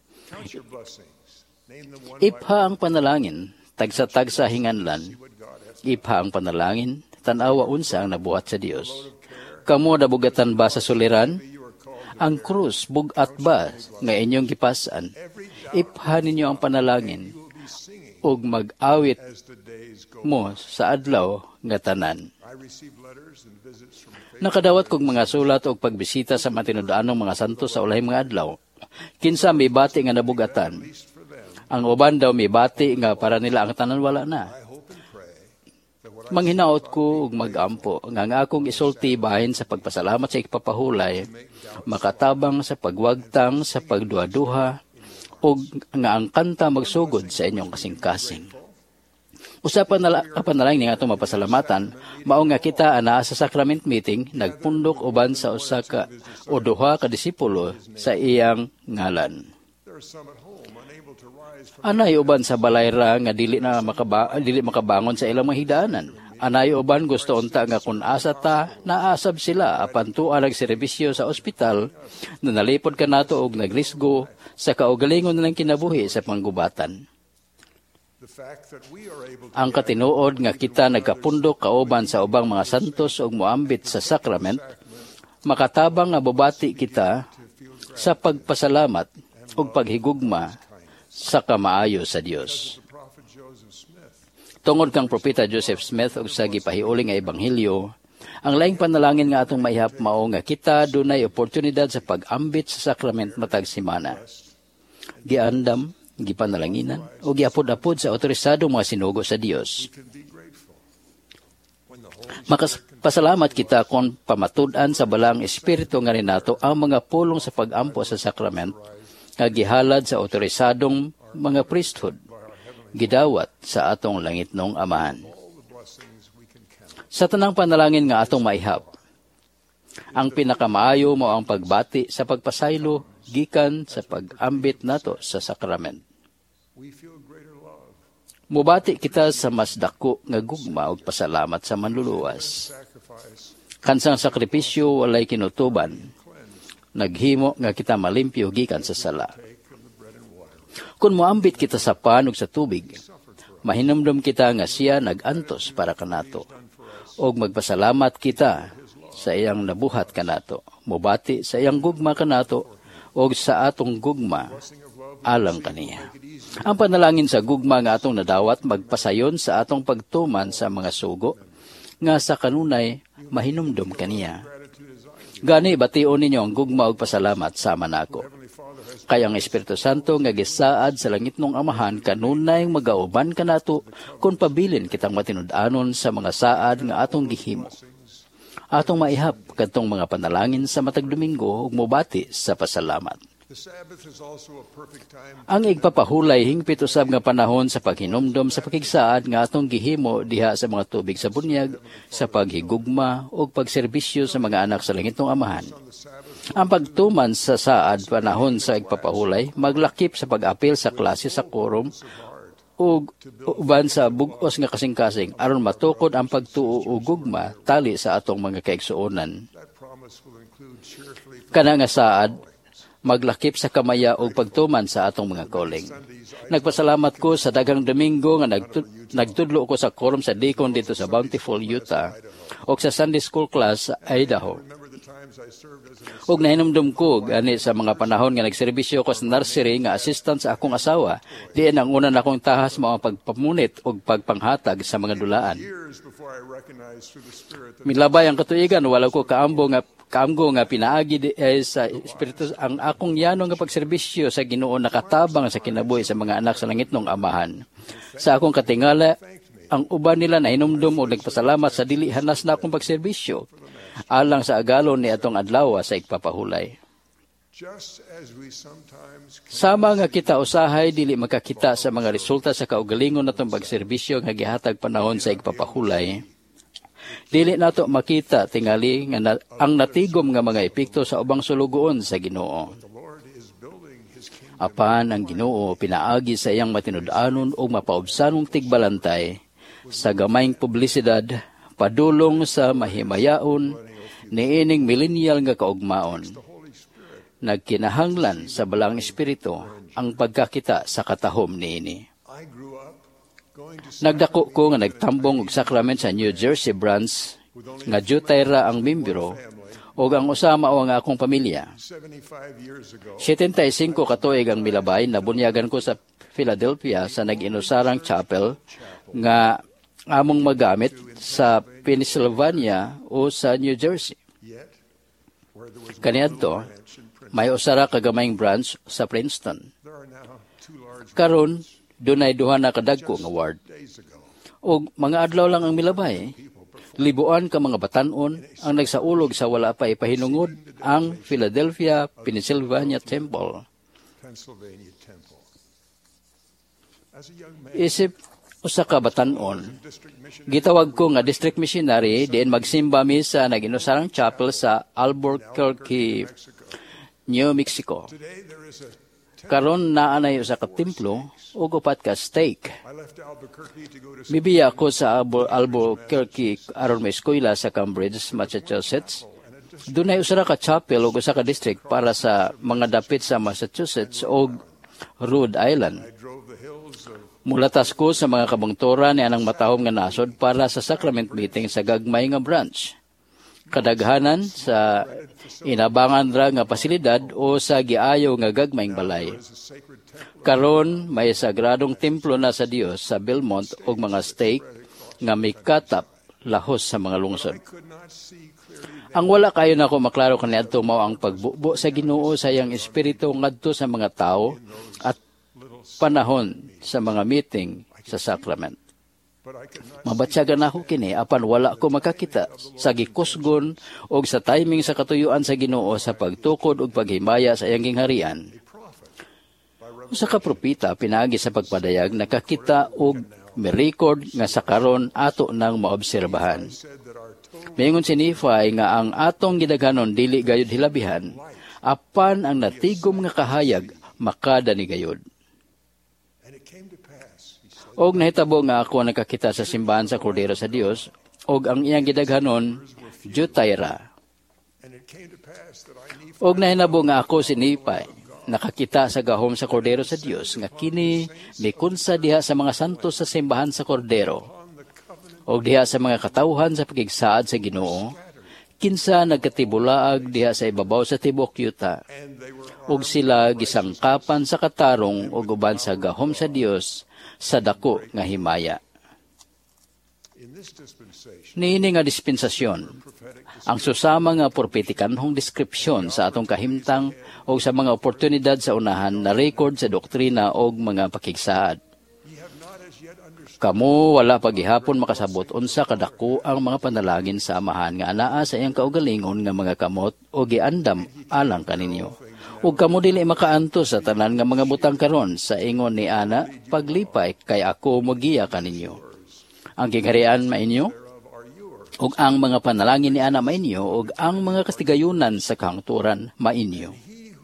Ipha ang panalangin, tagsa-tagsa hinganlan. Ipha ang panalangin, tanawa unsa ang nabuhat sa Dios. Kamo nabugatan ba sa suliran? Ang krus bugat ba nga inyong gipasan? Ipha ninyo ang panalangin, og mag-awit mo sa adlaw nga tanan. Nakadawat kog mga sulat og pagbisita sa matinud-anong mga santo sa ulahing mga adlaw. Kinsa may bati nga nabugatan. Ang uban daw may bati nga para nila ang tanan wala na. Manghinaot ko og mag-ampo nga nga akong isulti bahin sa pagpasalamat sa ikpapahulay, makatabang sa pagwagtang sa pagduha-duha, o nga ang kanta magsugod sa inyong kasing-kasing. Usapan na kapanalangin nga atong mapasalamatan, mao nga kita anaa sa sacrament meeting nagpundok uban sa usa ka o duha ka disipulo sa iyang ngalan. Anay uban sa balayra nga dili na makaba, dili makabangon sa ilang mga higdaanan. Anay uban gusto unta nga kun asa ta naasab sila apan tuwa nagserbisyo sa ospital na nalipod kanato og nagrisgo sa kaugalingon nilang kinabuhi sa panggubatan. Ang katinuod nga kita nagkapundok kauban sa ubang mga santos ug moambit sa sakrament, makatabang nga bubati kita sa pagpasalamat ug paghigugma sa kamaayo sa Dios. Tungod kang propeta Joseph Smith ug sa gipahiuli nga ebanghelyo, ang laing panalangin nga atong maihap mao nga kita dunay oportunidad sa pag-ambit sa sakrament matag semana. Giandam, gipanalanginan o giapod-apod sa otorisadong mga sinugo sa Dios. Makapasalamat kita kung pamatud-an sa balang espiritu nga rinato ang mga pulong sa pag-ampo sa sakrament nga gihalad sa otorisadong mga priesthood, gidawat sa atong langitnong Amahan. Sa tanang panalangin nga atong maihap, ang pinakamaayo mo ang pagbati sa pagpasaylo gikan sa pag-ambit nato sa sakrament. Mubati kita sa mas dako nga gugma ug pasalamat sa manluluwas. Kansang sakripisyo walay kinutuban, naghimo nga kita malimpyo gikan sa sala. Kung moambit kita sa pan ug sa tubig, mahinumdum kita nga siya nag-antos para kanato. Og magpasalamat kita sa iyang nabuhat kanato. Mubati sa iyang gugma kanato og sa atong gugma alang kaniya. Ang panalangin sa gugma nga atong nadawat magpasayon sa atong pagtuman sa mga sugo nga sa kanunay mahinumdum kaniya. Gani bation ninyo ang gugma og pasalamat sama nako. Kay ang Espiritu Santo nga gisaad sa langitnong Amahan kanunay magauban kanato kung pabilin kitang matinud-anon sa mga saad nga atong gihimo. Atong maihap kadtong mga panalangin sa matag Domingo ug mobati sa pasalamat. Ang igpapahulay hingpit usab nga panahon sa paghinumdom sa pakigsaad nga atong gihimo diha sa mga tubig sa bunyag, sa paghigugma ug pagserbisyo sa mga anak sa langitong Amahan. Ang pagtuman sa saad panahon sa igpapahulay maglakip sa pag-apil sa klase sa quorum ug uban sa bug-os nga kasing-kasing aron matukod ang pagtuo ug gugma tali sa atong mga kaigsuonan. Kana nga saad maglakip sa kamaya o pagtuman sa atong mga calling. Nagpasalamat ko sa daghang Domingo nga nagtud- nagtudlo ko sa quorum sa Deacon dito sa Bountiful, Utah o sa Sunday School class sa Idaho. Ug nahinumdum ko gani sa mga panahon nga nagserbisyo ko sa nursery nga assistant sa akong asawa, diin ang una akong tahas mao ang pagpamunit ug pagpanghatag sa mga dulaan. Milabay ang katuigan wala ko kaambo nga kaamgo nga pinaagi di, eh, sa Espiritu ang akong yano nga pagserbisyo sa Ginoo nakatabang sa kinabuhi sa mga anak sa langitnong Amahan. Sa akong katingala, ang uban nila na hinumdum o nagpasalamat sa dili hanas na akong pagserbisyo alang sa agalon ni atong adlaw sa igpapahulay. Sama nga kita usahay dili makakita sa mga resulta sa kaugalingon natong pagserbisyo nga gihatag panahon sa igpapahulay. Dili nato makita tingali nga na, ang natigom nga mga epekto sa ubang sulugoon sa Ginoo. Apan ang Ginoo pinaagi sa iyang matinud-anon o mapaubsanong tigbalantay sa gamayng publisidad padulong sa mahimayaon niining millennial nga kaugmaon. Nagkinahanglan sa balang espiritu ang pagkakita sa katahom niini. Nagdako ko nga nagtambong og sakrament sa New Jersey branch nga jutay ra ang membro ug ang usama o ang akong pamilya. seventy-five katuig ang milabay nabunyagan ko sa Philadelphia sa nag-inusarang chapel nga among magamit sa Pennsylvania o sa New Jersey. Kaniadto may usara ka gamayng branch sa Princeton. Karon dunay duha na kadagko nga ward. Og mga adlaw lang ang milabay, libuan ka mga batan-on ang nagsaulog sa wala pa ipahinungod ang Philadelphia, Pennsylvania Temple. Isip usa ka batan-on. Gitawag ko nga district missionary diin magsimba mi sa naginusarang chapel sa Albuquerque, New Mexico. Karon naanay usa ka templo ug upat ka stake. Mibiya ako sa Albuquerque aron may eskwela sa Cambridge, Massachusetts. Dunay usa ka chapel ug usa ka district para sa mga dapit sa Massachusetts ug Rhode Island. Mulatas ko sa mga kabangtora ni anang matahom nga nasod para sa sacrament meeting sa gagmay nga branch. Kadaghanan sa inabangan ra nga pasilidad o sa giayo nga gagmayng balay. Karon may sagradong templo na sa Dios sa Belmont ug mga stake nga may katap lahos sa mga lungsod. Ang wala kayo na ko maklaro kaniadto mao ang pagbubo sa Ginoo sa iyang espiritu ngadto sa mga tao at panahon sa mga meeting sa sacrament. Mabatsyagan ako kini apan wala ko makakita sa gikusgon o sa timing sa katuyuan sa Ginoo sa pagtukod ug paghimaya sa iyang gingharian. Usa ka propeta pinaagi sa pagpadayag nakakita og mi-record nga sa karon ato nang maobserbahan. Mingon si Nephi nga ang atong gidaghanon dili gayud hilabihan apan ang natigom nga kahayag makada ni gayud. Og nahitabo nga ako nakakita sa simbahan sa Kordero sa Dios, og ang iyang gidaghanon, Jutayra. Og nahinabo nga ako si Nephi, nakakita sa gahom sa Kordero sa Dios, nga kini mikunsa diha sa mga santos sa simbahan sa Kordero, og diha sa mga katawhan sa pagigsaad sa Ginoo, kinsa nagkatibulaag diha sa ibabaw sa tibok yuta, og sila gisangkapan sa katarong og uban sa gahom sa Dios, sa dako nga himaya. Niini nga dispensasyon, ang susama nga propetikanhong deskripsyon sa atong kahimtang o sa mga oportunidad sa unahan na record sa doktrina o mga pakigsaad. Kamu wala paghihapon makasabot unsa kadako ang mga panalangin sa amahan nga anaa sa iyang kaugalingon nga mga kamot o giandam alang kaninyo. Ug kamo dili makaanto sa tanan nga mga butang karon sa ingon ni ana paglipay kay ako mogiya kaninyo. Ang gigharian mainyo ug ang mga panalangin ni ana mainyo ug ang mga kastigayunan sa kahangturan mainyo.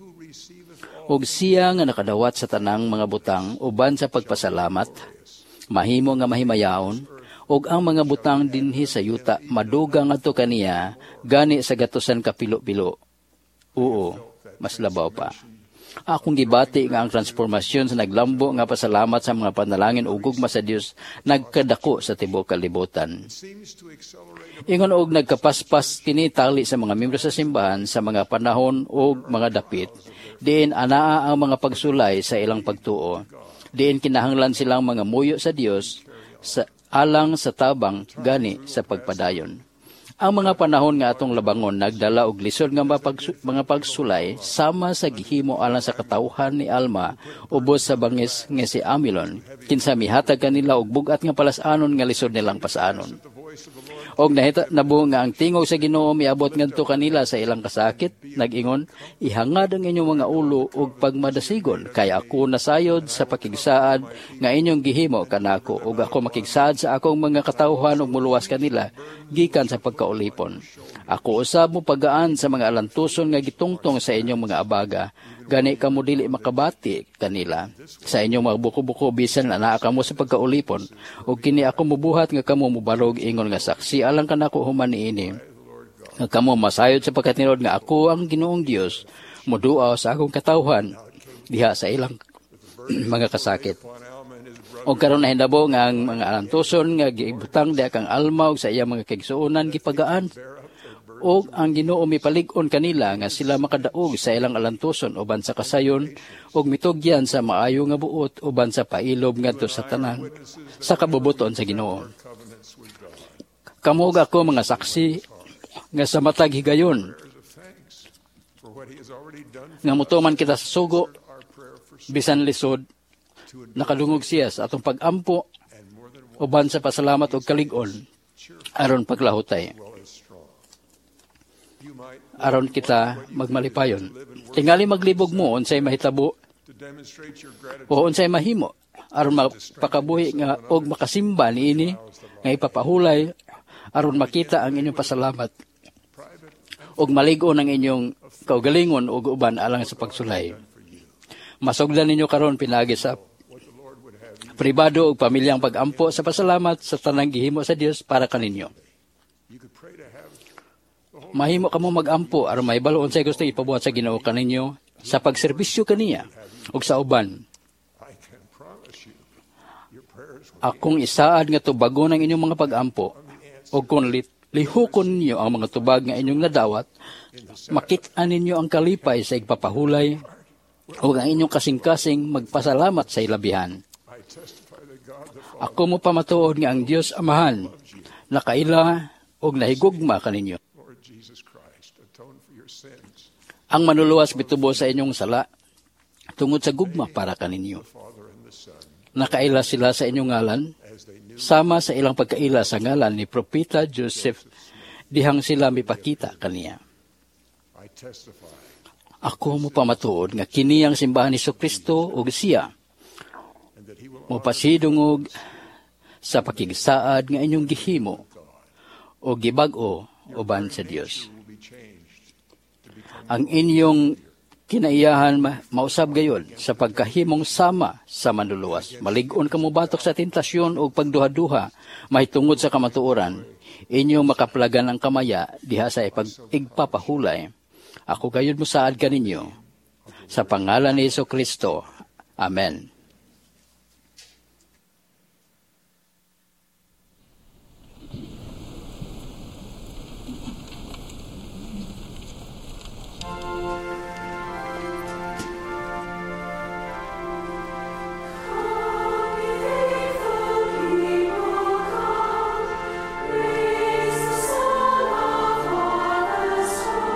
Ug siya nga nakadawat sa tanang mga butang uban sa pagpasalamat mahimo nga mahimayaon ug ang mga butang dinhi sa yuta madugang adto kaniya gani sa gatusan kapilo-pilo. Oo. Mas labaw pa. Akong gibati nga ang transformasyon sa naglambo nga pasalamat sa mga panalangin ug gugma sa Dios nagkadako sa tibuok kalibutan. Ingon og nagkapaspas kini tali sa mga miyembro sa simbahan sa mga panahon ug mga dapit diin anaa ang mga pagsulay sa ilang pagtuo. Diin kinahanglan silang mga muyo sa Dios sa alang sa tabang gani sa pagpadayon. Ang mga panahon nga atong labangon nagdala og lisod nga mga pagsulay sama sa gihimo alang sa katawhan ni Alma ubos sa bangis nga si Amilon kinsa mihatag kanila og bugat nga palasanon nga lisod nilang pasanon. Og nahita nabo nga ang tingog sa Ginoo miabot ngadto kanila sa ilang kasakit nag-ingon ihangad ang inyong mga ulo og pagmadasigon kay ako nasayod sa pakigsaad nga inyong gihimo kanako ug ako makigsaad sa akong mga katawhan ug muluwas kanila gikan sa pagkaulipon. Ako usab mo pagaan sa mga alantuson nga gitungtong sa inyong mga abaga gani kamo dili makabati kanila sa inyong mga buko-buko bisan anaa kamo sa pagkaulipon ug kini ako mubuhat nga kamo mubarog ingon nga saksi alang kanako human niini nga kamo masayod sa pagkatinod nga ako ang Ginoong Dios moduaw sa akong katawhan diha sa ilang mga kasakit. Og karon nahindabo nga ang mga alantuson nga gibutang diha kang Alma ug sa iya mga kaigsuonan gipagaan og ang Ginoo mipalig-on kanila nga sila makadaog sa ilang alantuson uban sa kasayon ug mitugyan sa maayo nga buot uban sa pailob ngadto sa tanan sa kabubuton sa Ginoo. Kamo ug ako mga saksi nga sa matag higayon nga mutuman kita sa sugo bisan lisod nakadungog siya sa atong pag-ampo uban sa pasalamat ug kalig-on aron paglahutay. Aron kita magmalipayon. Tingali maglibog mo unsay mahitabo o unsay mahimo aron mapakabuhi nga og makasimba niini nga ipapahulay aron makita ang inyong pasalamat og maligo ng inyong kaugalingon ug uban alang sa pagsulay. Masugdan ninyo karon pinagi sa pribado ug pamilyang pag-ampo sa pasalamat sa tanang gihimo sa Dios para kaninyo. Mahimo kamo mag-ampo aron mahibalo unsay gusto ipabuhat sa Ginoo kaninyo sa pagserbisyo kaniya ug sa uban. Akong isaad nga tubagon ang inyong mga pag-ampo ug kung lihukon ninyo ang mga tubag nga inyong nadawat, makit-an ninyo ang kalipay sa igpapahulay ug ang inyong kasing-kasing magpasalamat sa ilabihan. Ako mo pamatuod nga ang Dios Amahan nakaila ug nahigugma kaninyo. Ang manuluwas mitubo sa inyong sala tungod sa gugma para kaninyo. Nakaila sila sa inyong ngalan, sama sa ilang pagkaila sa ngalan ni Propeta Joseph, dihang sila mipakita kaniya. Ako mo pamatuod nga kiniyang simbahan ni Kristo ug siya mo pasidungog sa pakigsaad nga inyong gihimo o gibag-o uban sa Dios. Ang inyong kinaiyahan ma- mausab gayon sa pagkahimong sama sa manluluwas. Malig-on kamo batok sa tentasyon o pagduha-duha, mahitungod sa kamatuoran, inyong makaplagan ang kamaya diha sa ipag-igpapahulay. Ako gayon mo saad kaninyo. Sa pangalan ni Kristo. Amen.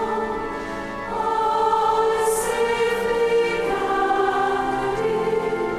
Thank you.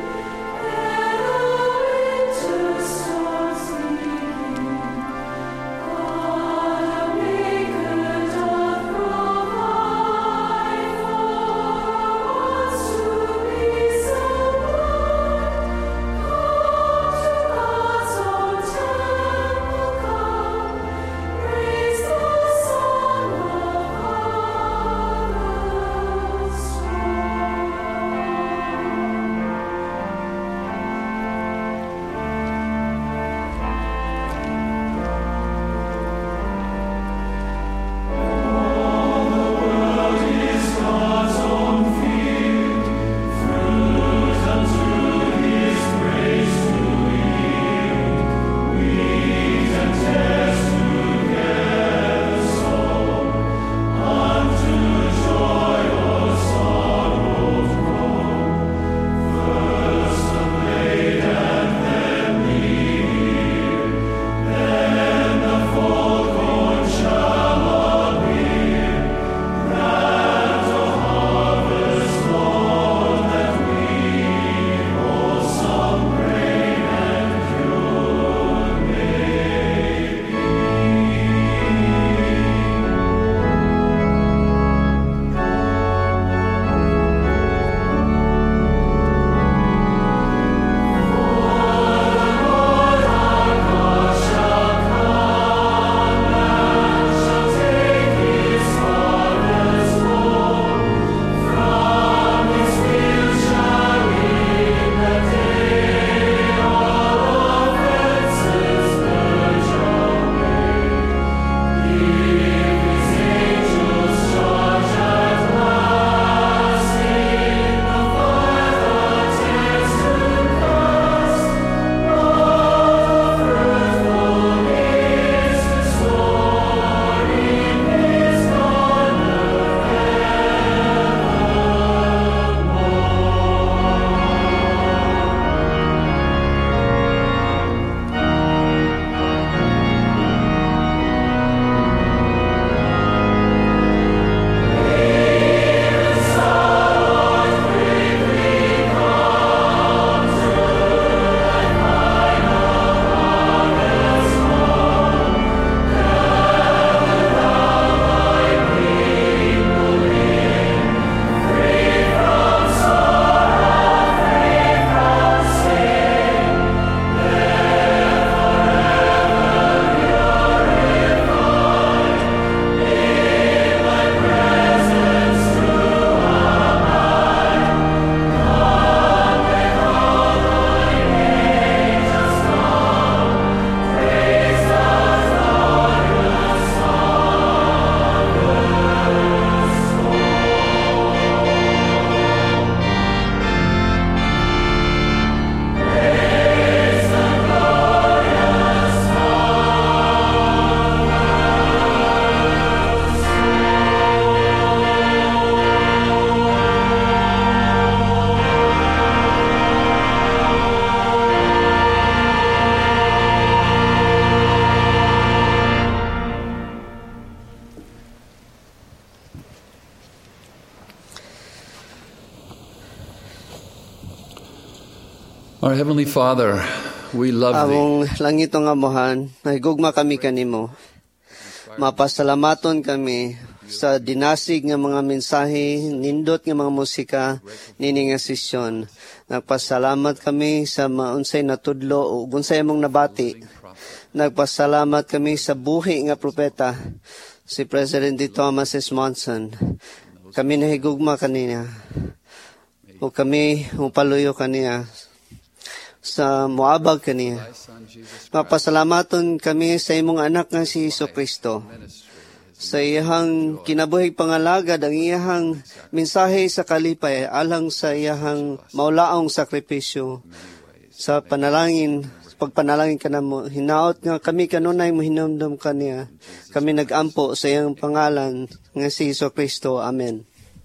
Our Heavenly Father, we love Thee. Among langit nga mohan, nahigugma kami kanimo. Mapasalamaton kami sa dinasig nga mga mensahe, nindot nga mga musika, nini nga sesyon. Nagpasalamat kami sa maunsay natudlo o unsay mong nabati. Nagpasalamat kami sa buhi nga propeta, si President Thomas S. Monson. Kami nahigugma kanina. O kami upaluyo kaniya sa muabag kaniya. Mapasalamaton kami sa imong anak nga si Hesus Kristo. Sa iyahang kinabuhig pangalagad, ang iyahang mensahe sa kalipay alang sa iyahang maulaong sakripisyo. Sa panalangin, pagpanalangin ka na mo, hinaot nga kami kanunay mo hinumdum kaniya. Kami nagampo sa iyang pangalan nga si Hesus Kristo. Amen.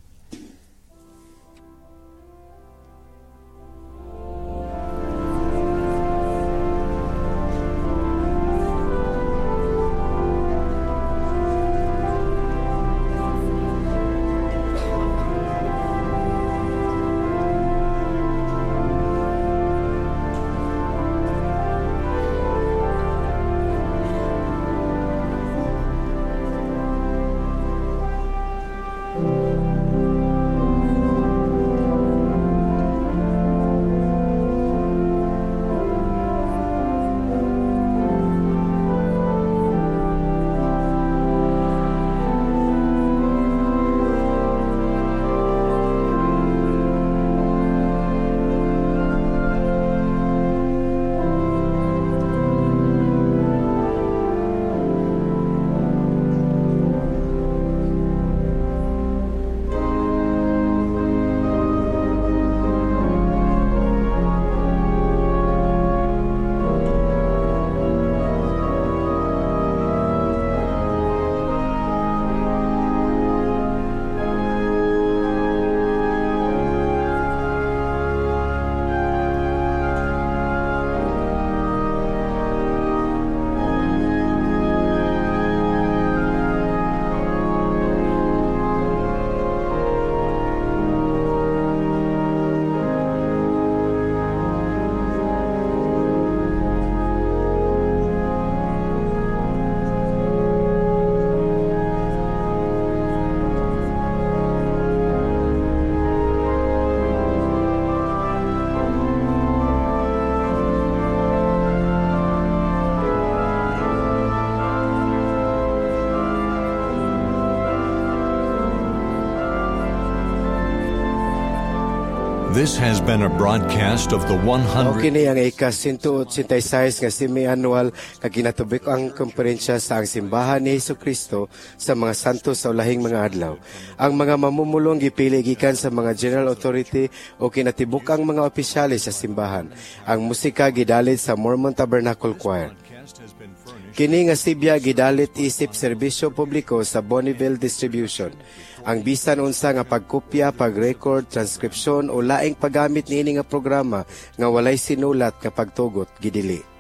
This has been a broadcast of the one hundred... Okay ni ang ika-one eighty-six nga semi-annual nga ginatubik ang komperensya sa ang simbahan ni Hesus Kristo sa mga santos sa ulahing mga adlaw. Ang mga mamumulong gipili gikan sa mga general authority o kinatibuk ang mga opisyalis sa simbahan. Ang musika gidalit sa Mormon Tabernacle Choir. Kini nga sibya gidalit isip serbisyo publiko sa Bonneville Distribution. Ang bisan unsa nga pagkopya, pag-record, transkripsyon o laing paggamit niini nga programa nga walay sinulat nga pagtugot gidili.